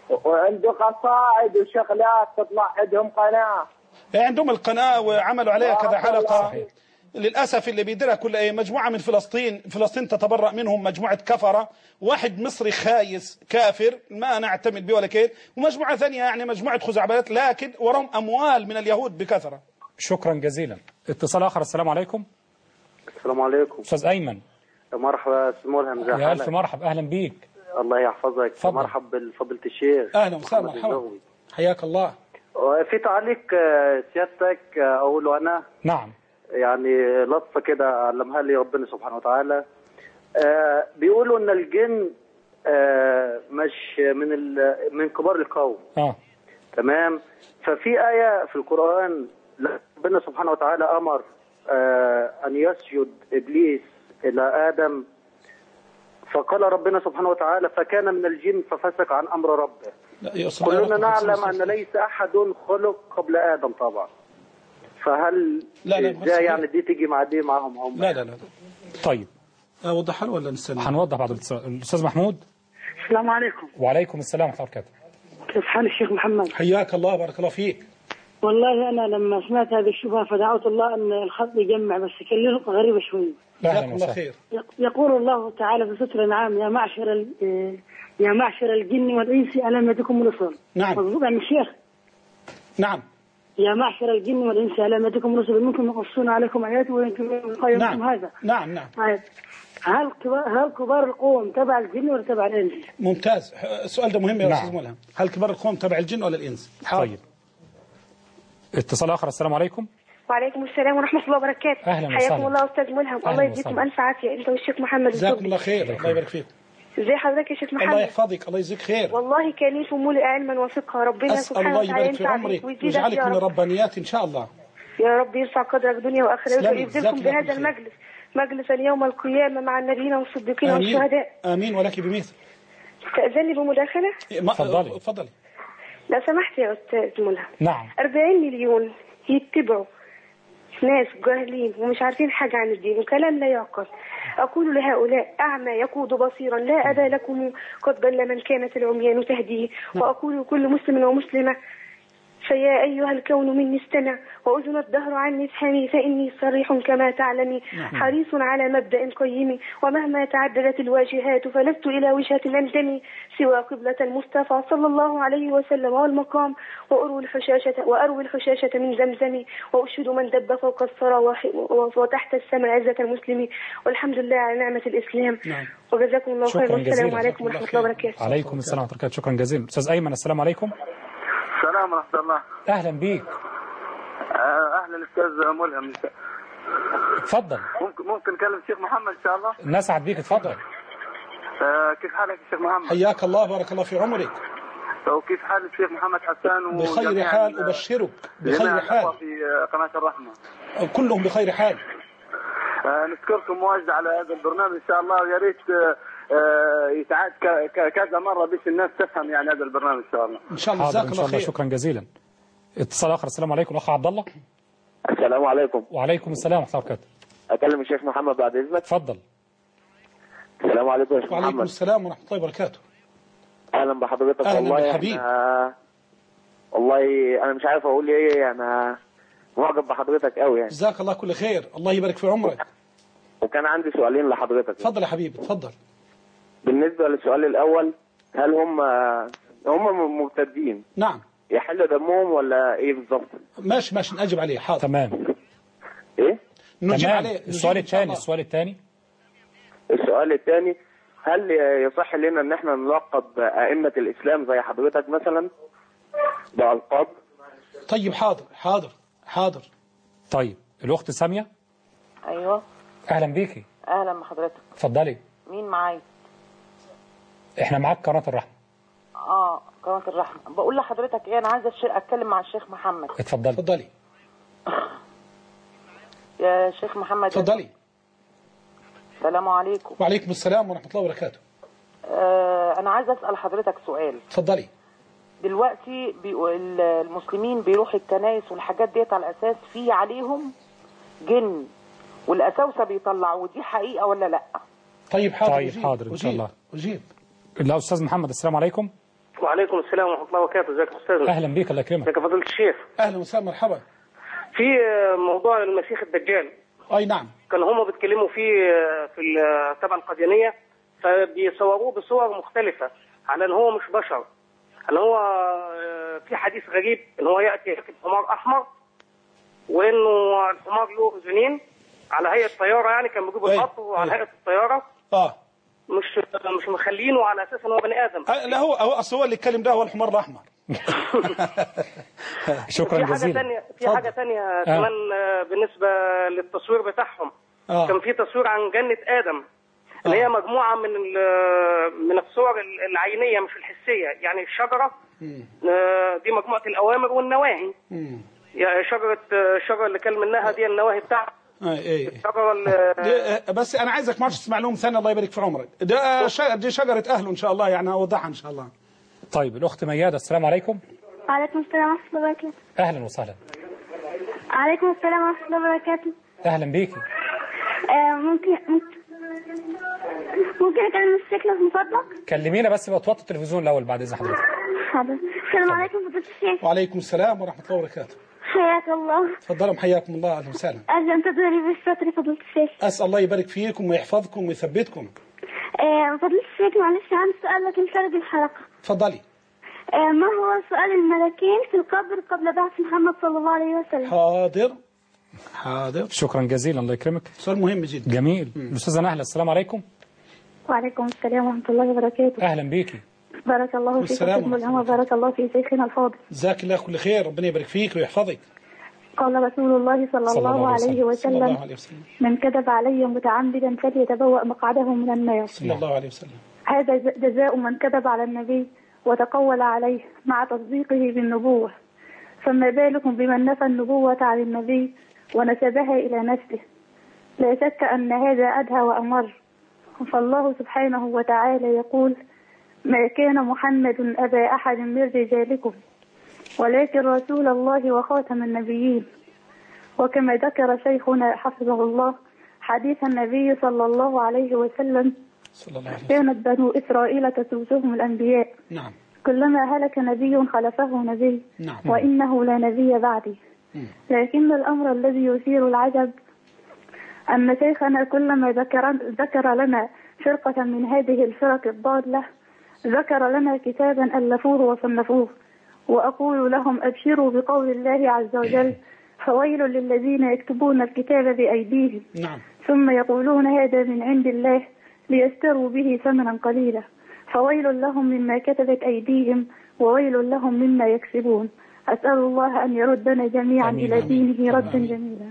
وعنده قصائد وشغلات تطلع عندهم قناة. عندهم القناة وعملوا عليها كذا حلقة. للأسف اللي بيديرها كل مجموعة من فلسطين تتبرأ منهم مجموعة كفرة، واحد مصري خايس كافر ما نعتمد به ولا كيف، ومجموعة ثانية يعني مجموعة خزعبلات لكن وراهم أموال من اليهود بكثرة. شكرا جزيلا. اتصال آخر. السلام عليكم. السلام عليكم. أستاذ أيمن. مرحبا أستاذ ملهم. يا ألف مرحبا، أهلا بيك. الله يحفظك. مرحبا بفضيلة الشيخ. أهلا وسهلا مرحبا. حياك الله. في تعليق سيادتك أقوله أنا. نعم. يعني لطفة كده علمها لي ربنا سبحانه وتعالى. بيقولوا ان الجن مش من كبار القوم. تمام. ففي آية في القرآن ربنا سبحانه وتعالى أمر أن يسجد إبليس إلى آدم، فقال ربنا سبحانه وتعالى فكان من الجن ففسق عن أمر ربه. كلنا نعلم أن ليس أحد خلق قبل آدم طبعا، فهل ازاي يعني دي تيجي مع دي معهم هم؟ لا. طيب اوضحها ولا نستنى؟ هنوضح بعد الاستاذ محمود. السلام عليكم. وعليكم السلام ورحمه الله وبركاته. كيف حال الشيخ محمد؟ حياك الله بارك الله فيك. والله انا لما سمعت هذه الشبهه فدعوت الله ان الخط يجمع، بس كلمه غريبه شوي. جزاك الله خير. يقول الله تعالى في سورة الأنعام يا معشر الجن والانس الم يأتكم رسل. نعم. مظبوط يا الشيخ؟ نعم. يا معشر الجن والإنس ألم يأتكم رسل منكم يقصون عليكم آياتي وينكرون نعم. هذا. نعم. هل كبار القوم تبع الجن ولا تبع الإنس؟ ممتاز، السؤال ده مهم يا أستاذ ملهم. هل كبار القوم تبع الجن ولا الإنس؟ طيب. اتصال آخر. السلام عليكم. وعليكم السلام ورحمة الله وبركاته. أهلا وسهلا. حياكم الله أستاذ ملهم. الله يجزيكم ألف عافية أنت والشيخ محمد. جزاكم الله خير. الله يبارك فيك. ازي حضرتك يا شيخ محمد؟ الله يحفظك. الله يجزيك خير. والله كليف ملء علما وفقها. ربنا سبحانه الله وتعالى يبارك في عمرك ويجعلك من الربانيات إن شاء الله. يا رب يرفع قدرك دنيا وآخرة ويبذلكم بهذا المجلس مجلس اليوم القيامة مع النبيين والصديقين والشهداء. آمين ولك بمثل. تأذني بمداخلة؟ اتفضلي. لو سمحت يا أستاذ ملهم. نعم. 40 مليون يتبعوا ناس جاهلين ومش عارفين حاجة عن الدين وكلام لا يعقل. أقول لهؤلاء أعمى يقود بصيرا لا أبا لكم قد ضل من كانت العميان تهديه. وأقول لكل مسلم ومسلمة فيا أيها الكون مني استمع وأذن الدهر عني افهمي فإني صريح كما تعلمي حريص على مبدأ قيم ومهما تعددت الواجهات فلست إلى وجهة أنتمي سوى قبلة المصطفى صلى الله عليه وسلم والمقام وأروي الحشاشة من زمزم وأشهد من دب فوق الثرى وتحت السماء عزة المسلم والحمد لله على نعمة الإسلام. وجزاكم الله خير والسلام عليكم ورحمة الله وبركاته. عليكم السلام ورحمة الله وبركاته. شكرا جزيلا. أستاذ أيمن. السلام عليكم. السلام ورحمة الله. أهلا بيك. أهلا أستاذ ملهم. اتفضل. ممكن نكلم الشيخ محمد إن شاء الله؟ نسعد بيك. اتفضل. كيف حالك يا شيخ محمد؟ حياك الله بارك الله في عمرك. وكيف حال الشيخ محمد حسان؟ بخير حال أبشرك. بخير حال. في قناة الرحمة كلهم بخير حال. نشكركم مواجدة على هذا البرنامج إن شاء الله، ويا ريت يتعاد كذا مرة باش الناس تفهم يعني هذا البرنامج إن شاء الله. إن شاء الله. جزاك الله خير. شكرا جزيلا. اتصال آخر. السلام عليكم. أخ عبد الله. السلام عليكم. وعليكم السلام ورحمة الله وبركاته. أكلم الشيخ محمد بعد إذنك. اتفضل. السلام عليكم يا شيخ محمد. وعليكم السلام ورحمة الله وبركاته. أهلا بحضرتك. أهلا والله بالحبيب. والله أنا مش عارف أقول إيه، أنا معجب بحضرتك قوي يعني. جزاك الله كل خير. الله يبارك في عمرك. وكان عندي سؤالين لحضرتك. اتفضل يا حبيبي اتفضل. بالنسبة للسؤال الأول، هل هم مرتدين؟ نعم. يحل دمهم ولا إيه بالظبط؟ ماشي نأجب عليه. حاضر. تمام. إيه؟ نجيب عليه. السؤال الثاني. السؤال الثاني، هل يصح لنا ان احنا نلقب ائمة الاسلام زي حضرتك مثلا بألقاب؟ طيب حاضر. طيب الأخت سامية. ايوه. أهلا بيكي. اهلا بحضرتك. اتفضلي. مين معايا؟ احنا معاك قناة الرحمة. قناة الرحمة. بقول لحضرتك ايه، انا عايزة اتكلم مع الشيخ محمد. اتفضلي. يا شيخ محمد. اتفضلي. السلام عليكم. وعليكم السلام ورحمة الله وبركاته. أنا عايز أسأل حضرتك سؤال. اتفضلي. دلوقتي المسلمين بيروحوا الكنائس والحاجات ديت على أساس في عليهم جن والأساوسة بيطلعوا، دي حقيقة ولا لأ؟ طيب حاضر. إن شاء الله. أجيب. لا أستاذ محمد. السلام عليكم. وعليكم السلام ورحمة الله وبركاته. ازيك يا أستاذ؟ أهلا بك، الله يكرمك. ازيك يا فضيلة الشيخ؟ أهلا وسهلا، مرحبا. في موضوع المسيح الدجال. أي نعم. كانوا هم بيتكلموا فيه في تبع القاديانية، فبيصوروه بصور مختلفة على ان هو مش بشر، ان هو في حديث غريب ان هو يأتي راكب حمار أحمر، وانه الحمار له أذنين على هيئة طيارة، يعني كان بيجيبوا القطر على هيئة الطيارة. مش مخلينه على اساس ان هو بني ادم. لا، هو اصل هو اللي اتكلم ده هو الحمار الاحمر. شكرا جزيلا. في حاجه ثانيه كمان بالنسبه للتصوير بتاعهم. كان في تصوير عن جنه ادم اللي هي مجموعه من الصور العينيه مش الحسيه، يعني الشجره دي مجموعه الاوامر والنواهي. يعني الشجره اللي كان منها دي النواهي بتاعها. بس انا عايزك ما تسمع لهم ثاني، الله يبارك في عمرك. دي شجره اهله ان شاء الله، يعني اوضحها ان شاء الله. طيب الاخت ميادة، السلام عليكم. وعليكم السلام ورحمه الله وبركاته. اهلا وسهلا. عليكم السلام ورحمه الله وبركاته. اهلا بيكي. ممكن اكلم الشيخ من فضلك؟ كلمينا بس توطي التلفزيون الاول بعد اذن حضرتك. حاضر. السلام عليكم فضيلة الشيخ. وعليكم السلام ورحمه الله وبركاته. حياك الله. تفضلوا، حياكم الله، اهلا وسهلا. ارجو ان تدعوا لي بالستر فضيلة الشيخ. اسال الله يبارك فيكم ويحفظكم ويثبتكم. فضيلة الشيخ معلش عندي سؤال لكن خارج الحلقه. تفضلي. ما هو سؤال الملكين في القبر قبل بعث محمد صلى الله عليه وسلم؟ حاضر. شكرا جزيلا، الله يكرمك. سؤال مهم جدا. جميل. الاستاذه نهله، السلام عليكم. وعليكم السلام ورحمه الله وبركاته. اهلا بيكي. بارك الله فيكم وبارك الله في شيخنا الفاضل. جزاك الله كل خير، ربنا يبارك فيك ويحفظك. قال رسول الله صلى الله عليه وسلم: من كذب علي متعمدا فليتبوأ مقعده من النار. صلى الله عليه وسلم. هذا جزاء من كذب على النبي وتقول عليه مع تصديقه بالنبوة، فما بالكم بمن نفى النبوة عن النبي ونسبها إلى نفسه. لا شك أن هذا أدهى وأمر، فالله سبحانه وتعالى يقول: ما كان محمد أبا أحد من رجالكم ولكن رسول الله وخاتم النبيين. وكما ذكر شيخنا حفظه الله حديث النبي صلى الله عليه وسلم: كانت بنو إسرائيل تسوسهم الأنبياء. نعم. كلما هلك نبي خلفه نبي. نعم. وإنه لا نبي بعدي. لكن الأمر الذي يثير العجب أن شيخنا كلما ذكر لنا فرقة من هذه الفرق الضالة ذكر لنا كتابا ألفوه وصنفوه، وأقول لهم: أبشروا بقول الله عز وجل: فويل للذين يكتبون الكتاب بأيديهم ثم يقولون هذا من عند الله ليشتروا به ثمنا قليلا، فويل لهم مما كتبت أيديهم وويل لهم مما يكسبون. أسأل الله أن يردنا جميعا إلى دينه ردا جميلا.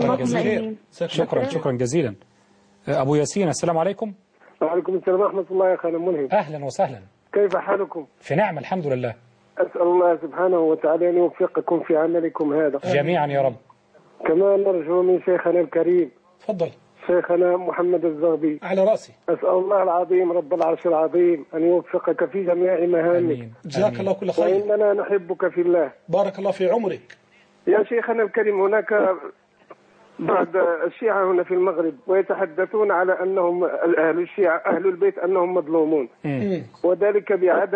شكرا جزيلا. أبو ياسين، السلام عليكم. وعليكم السلام ورحمة الله يا خالد ملهم. أهلا وسهلا. كيف حالكم؟ في نعم الحمد لله. أسأل الله سبحانه وتعالى أن يوفقكم في عملكم هذا جميعا يا رب. كما نرجو من شيخنا الكريم تفضل شيخنا محمد الزغبي على رأسي. أسأل الله العظيم رب العرش العظيم أن يوفقك في جميع مهامك. جزاك الله كل خير. وإننا نحبك في الله. بارك الله في عمرك. يا شيخنا الكريم، هناك بعض الشيعة هنا في المغرب ويتحدثون على أنهم أهل الشيعة أهل البيت أنهم مظلومون، وذلك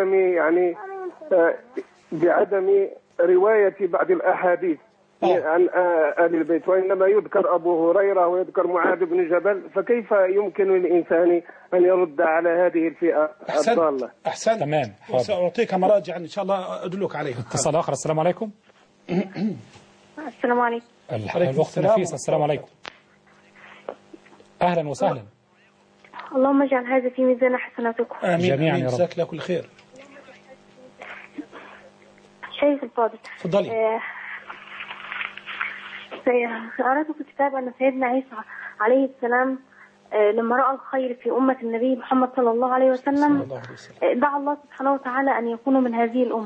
بعدم رواية بعض الأحاديث عن أهل البيت، وإنما يذكر أبو هريرة ويذكر معاذ بن جبل، فكيف يمكن للإنسان أن يرد على هذه الفئة الضالة؟ أحسن. تمام. سأعطيك مراجع إن شاء الله أدلك عليها. اتصال آخر. السلام عليكم. السلام عليكم. الأخت نفيسة، السلام عليكم. أهلا وسهلا. اللهم اجعل هذا في ميزان حسناتكم. آمين جميعا يا رب. جزاك الله كل خير. شيخ الفاضل، تفضلي. قرأت في الكتاب أن سيدنا عيسى عليه السلام لما رأى الخير في أمة النبي محمد صلى الله عليه وسلم دعا الله سبحانه وتعالى أن يكونوا من هذه الأمة.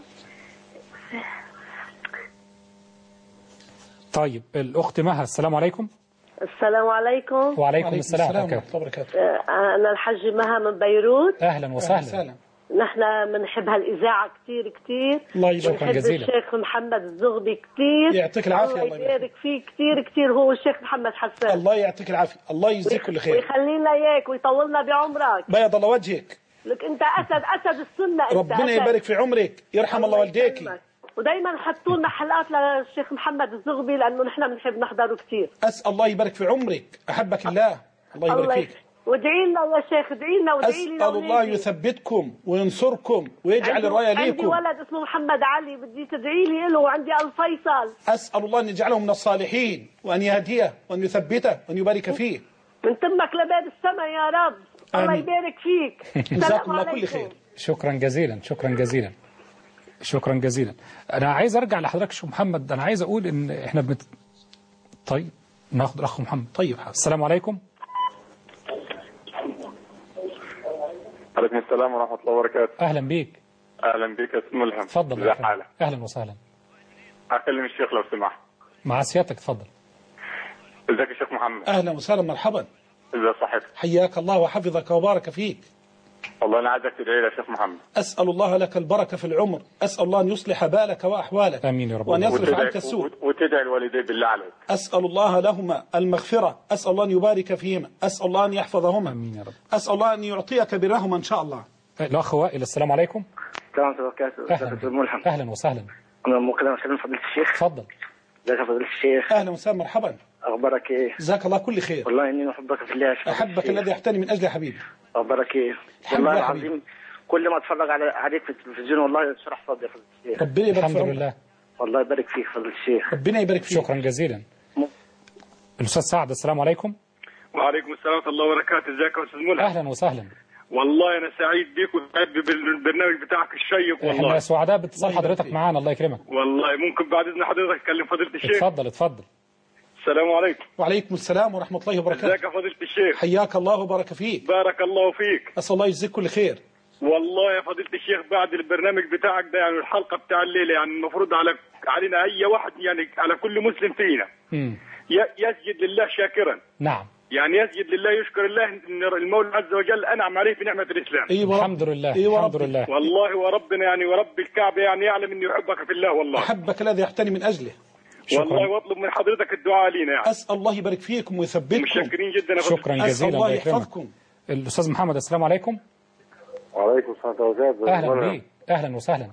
طيب الأخت مها، السلام عليكم. السلام عليكم. وعليكم السلام ورحمة الله وبركاته. أنا الحج مها من بيروت. أهلا وسهلا. نحن بنحب هالإذاعة كتير كتير. الله يشكرك جزيلا. الشيخ محمد الزغبي كتير. يعطيك العافية. الله يبارك فيك كتير هو الشيخ محمد حسان. الله يعطيك العافية. الله يجزيك كل خير. ويخلينا إياك ويطولنا بعمرك. بيض الله وجهك. لك انت اسد السنه انت ربنا أسد. يبارك في عمرك، يرحم الله والديكي. ودايما حطوا لنا حلقات للشيخ محمد الزغبي لانه نحن بنحب نحضره كثير. اسال الله يبارك في عمرك، احبك الله، الله يبارك فيك. وادعي لنا يا شيخ، ادعي لنا وادعي لي. اسال الله يثبتكم وينصركم ويجعل الرايه ليكم. عندي ولد اسمه محمد علي بدي تدعي لي له، وعندي الفيصل. اسال الله ان يجعله من الصالحين وان يهديه وان يثبته وان يبارك فيه. من تمك لباب السماء يا رب. الله يبارك فيك. جزاكم الله كل خير. شكرا جزيلا، شكرا جزيلا، شكرا جزيلا. انا عايز ارجع لحضرتك شو محمد، انا عايز اقول ان احنا طيب ناخد الاخ محمد. طيب حاضر. السلام عليكم. عليكم السلام ورحمة الله وبركاته. اهلا بيك. اهلا بيك يا استاذ ملهم. اتفضل. ازي حالك؟ اهلا وسهلا. اكلم الشيخ لو سمحت. مع سيادتك اتفضل. ازيك يا شيخ محمد؟ اهلا وسهلا، مرحبا. ازي صحتك؟ حياك الله وحفظك وبارك فيك. والله انا عايزك تدعي لي يا شيخ محمد. اسال الله لك البركه في العمر، اسال الله ان يصلح بالك واحوالك. امين يا رب. وان يصرف عنك السوء. وتدعي الوالدين بالله عليك. اسال الله لهما المغفره، اسال الله ان يبارك فيهما، اسال الله ان يحفظهما. امين يا رب. اسال الله ان يعطيك برهما ان شاء الله. الاخ وائل، السلام عليكم. السلام عليكم ورحمة الله وبركاته. اهلا وسهلا. انا مكلم فضيلة الشيخ. اتفضل. ازيك يا فضيلة الشيخ؟ اهلا وسهلا، مرحبا. اخبارك ايه؟ جزاك الله كل خير. والله اني احبك في الله يا شيخ. احبك الذي يحتني من اجل حبيبي. اخبارك ايه؟ والله العظيم كل ما اتفرج عليك في التلفزيون والله شرح صدري يا فضيلة الشيخ. ربنا يبارك فيك. الحمد لله. والله يبارك فيك فضيلة الشيخ. ربنا يبارك فيك. شكرا جزيلا. الاستاذ سعد، السلام عليكم. وعليكم السلام ورحمة الله وبركاته. ازيك يا استاذ ملهم؟ اهلا وسهلا. والله انا سعيد بيك وسعيد بالبرنامج بتاعك الشيق والله. احنا سعداء باتصال حضرتك معانا، الله يكرمك. والله ممكن بعد اذن حضرتك اكلم فضيلة الشيخ؟ اتفضل اتفضل. السلام عليكم. وعليكم السلام ورحمة الله وبركاته. ازيك يا فضيلة الشيخ؟ حياك الله وبارك فيك. بارك الله فيك. اسال الله يجزيك كل خير. والله يا فضيلة الشيخ بعد البرنامج بتاعك ده يعني الحلقة بتاع الليلة يعني المفروض علينا اي واحد يعني على كل مسلم فينا يسجد لله شاكرا. نعم. يعني يسجد لله يشكر الله ان المولى عز وجل انعم عليه بنعمة الاسلام. ايوه الحمد لله. أيوة الحمد لله. والله وربنا يعني ورب الكعبة يعني يعلم انه يحبك في الله والله. احبك الذي يحتني من اجله. والله واطلب من حضرتك الدعاء لينا يعني. اسال الله يبارك فيكم ويثبتكم. متشكرين جدا. شكرا جزيلا. اسال الله يحفظكم. الاستاذ محمد، السلام عليكم. وعليكم السلام ورحمة الله. اهلا بيك. اهلا وسهلا.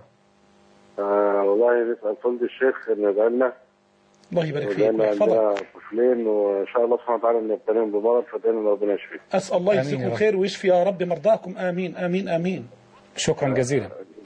والله نسال فضل الشيخ ان يدعي لنا. الله يبارك فيك ويحفظك. عندنا طفلين وان شاء الله سبحانه وتعالى ان يبتليهم بمرض فدعينا ربنا يشفيك. اسال الله يجزيكم خير ويشفي يا رب مرضاكم. امين امين امين. شكرا جزيلا.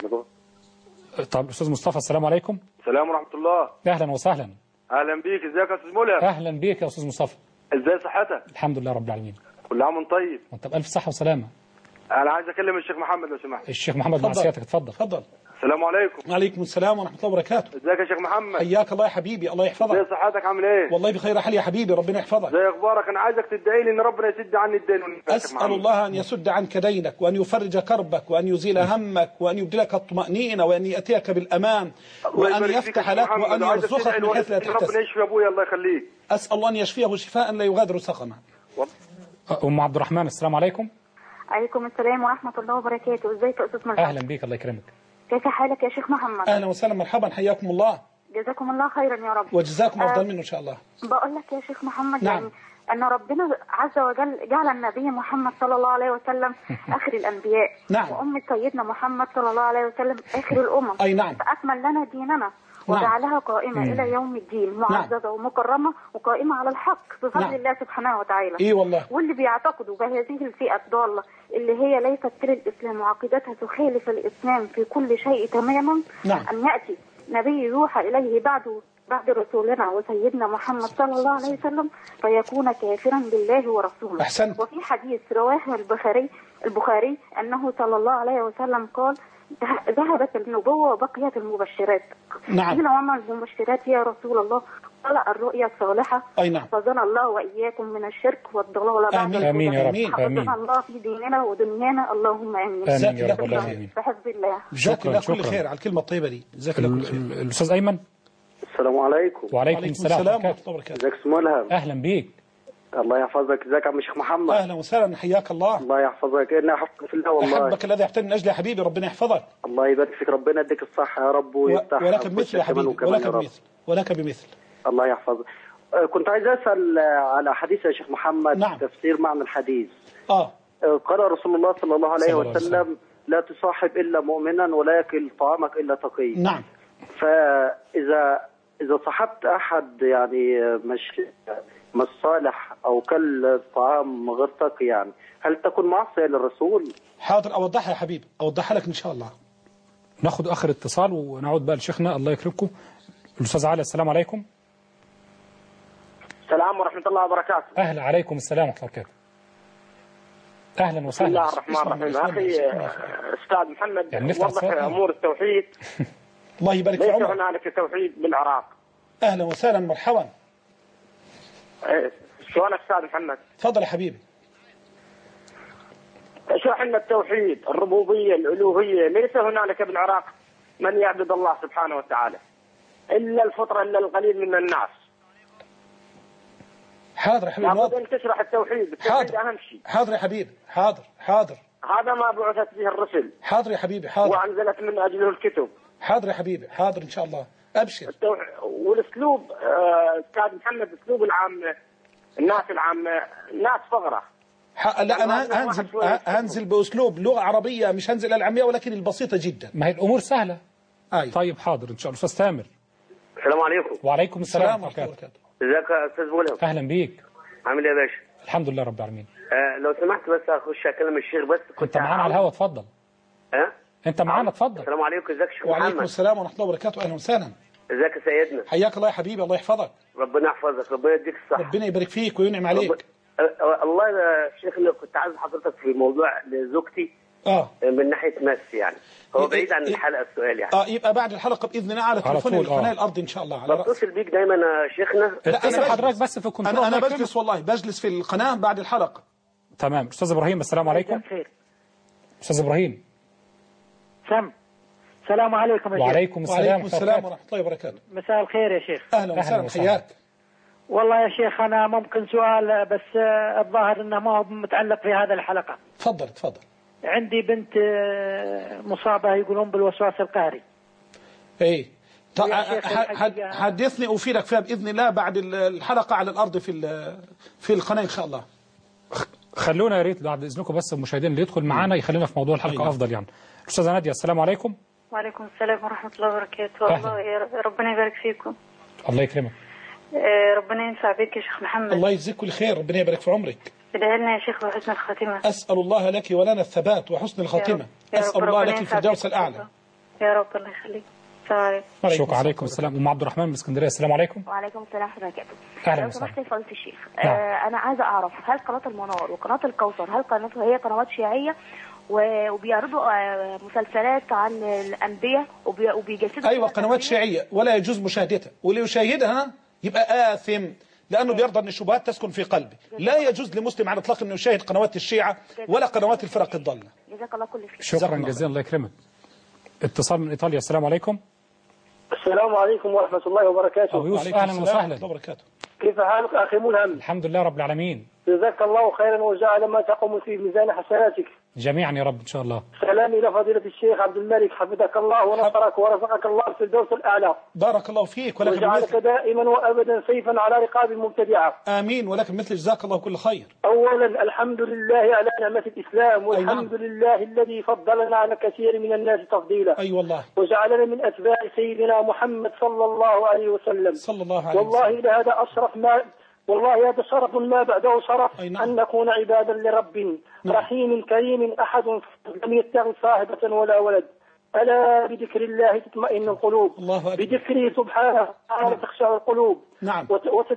طب استاذ مصطفى، السلام عليكم. السلام ورحمة الله. اهلا وسهلا. اهلا بيك. ازيك يا استاذ ملهم؟ اهلا بيك يا استاذ مصطفى. ازاي صحتك؟ الحمد لله رب العالمين. كل عام وانت طيب. وانت بألف صحة وسلامة. انا عايز اكلم الشيخ محمد لو سمحت. الشيخ محمد مع سيادتك، اتفضل. اتفضل. السلام عليكم. وعليكم السلام ورحمة الله وبركاته. ازيك يا شيخ محمد؟ حياك الله يا حبيبي، الله يحفظك. ازي صحتك عامل ايه؟ والله بخير حال يا حبيبي، ربنا يحفظك. ازي اخبارك؟ انا عايزك تدعي لي ان ربنا يسد عني الدين اسال الله ان يسد عنك دينك وان يفرج كربك وان يزيل همك وان يبدلك الطمأنينة وان ياتيك بالامان وان يفتح لك وان يرزقك من حيث لا تحتسب. ربنا يشفي ابويا الله يخليك. اسال الله ان يشفيه شفاء لا يغادر سقما. ام عبد الرحمن، السلام عليكم. عليكم السلام ورحمة الله وبركاته. ازيك يا استاذ ملهم؟ اهلا بيك، الله يكرمك. كيف حالك يا شيخ محمد؟ اهلا وسهلا، مرحبا، حياكم الله. جزاكم الله خيرا يا رب. وجزاكم افضل منه ان شاء الله. بقول لك يا شيخ محمد، نعم. يعني ان ربنا عز وجل جعل النبي محمد صلى الله عليه وسلم اخر الانبياء. نعم. وام سيدنا محمد صلى الله عليه وسلم اخر الامم. اي نعم. فاكمل لنا ديننا وجعلها قائمة إلى يوم الدين، معززة ومكرمة وقائمة على الحق بفضل الله سبحانه وتعالى. إيه والله. واللي بيعتقدوا بهذه الفئة الضالة اللي هي ليست في الإسلام وعقيدتها تخالف الإسلام في كل شيء تماما، أن يأتي نبي يوحى إليه بعد رسولنا وسيدنا محمد صلى الله عليه وسلم فيكون كافرا بالله ورسوله. أحسنت. وفي حديث رواه البخاري أنه صلى الله عليه وسلم قال: ذهبت النبوة وبقيت المبشرات. نعم. قيل وما المبشرات يا رسول الله؟ قال: الرؤيا الصالحة. أي نعم. حفظنا الله وإياكم من الشرك والضلال بعد الهدى. آمين يا رب. حفظنا الله في ديننا ودنيانا، اللهم آمين. آمين يا رب العالمين. بحفظ الله. جزاك الله كل خير على الكلمة الطيبة دي. جزاك الله كل خير. الأستاذ أيمن. السلام عليكم. وعليكم السلام ورحمة الله وبركاته. ازيك يا ملهم؟ أهلا بيك. الله يحفظك. ازيك يا عم الشيخ محمد؟ اهلا وسهلا، حياك الله. الله يحفظك. انا احبك في الله والله. احبك الذي يحتاج من اجل يا حبيبي، ربنا يحفظك. الله يبارك فيك، ربنا يديك الصحه يا رب ويفتح ولك بمثل يا حبيبي، ولك بمثل. الله يحفظك. كنت عايز اسال على حديث يا شيخ محمد. نعم. تفسير معنى الحديث. قال رسول الله صلى الله عليه وسلم لا تصاحب إلا مؤمنا ولا يأكل طعامك إلا تقي. نعم. فإذا صاحبت أحد يعني مش صالح أو كل طعام غير تقي، يعني هل تكون معصية للرسول؟ حاضر، أوضحها يا حبيبي، أوضحها لك إن شاء الله. ناخد آخر اتصال ونعود بقى لشيخنا. الله يكرمكم. الأستاذ علي، السلام عليكم. السلام ورحمة الله وبركاته. أهلا. عليكم السلام ورحمة الله وبركاته. أهلا وسهلا. بسم الله الرحمن الرحيم. أخي أستاذ محمد، يعني وضح أمور التوحيد. الله يبارك في عمرك. ليس هنالك توحيد بالعراق. أهلا وسهلا، مرحبا. سؤالك أستاذ محمد. تفضل يا حبيبي. اشرح لنا التوحيد، الربوبية، الألوهية. ليس هنالك بالعراق من يعبد الله سبحانه وتعالى إلا الفطرة، إلا القليل من الناس. حاضر يا حبيبي. لابد أن تشرح التوحيد. التوحيد أهم شيء. حاضر يا حبيبي. حاضر. هذا ما بعثت به الرسل. حاضر يا حبيبي. حاضر. وأنزلت من أجله الكتب. حاضر يا حبيبي. حاضر إن شاء الله. أبشر. والأسلوب أستاذ محمد، أسلوب العامة، الناس العامة، ناس فقرة. لا، أنا هنزل بأسلوب لغة عربية، مش هنزل العامية ولكن البسيطة جدا. ما هي الأمور سهلة. طيب حاضر إن شاء الله. أستاذ تامر. السلام عليكم. وعليكم السلام ورحمة الله وبركاته. ازيك يا أستاذ ملهم؟ أهلا بيك. عامل إيه يا باشا؟ الحمد لله رب العالمين. لو سمحت بس أخش أكلم الشيخ بس. أنت معانا على الهواء، اتفضل. أنت معانا، اتفضل. السلام عليكم. ازيك يا شيخ محمد؟ وعليكم السلام ورحمة الله وبركاته. أهلا وسهلا. ازيك يا سيدنا؟ حياك الله يا حبيبي، الله يحفظك. ربنا يحفظك، ربنا يديك الصحة. ربنا يبارك فيك وينعم عليك. الله يا شيخنا، كنت عايز حضرتك في موضوع لزوجتي من ناحية مس، يعني هو بعيد عن الحلقة السؤال يعني. يبقى بعد الحلقة بإذن الله على تليفون القناة الأرض إن شاء الله. على بتصل بيك دايما يا شيخنا. اتصل حضرتك بس في الكنترول. أنا بجلس، والله بجلس في القناة بعد الحلقة. تمام. أستاذ إبراهيم، السلام عليكم. أستاذ إبراهيم. السلام عليكم يا شيخ. وعليكم السلام ورحمة الله وبركاته. مساء الخير يا شيخ. أهلا وسهلا، حياك. والله يا شيخ أنا ممكن سؤال، بس الظاهر أنه ما هو متعلق في هذا الحلقة. تفضل. عندي بنت مصابة يقولون بالوسواس القهري. إيه، حدثني أفيدك فيها بإذن الله بعد الحلقة على الأرض في القناة إن شاء الله. خلونا يا ريت بعد إذنكم بس المشاهدين اللي يدخل معانا يخلينا في موضوع الحلقة أفضل يعني. أستاذة نادية، السلام عليكم. وعليكم السلام ورحمة الله وبركاته. والله ربنا يبارك فيكم. الله يكرمك. ربنا ينفع بك يا شيخ محمد. الله يجزيك كل خير، ربنا يبارك في عمرك. ادعي لنا يا شيخ وحسن الخاتمة. أسأل الله لك ولنا الثبات وحسن الخاتمة. أسأل الله لك في الفردوس الأعلى. يا رب، الله يخليك. السلام عليكم. شكرا. عليكم السلام. أم عبد الرحمن من اسكندرية، السلام عليكم. وعليكم السلام ورحمة الله وبركاته. أهلا لو وسهلا. سمحت يا فضيلة الشيخ، أنا عايزة أعرف هل قناة المنار وقناة الكوثر هي قنوات شيعية وبيعرضوا مسلسلات عن الأنبياء وبيجسدوا؟ أيوة، قنوات شيعية ولا يجوز مشاهدتها، واللي يشاهدها يبقى آثم لأنه بيرضى أن الشبهات تسكن في قلبه. لا يجوز لمسلم على الإطلاق أنه يشاهد قنوات الشيعة ولا قنوات الفرق الضالة. جزاك الله كل خير. شكرا جزيلا، الله يكرمك. اتصال من إيطاليا، السلام عليكم. السلام عليكم ورحمة الله وبركاته. أبو يوسف، أهلا وسهلا. كيف حالك أخي ملهم؟ الحمد لله رب العالمين. جزاك الله خيرا وجعل ما تقوم في ميزان حسناتك جميعا يا رب إن شاء الله. سلامي إلى فضيلة الشيخ عبد الملك، حفظك الله ونصرك ورزقك الله في الدوس الأعلى. بارك الله فيك ولك وجعلك دائما وأبدا سيفا على رقاب المبتدعة. آمين ولك مثل، جزاك الله كل خير. أولا الحمد لله على نعمة الإسلام، والحمد لله الذي فضلنا على كثير من الناس تفضيلا. أي والله. وجعلنا من أتباع سيدنا محمد صلى الله عليه وسلم. صلى الله عليه وسلم. والله هذا أشرف والله هذا شرف ما بعده شرف. أن نكون عبادا لرب رحيم كريم أحد لم يتخذ صاحبة ولا ولد. ألا بذكر الله تطمئن القلوب. بذكره سبحانه وتعالى تخشع القلوب. نعم.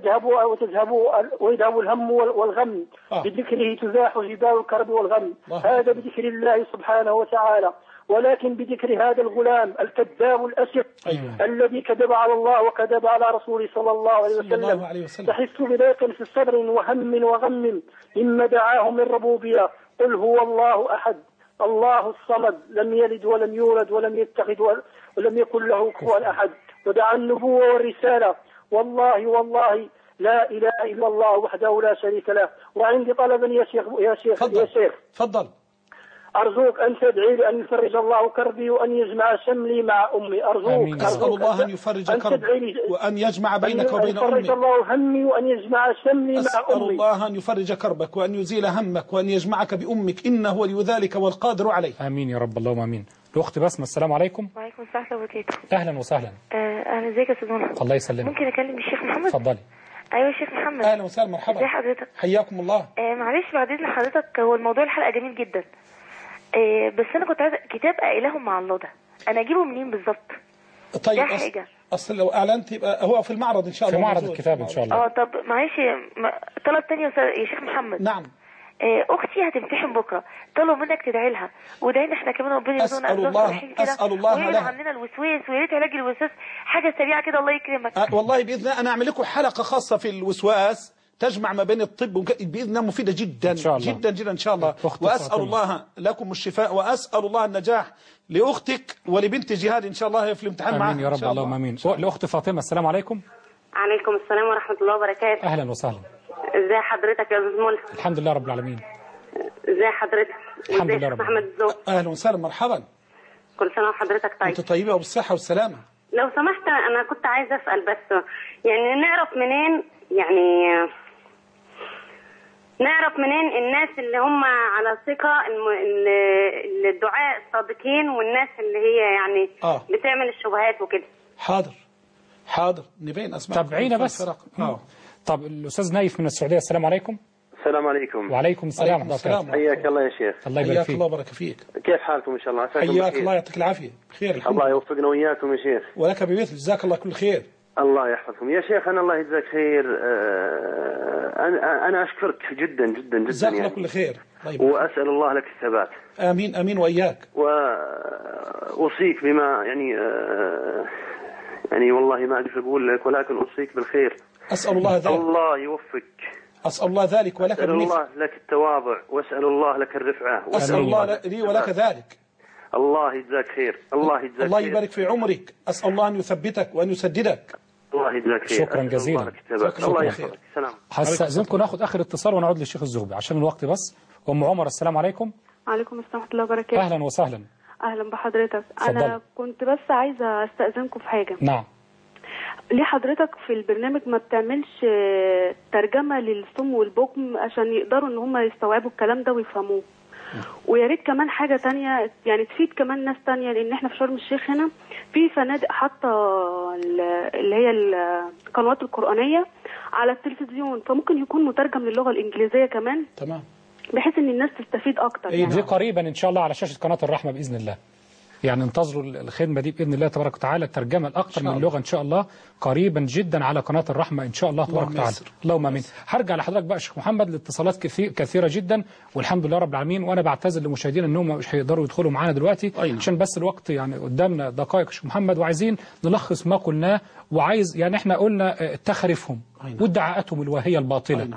ويذهب الهم والغم. بذكره تزاح جبال الكرب والغم. هذا بذكر الله سبحانه وتعالى. ولكن بذكر هذا الغلام الكذاب الأشر الذي كذب على الله وكذب على رسوله صلى الله عليه وسلم تحس بضيق في الصدر وهم وغم مما دعاه من ربوبية. قل هو الله أحد الله الصمد لم يلد ولم يولد ولم يتخذ ولم يكن له كفوا أحد. ودعا النبوة والرسالة. والله لا إله إلا الله وحده لا شريك له. وعندي طلبا يا شيخ تفضل. أرجوك أن تدعي لي أن يفرج الله كربي وأن يجمع شملي مع أمي. أرجوك أسأل الله أن يفرج كربك وأن يجمع بينك وبين أمي. يفرج الله همي وأن يجمع شملي مع أسأل أمي. الله أن يفرج كربك وأن يزيل همك وأن يجمعك بأمك، إنه ولي ذلك والقادر عليه. آمين يا رب، اللهم آمين. الأخت بسمة، السلام عليكم. وعليكم السلام ورحمة الله وبركاته. أهلا وسهلا. أهلا، ازيك يا أستاذ منى؟ الله يسلمك. ممكن أكلم الشيخ محمد؟ اتفضلي. أيوة الشيخ محمد. أهلا وسهلا، مرحبا. ازي حضرتك؟ حياكم الله. معلش بعد إذن حضرتك، هو الموضوع الحلقة جميل جدا، بس أنا كنت عايزة كتاب إله مع الله ده، أنا أجيبه منين بالظبط؟ طيب حاجة. أصل لو أعلنت يبقى هو في المعرض إن شاء الله. في معرض الكتاب إن شاء الله. طب معلش، طلب تاني يا شيخ محمد. نعم. اختي هتمتحن بكره، طلب منك تدعي لها ودعينا احنا كمان ربنا يرزقنا اسال الله لها عندنا الوسواس، ويا ريت علاج الوسواس حاجه سريعه كده الله يكرمك. والله باذن الله انا اعمل لكم حلقه خاصه في الوسواس تجمع ما بين الطب باذن الله، مفيده جدا جدا جدا ان شاء الله. واسال الله لكم الشفاء واسال الله النجاح لاختك ولبنت جهاد ان شاء الله في الامتحان معاها. امين يا رب، اللهم امين. لاخت فاطمه، السلام عليكم. عليكم السلام ورحمه الله وبركاته. اهلا وسهلا. ازي حضرتك يا استاذ منى؟ الحمد لله رب العالمين. ازي حضرتك؟ الحمد لله رب العالمين. اهلا وسهلا، مرحبا. كل سنه وحضرتك طيب. انت طيبه وبالصحه والسلامه. لو سمحت انا كنت عايزه اسال بس، يعني نعرف منين الناس اللي هم على ثقه الدعاء الصادقين والناس اللي هي يعني بتعمل الشبهات وكده؟ حاضر نبين اسماء. تابعينا بس. طب الاستاذ نايف من السعوديه، السلام عليكم. السلام عليكم. وعليكم السلام ورحمه الله وبركاته. حياك الله يا شيخ. الله يبارك فيك. الله يبارك فيك. كيف حالكم ان شاء الله؟ حياك الله، يعطيك العافيه. بخير الحمد لله. الله يوفقنا وياكم يا شيخ. ولك بمثل، جزاك الله كل خير. الله يحفظكم يا شيخ. انا الله يجزاك خير. انا اشكرك جدا جدا جدا، جزاك الله كل خير. واسال الله لك الثبات. امين امين واياك. واوصيك بما يعني والله ما ادري اقول لك، ولكن اوصيك بالخير. اسال الله ذلك. الله يوفقك. أسأل الله ذلك ولك أسأل الله لك التواضع، وأسأل الله لك الرفعة، أسأل الله لي ولك ذلك. الله يجزاك خير. الله يجزاك الله يبارك في عمرك. أسأل الله أن يثبتك وأن يسددك. الله يجزاك خير. شكرا جزيلا. الله يحفظك. السلام. هستأذنكم ناخذ آخر اتصال ونعود للشيخ الزغبي عشان الوقت بس. أم عمر، السلام عليكم. وعليكم السلام ورحمة الله وبركاته. أهلا وسهلا. أهلا بحضرتك. أنا كنت بس عايزة أستأذنكم في حاجة. نعم. ليه حضرتك في البرنامج ما بتعملش ترجمة للصم والبكم عشان يقدروا ان هم يستوعبوا الكلام ده ويفهموه؟ ويا ريت كمان حاجة تانية يعني تفيد كمان ناس تانية، لان احنا في شرم الشيخ هنا في فنادق حاطة اللي هي القنوات القرآنية على التلفزيون، فممكن يكون مترجم للغة الإنجليزية كمان. تمام. بحيث ان الناس تستفيد اكتر. يعني دي قريبا ان شاء الله على شاشة قناة الرحمة بإذن الله. يعني انتظروا الخدمة دي بإذن الله تبارك وتعالى، الترجمة الأكثر من لغة إن شاء الله قريبا جدا على قناة الرحمة إن شاء الله تبارك وتعالى. اللهم آمين. هرجع لحضرتك بقى شيخ محمد لاتصالات كثيرة جدا والحمد لله رب العالمين، وأنا بعتذر للمشاهدين إنهم مش هيقدروا يدخلوا معانا دلوقتي عشان بس الوقت يعني قدامنا دقائق شيخ محمد، وعايزين نلخص ما قلناه، وعايز يعني احنا قلنا تخريفهم وادعاءاتهم الواهية الباطلة.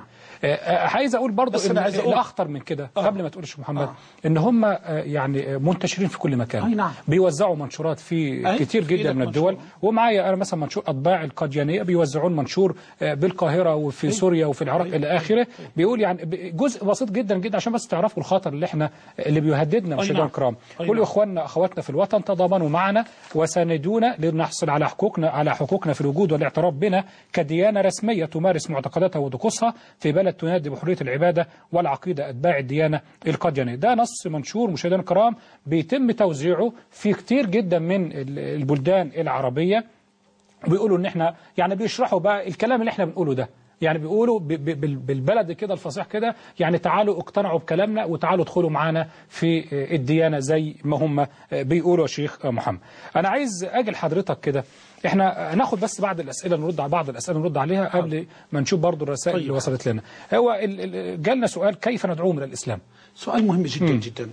عايز اقول برضو ان الاخطر من كده قبل ما تقول شيخ محمد ان هم يعني منتشرين في كل مكان. بيوزعوا منشورات في كتير جدا من الدول، ومعايا انا مثلا منشور اطباع القاديانيه بيوزعون منشور بالقاهره وفي سوريا وفي العراق الى اخره، بيقول يعني جزء بسيط جدا جدا عشان بس تعرفوا الخطر اللي بيهددنا مشاهدينا الكرام. قولوا اخواننا اخواتنا في الوطن تضامنوا معنا وساندونا لنحصل على حقوقنا في الوجود والاعتراف بنا كديانه رسميه تمارس معتقداتها وطقوسها في بلد تنادي بحرية العبادة والعقيدة أتباع الديانة القاديانية. ده نص منشور مشاهدينا الكرام بيتم توزيعه في كتير جدا من البلدان العربية، وبيقولوا ان احنا يعني بيشرحوا بقى الكلام اللي احنا بنقوله ده، يعني بيقولوا بالبلد كده الفصيح كده، يعني تعالوا اقتنعوا بكلامنا وتعالوا ادخلوا معانا في الديانة زي ما هم بيقولوا يا شيخ محمد. انا عايز اجي لحضرتك كده، احنا ناخد بس بعض الاسئله نرد عليها قبل ما نشوف برضو الرسائل اللي وصلت لنا. هو جالنا سؤال كيف ندعوهم الى الاسلام؟ سؤال مهم جدا جدا.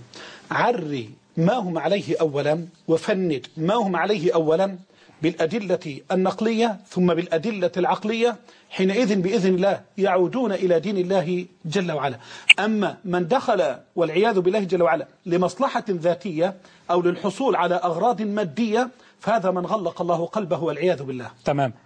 عري ما هم عليه اولا وفند ما هم عليه اولا بالادله النقليه ثم بالادله العقليه، حينئذ باذن الله يعودون الى دين الله جل وعلا. اما من دخل والعياذ بالله جل وعلا لمصلحه ذاتيه او للحصول على اغراض ماديه، فهذا من غلق الله قلبه والعياذ بالله. تمام.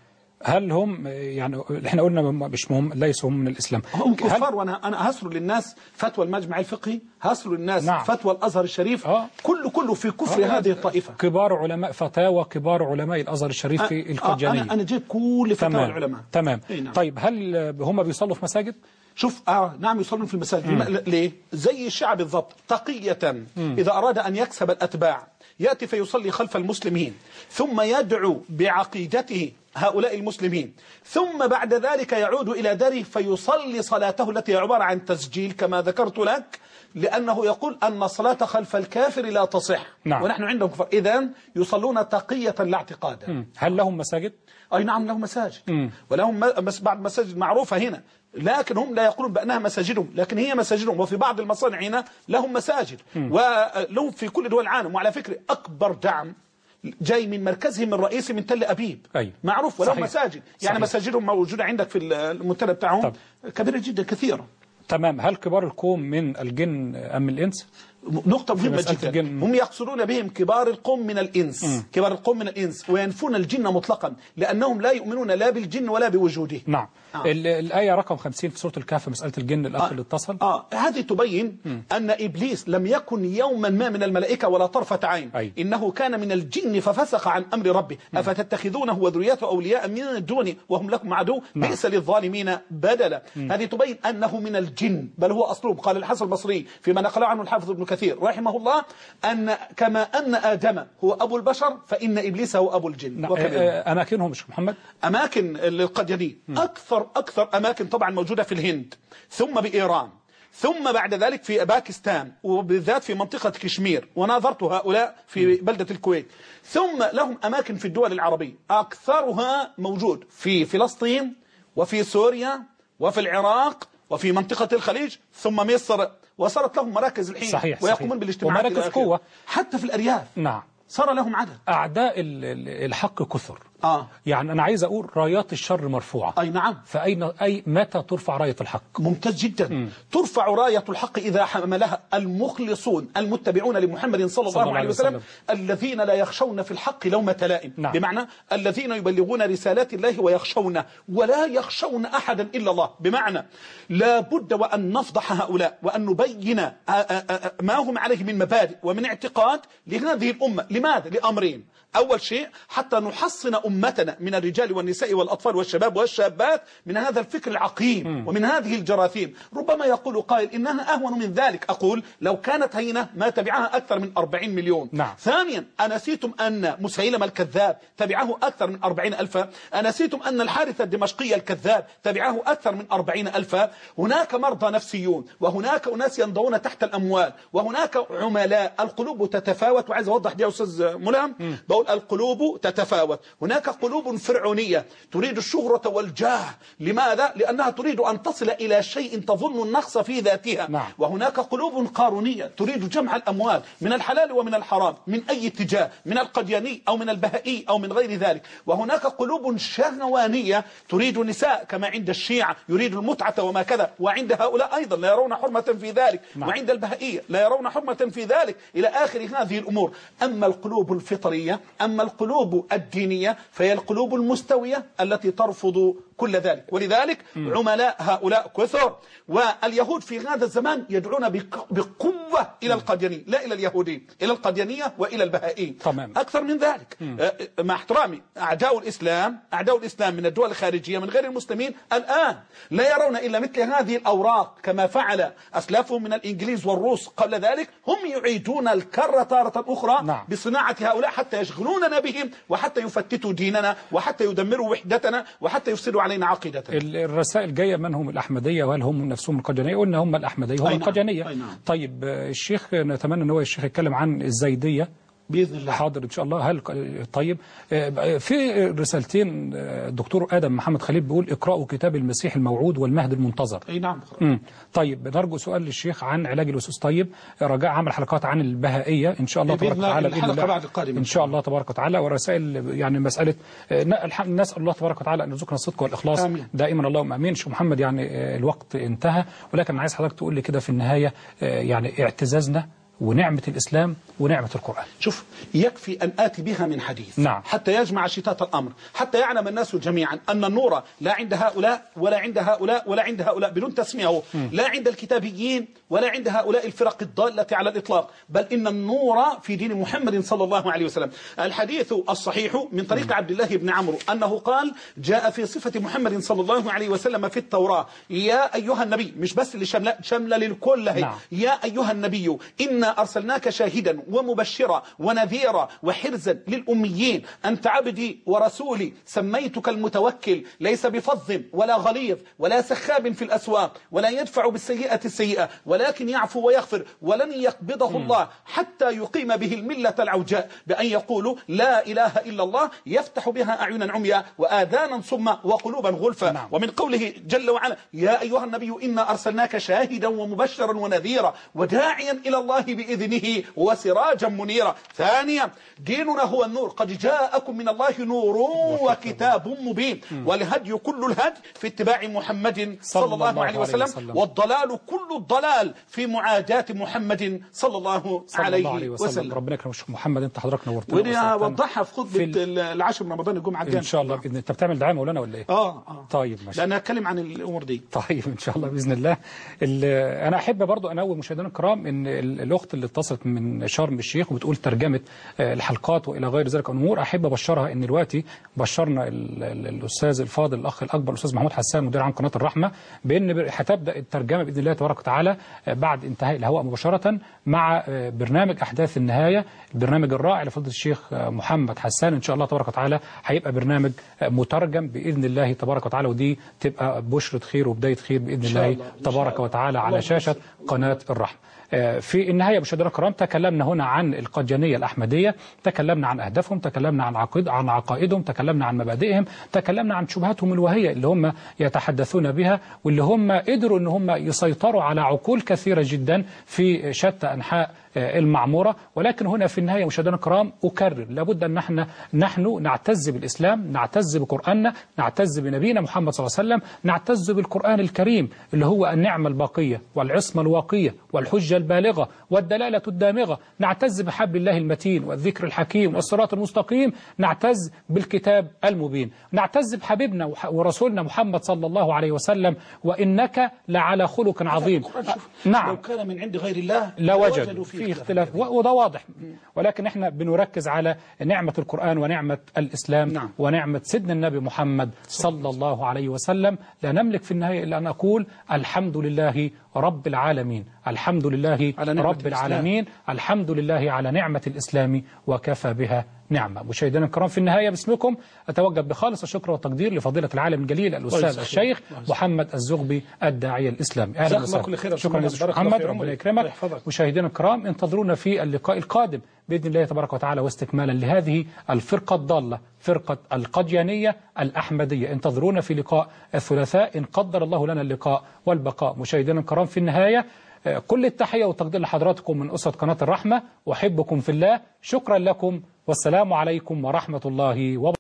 هل هم يعني احنا قلنا مش مهم، ليسوا هم من الإسلام، هم كفار. وانا هسرد للناس فتوى المجمع الفقهي، هسرد للناس فتوى الازهر الشريف، كله في كفر هذه الطائفه. كبار علماء فتاوى كبار علماء الازهر الشريف في القديانيه. انا جيب كل فتاوى العلماء. تمام. طيب هل هم بيصلوا في مساجد؟ شوف نعم يصلون في المساجد. ليه؟ زي الشعب بالضبط، تقية. إذا أراد أن يكسب الأتباع يأتي فيصلي خلف المسلمين، ثم يدعو بعقيدته هؤلاء المسلمين، ثم بعد ذلك يعود إلى داره فيصلي صلاته التي هي عبارة عن تسجيل كما ذكرت لك، لأنه يقول أن الصلاة خلف الكافر لا تصح. ونحن عندهم كفر، إذن يصلون تقية لا اعتقادا. هل لهم مساجد؟ أي نعم لهم مساجد، ولهم بعض مساجد معروفة هنا، لكن هم لا يقولون بأنها مساجدهم، لكن هي مساجدهم. وفي بعض المصانع هنا لهم مساجد، ولهم في كل دول العالم. وعلى فكرة أكبر دعم جاي من مركزهم الرئيسي من تل أبيب. معروف، ولهم مساجد. يعني مساجدهم موجودة عندك في المنتدى بتاعهم كبيرة جدا كثيرة. تمام. هل كبار القوم من الجن أم من الإنس؟ نقطة مهمة جدا. هم يقصدون بهم كبار القوم من الإنس، كبار القوم من الإنس، وينفون الجن مطلقا لأنهم لا يؤمنون لا بالجن ولا بوجوده. نعم. الآية رقم 50 في سورة الكهف، مسألة الجن الأخ اللي اتصل. هذه تبين أن إبليس لم يكن يوما ما من الملائكة ولا طرفة عين. إنه كان من الجن ففسق عن أمر ربه. أفتتخذونه وذريته أولياء من دونه وهم لكم عدو بئس للظالمين بدلا. هذه تبين أنه من الجن، بل هو أصلهم. قال الحسن البصري فيما نقله عنه الحافظ ابن كثير رحمه الله أن كما أن آدم هو أبو البشر فإن إبليس هو أبو الجن. أماكنهم مش محمد؟ أماكن القديانيين أكثر أماكن طبعا موجودة في الهند، ثم بإيران، ثم بعد ذلك في باكستان، وبالذات في منطقة كشمير، وناظرت هؤلاء في بلدة الكويت. ثم لهم أماكن في الدول العربية، أكثرها موجود في فلسطين وفي سوريا وفي العراق وفي منطقة الخليج ثم مصر، وصارت لهم مراكز الحين. صحيح. ويقومون بالاجتماعات ومراكز قوة حتى في الأرياف. نعم. صار لهم عدد. أعداء الحق كثر. يعني أنا عايز أقول رايات الشر مرفوعة. أي نعم. متى ترفع راية الحق؟ ممتاز جدا. ترفع راية الحق إذا حملها المخلصون المتبعون لمحمد صلى الله عليه وسلم الذين لا يخشون في الحق لومة لائم. بمعنى الذين يبلغون رسالات الله ويخشونه ولا يخشون أحدا إلا الله. بمعنى لا بد وأن نفضح هؤلاء وأن نبين ما هم عليه من مبادئ ومن اعتقاد لهذه الأمة. لماذا؟ لأمرين. أول شيء حتى نحصن أمتنا من الرجال والنساء والأطفال والشباب والشابات من هذا الفكر العقيم ومن هذه الجراثيم. ربما يقول قائل إنها أهون من ذلك. أقول لو كانت هينة ما تبعها أكثر من 40 مليون. ثانيا أنسيتم أن مسيلمة الكذاب تبعه أكثر من 40,000؟ أنسيتم أن الحارث الدمشقي الكذاب تبعه أكثر من 40,000؟ هناك مرضى نفسيون، وهناك أناس ينضون تحت الأموال، وهناك عملاء. القلوب تتفاوت. وعايز أوضح دي يا أستاذ ملهم، بقول القلوب تتفاوت. هناك قلوب فرعونية تريد الشهرة والجاه. لماذا؟ لأنها تريد أن تصل إلى شيء تظن النقص في ذاتها. وهناك قلوب قارونية تريد جمع الأموال من الحلال ومن الحرام من أي اتجاه، من القدياني أو من البهائي أو من غير ذلك. وهناك قلوب شهوانية تريد نساء كما عند الشيعة يريد المتعة وما كذا، وعند هؤلاء أيضا لا يرون حرمة في ذلك. وعند البهائية لا يرون حرمة في ذلك، إلى آخر هذه الأمور. أما القلوب الفطرية، أما القلوب الدينية، فهي القلوب المستوية التي ترفض كل ذلك. ولذلك عملاء هؤلاء كثر. واليهود في هذا الزمان يدعون بقوة إلى القديانية، لا إلى اليهودين، إلى القديانية وإلى البهائيين. أكثر من ذلك. مع احترامي، أعداء الإسلام من الدول الخارجية من غير المسلمين الآن لا يرون إلا مثل هذه الأوراق كما فعل أسلافهم من الإنجليز والروس قبل ذلك. هم يعيدون الكرة تارة أخرى بصناعة هؤلاء حتى يشغلوننا بهم وحتى يفتتوا ديننا وحتى يدمروا وحدتنا وحتى يفسدوا علينا عقيدتنا. الرسائل جاية من هم الأحمدية وهل هم نفسهم القديانية؟ قلنا هم الأحمدية هم القديانية. طيب الشيخ نتمنى أن هو الشيخ يتكلم عن الزيدية بإذن الله. حاضر إن شاء الله. هل طيب في رسالتين الدكتور آدم محمد خليل بيقول اقرأوا كتاب المسيح الموعود والمهد المنتظر. أي نعم. طيب نرجو سؤال للشيخ عن علاج الوسوس. طيب رجاء عمل حلقات عن البهائية إن شاء الله تبارك وتعالى الحلقة بعد القادمة إن شاء الله تبارك وتعالى. ورسائل يعني مسألة نسأل الله تبارك وتعالى أن يرزقنا الصدق والإخلاص آمين. دائما اللهم آمين. شيخ محمد يعني الوقت انتهى، ولكن عايز حضرتك تقول لي كده في النهاية يعني اعتزازنا ونعمة الإسلام ونعمة القرآن. شوف، يكفي أن آتي بها من حديث حتى يجمع شتات الأمر، حتى يعلم الناس جميعا أن النور لا عند هؤلاء ولا عند هؤلاء ولا عند هؤلاء بدون تسمية، لا عند الكتابيين ولا عند هؤلاء الفرق الضالة على الإطلاق، بل إن النور في دين محمد صلى الله عليه وسلم. الحديث الصحيح من طريق عبد الله بن عمرو أنه قال: جاء في صفة محمد صلى الله عليه وسلم في التوراة: يا أيها النبي، مش بس اللي شمل للكل، يا أيها النبي إنا أرسلناك شاهدا ومبشرا ونذيرا وحرزا للأميين، أنت عبدي ورسولي، سميتك المتوكل، ليس بفظ ولا غليظ ولا سخاب في الأسواق، ولا يدفع بالسيئة السيئة، ولكن يعفو ويغفر، ولن يقبضه الله حتى يقيم به الملة العوجاء، بأن يقولوا لا إله إلا الله، يفتح بها أعينا عميا وآذانا صما وقلوبا غلفا. ومن قوله جل وعلا: يا أيها النبي إنا أرسلناك شاهدا ومبشرا ونذيرا وداعيا إلى الله بإذنه وسراجا منيرا. ثانيا، ديننا هو النور، قد جاءكم من الله نور وكتاب مبين، والهدي كل الهدي في اتباع محمد صلى الله عليه وسلم، والضلال كل الضلال في معاداة محمد صلى الله عليه وسلم. ربنا يكرمك محمد، انت حضرتك نورتنا. ودي اوضحها في خطبه العاشر من رمضان الجمعه الجايه ان شاء الله. انت بتعمل دعايه مولانا ولا ايه؟ طيب ماشي، لأن هتكلم عن الامور دي. طيب ان شاء الله باذن الله. انا احب برضو انوه مشاهدينا الكرام ان الاخت اللي اتصلت من شرم الشيخ وبتقول ترجمه الحلقات والى غير ذلك الامور، احب ابشرها ان دلوقتي بشرنا الاستاذ الفاضل الاخ الاكبر الاستاذ محمود حسان مدير عام قناه الرحمه بان هتبدا الترجمه باذن الله تبارك وتعالى بعد انتهاء الهواء مباشره مع برنامج احداث النهايه، البرنامج الرائع لفضيله الشيخ محمد حسان. ان شاء الله تبارك وتعالى هيبقى برنامج مترجم باذن الله تبارك وتعالى، ودي تبقى بشرة خير وبداية خير بإذن الله تبارك وتعالى على شاشة قناة الرحمة. في النهاية مشاهدينا الكرام، تكلمنا هنا عن القديانية الأحمدية، تكلمنا عن أهدافهم، تكلمنا عن عقائدهم، تكلمنا عن مبادئهم، تكلمنا عن شبهاتهم الوهية اللي هم يتحدثون بها، واللي هم قدروا ان هم يسيطروا على عقول كثيرة جدا في شتى أنحاء المعمورة. ولكن هنا في النهاية مشاهدينا الكرام أكرر، لابد أن نحن نعتز بالإسلام، نعتز بقرآننا، نعتز بنبينا محمد صلى الله عليه وسلم، نعتز بالقرآن الكريم اللي هو النعمة الباقية والعصمة الواقية والحجة البالغة والدلالة الدامغة، نعتز بحبل الله المتين والذكر الحكيم والصراط المستقيم، نعتز بالكتاب المبين، نعتز بحبيبنا ورسولنا محمد صلى الله عليه وسلم، وإنك لعلى خلق عظيم. نعم، لو كان من عند غير الله لوجدوا فيه اختلاف، وده واضح. ولكن احنا بنركز على نعمة القرآن ونعمة الإسلام ونعمة سيدنا النبي محمد صلى الله عليه وسلم. لا نملك في النهاية إلا أن أقول الحمد لله رب العالمين، الحمد لله رب العالمين، الحمد لله على نعمة الإسلام وكفى بها نعمة. مشاهدينا الكرام، في النهاية باسمكم أتوجه بخالص الشكر والتقدير لفضيلة العالم الجليل الأستاذ الشيخ محمد الزغبي الداعية الإسلامي. أهلا وسهلا. شكرا لك محمد، ربنا يكرمك. مشاهدينا الكرام، انتظرونا في اللقاء القادم بإذن الله تبارك وتعالى، واستكمالا لهذه الفرقة الضالة، فرقة القديانية الأحمدية. انتظرونا في لقاء الثلاثاء إن قدر الله لنا اللقاء والبقاء. مشاهدينا الكرام، في النهاية كل التحية والتقدير لحضراتكم من أسرة قناة الرحمة، وأحبكم في الله. شكرا لكم، والسلام عليكم ورحمة الله وبركاته.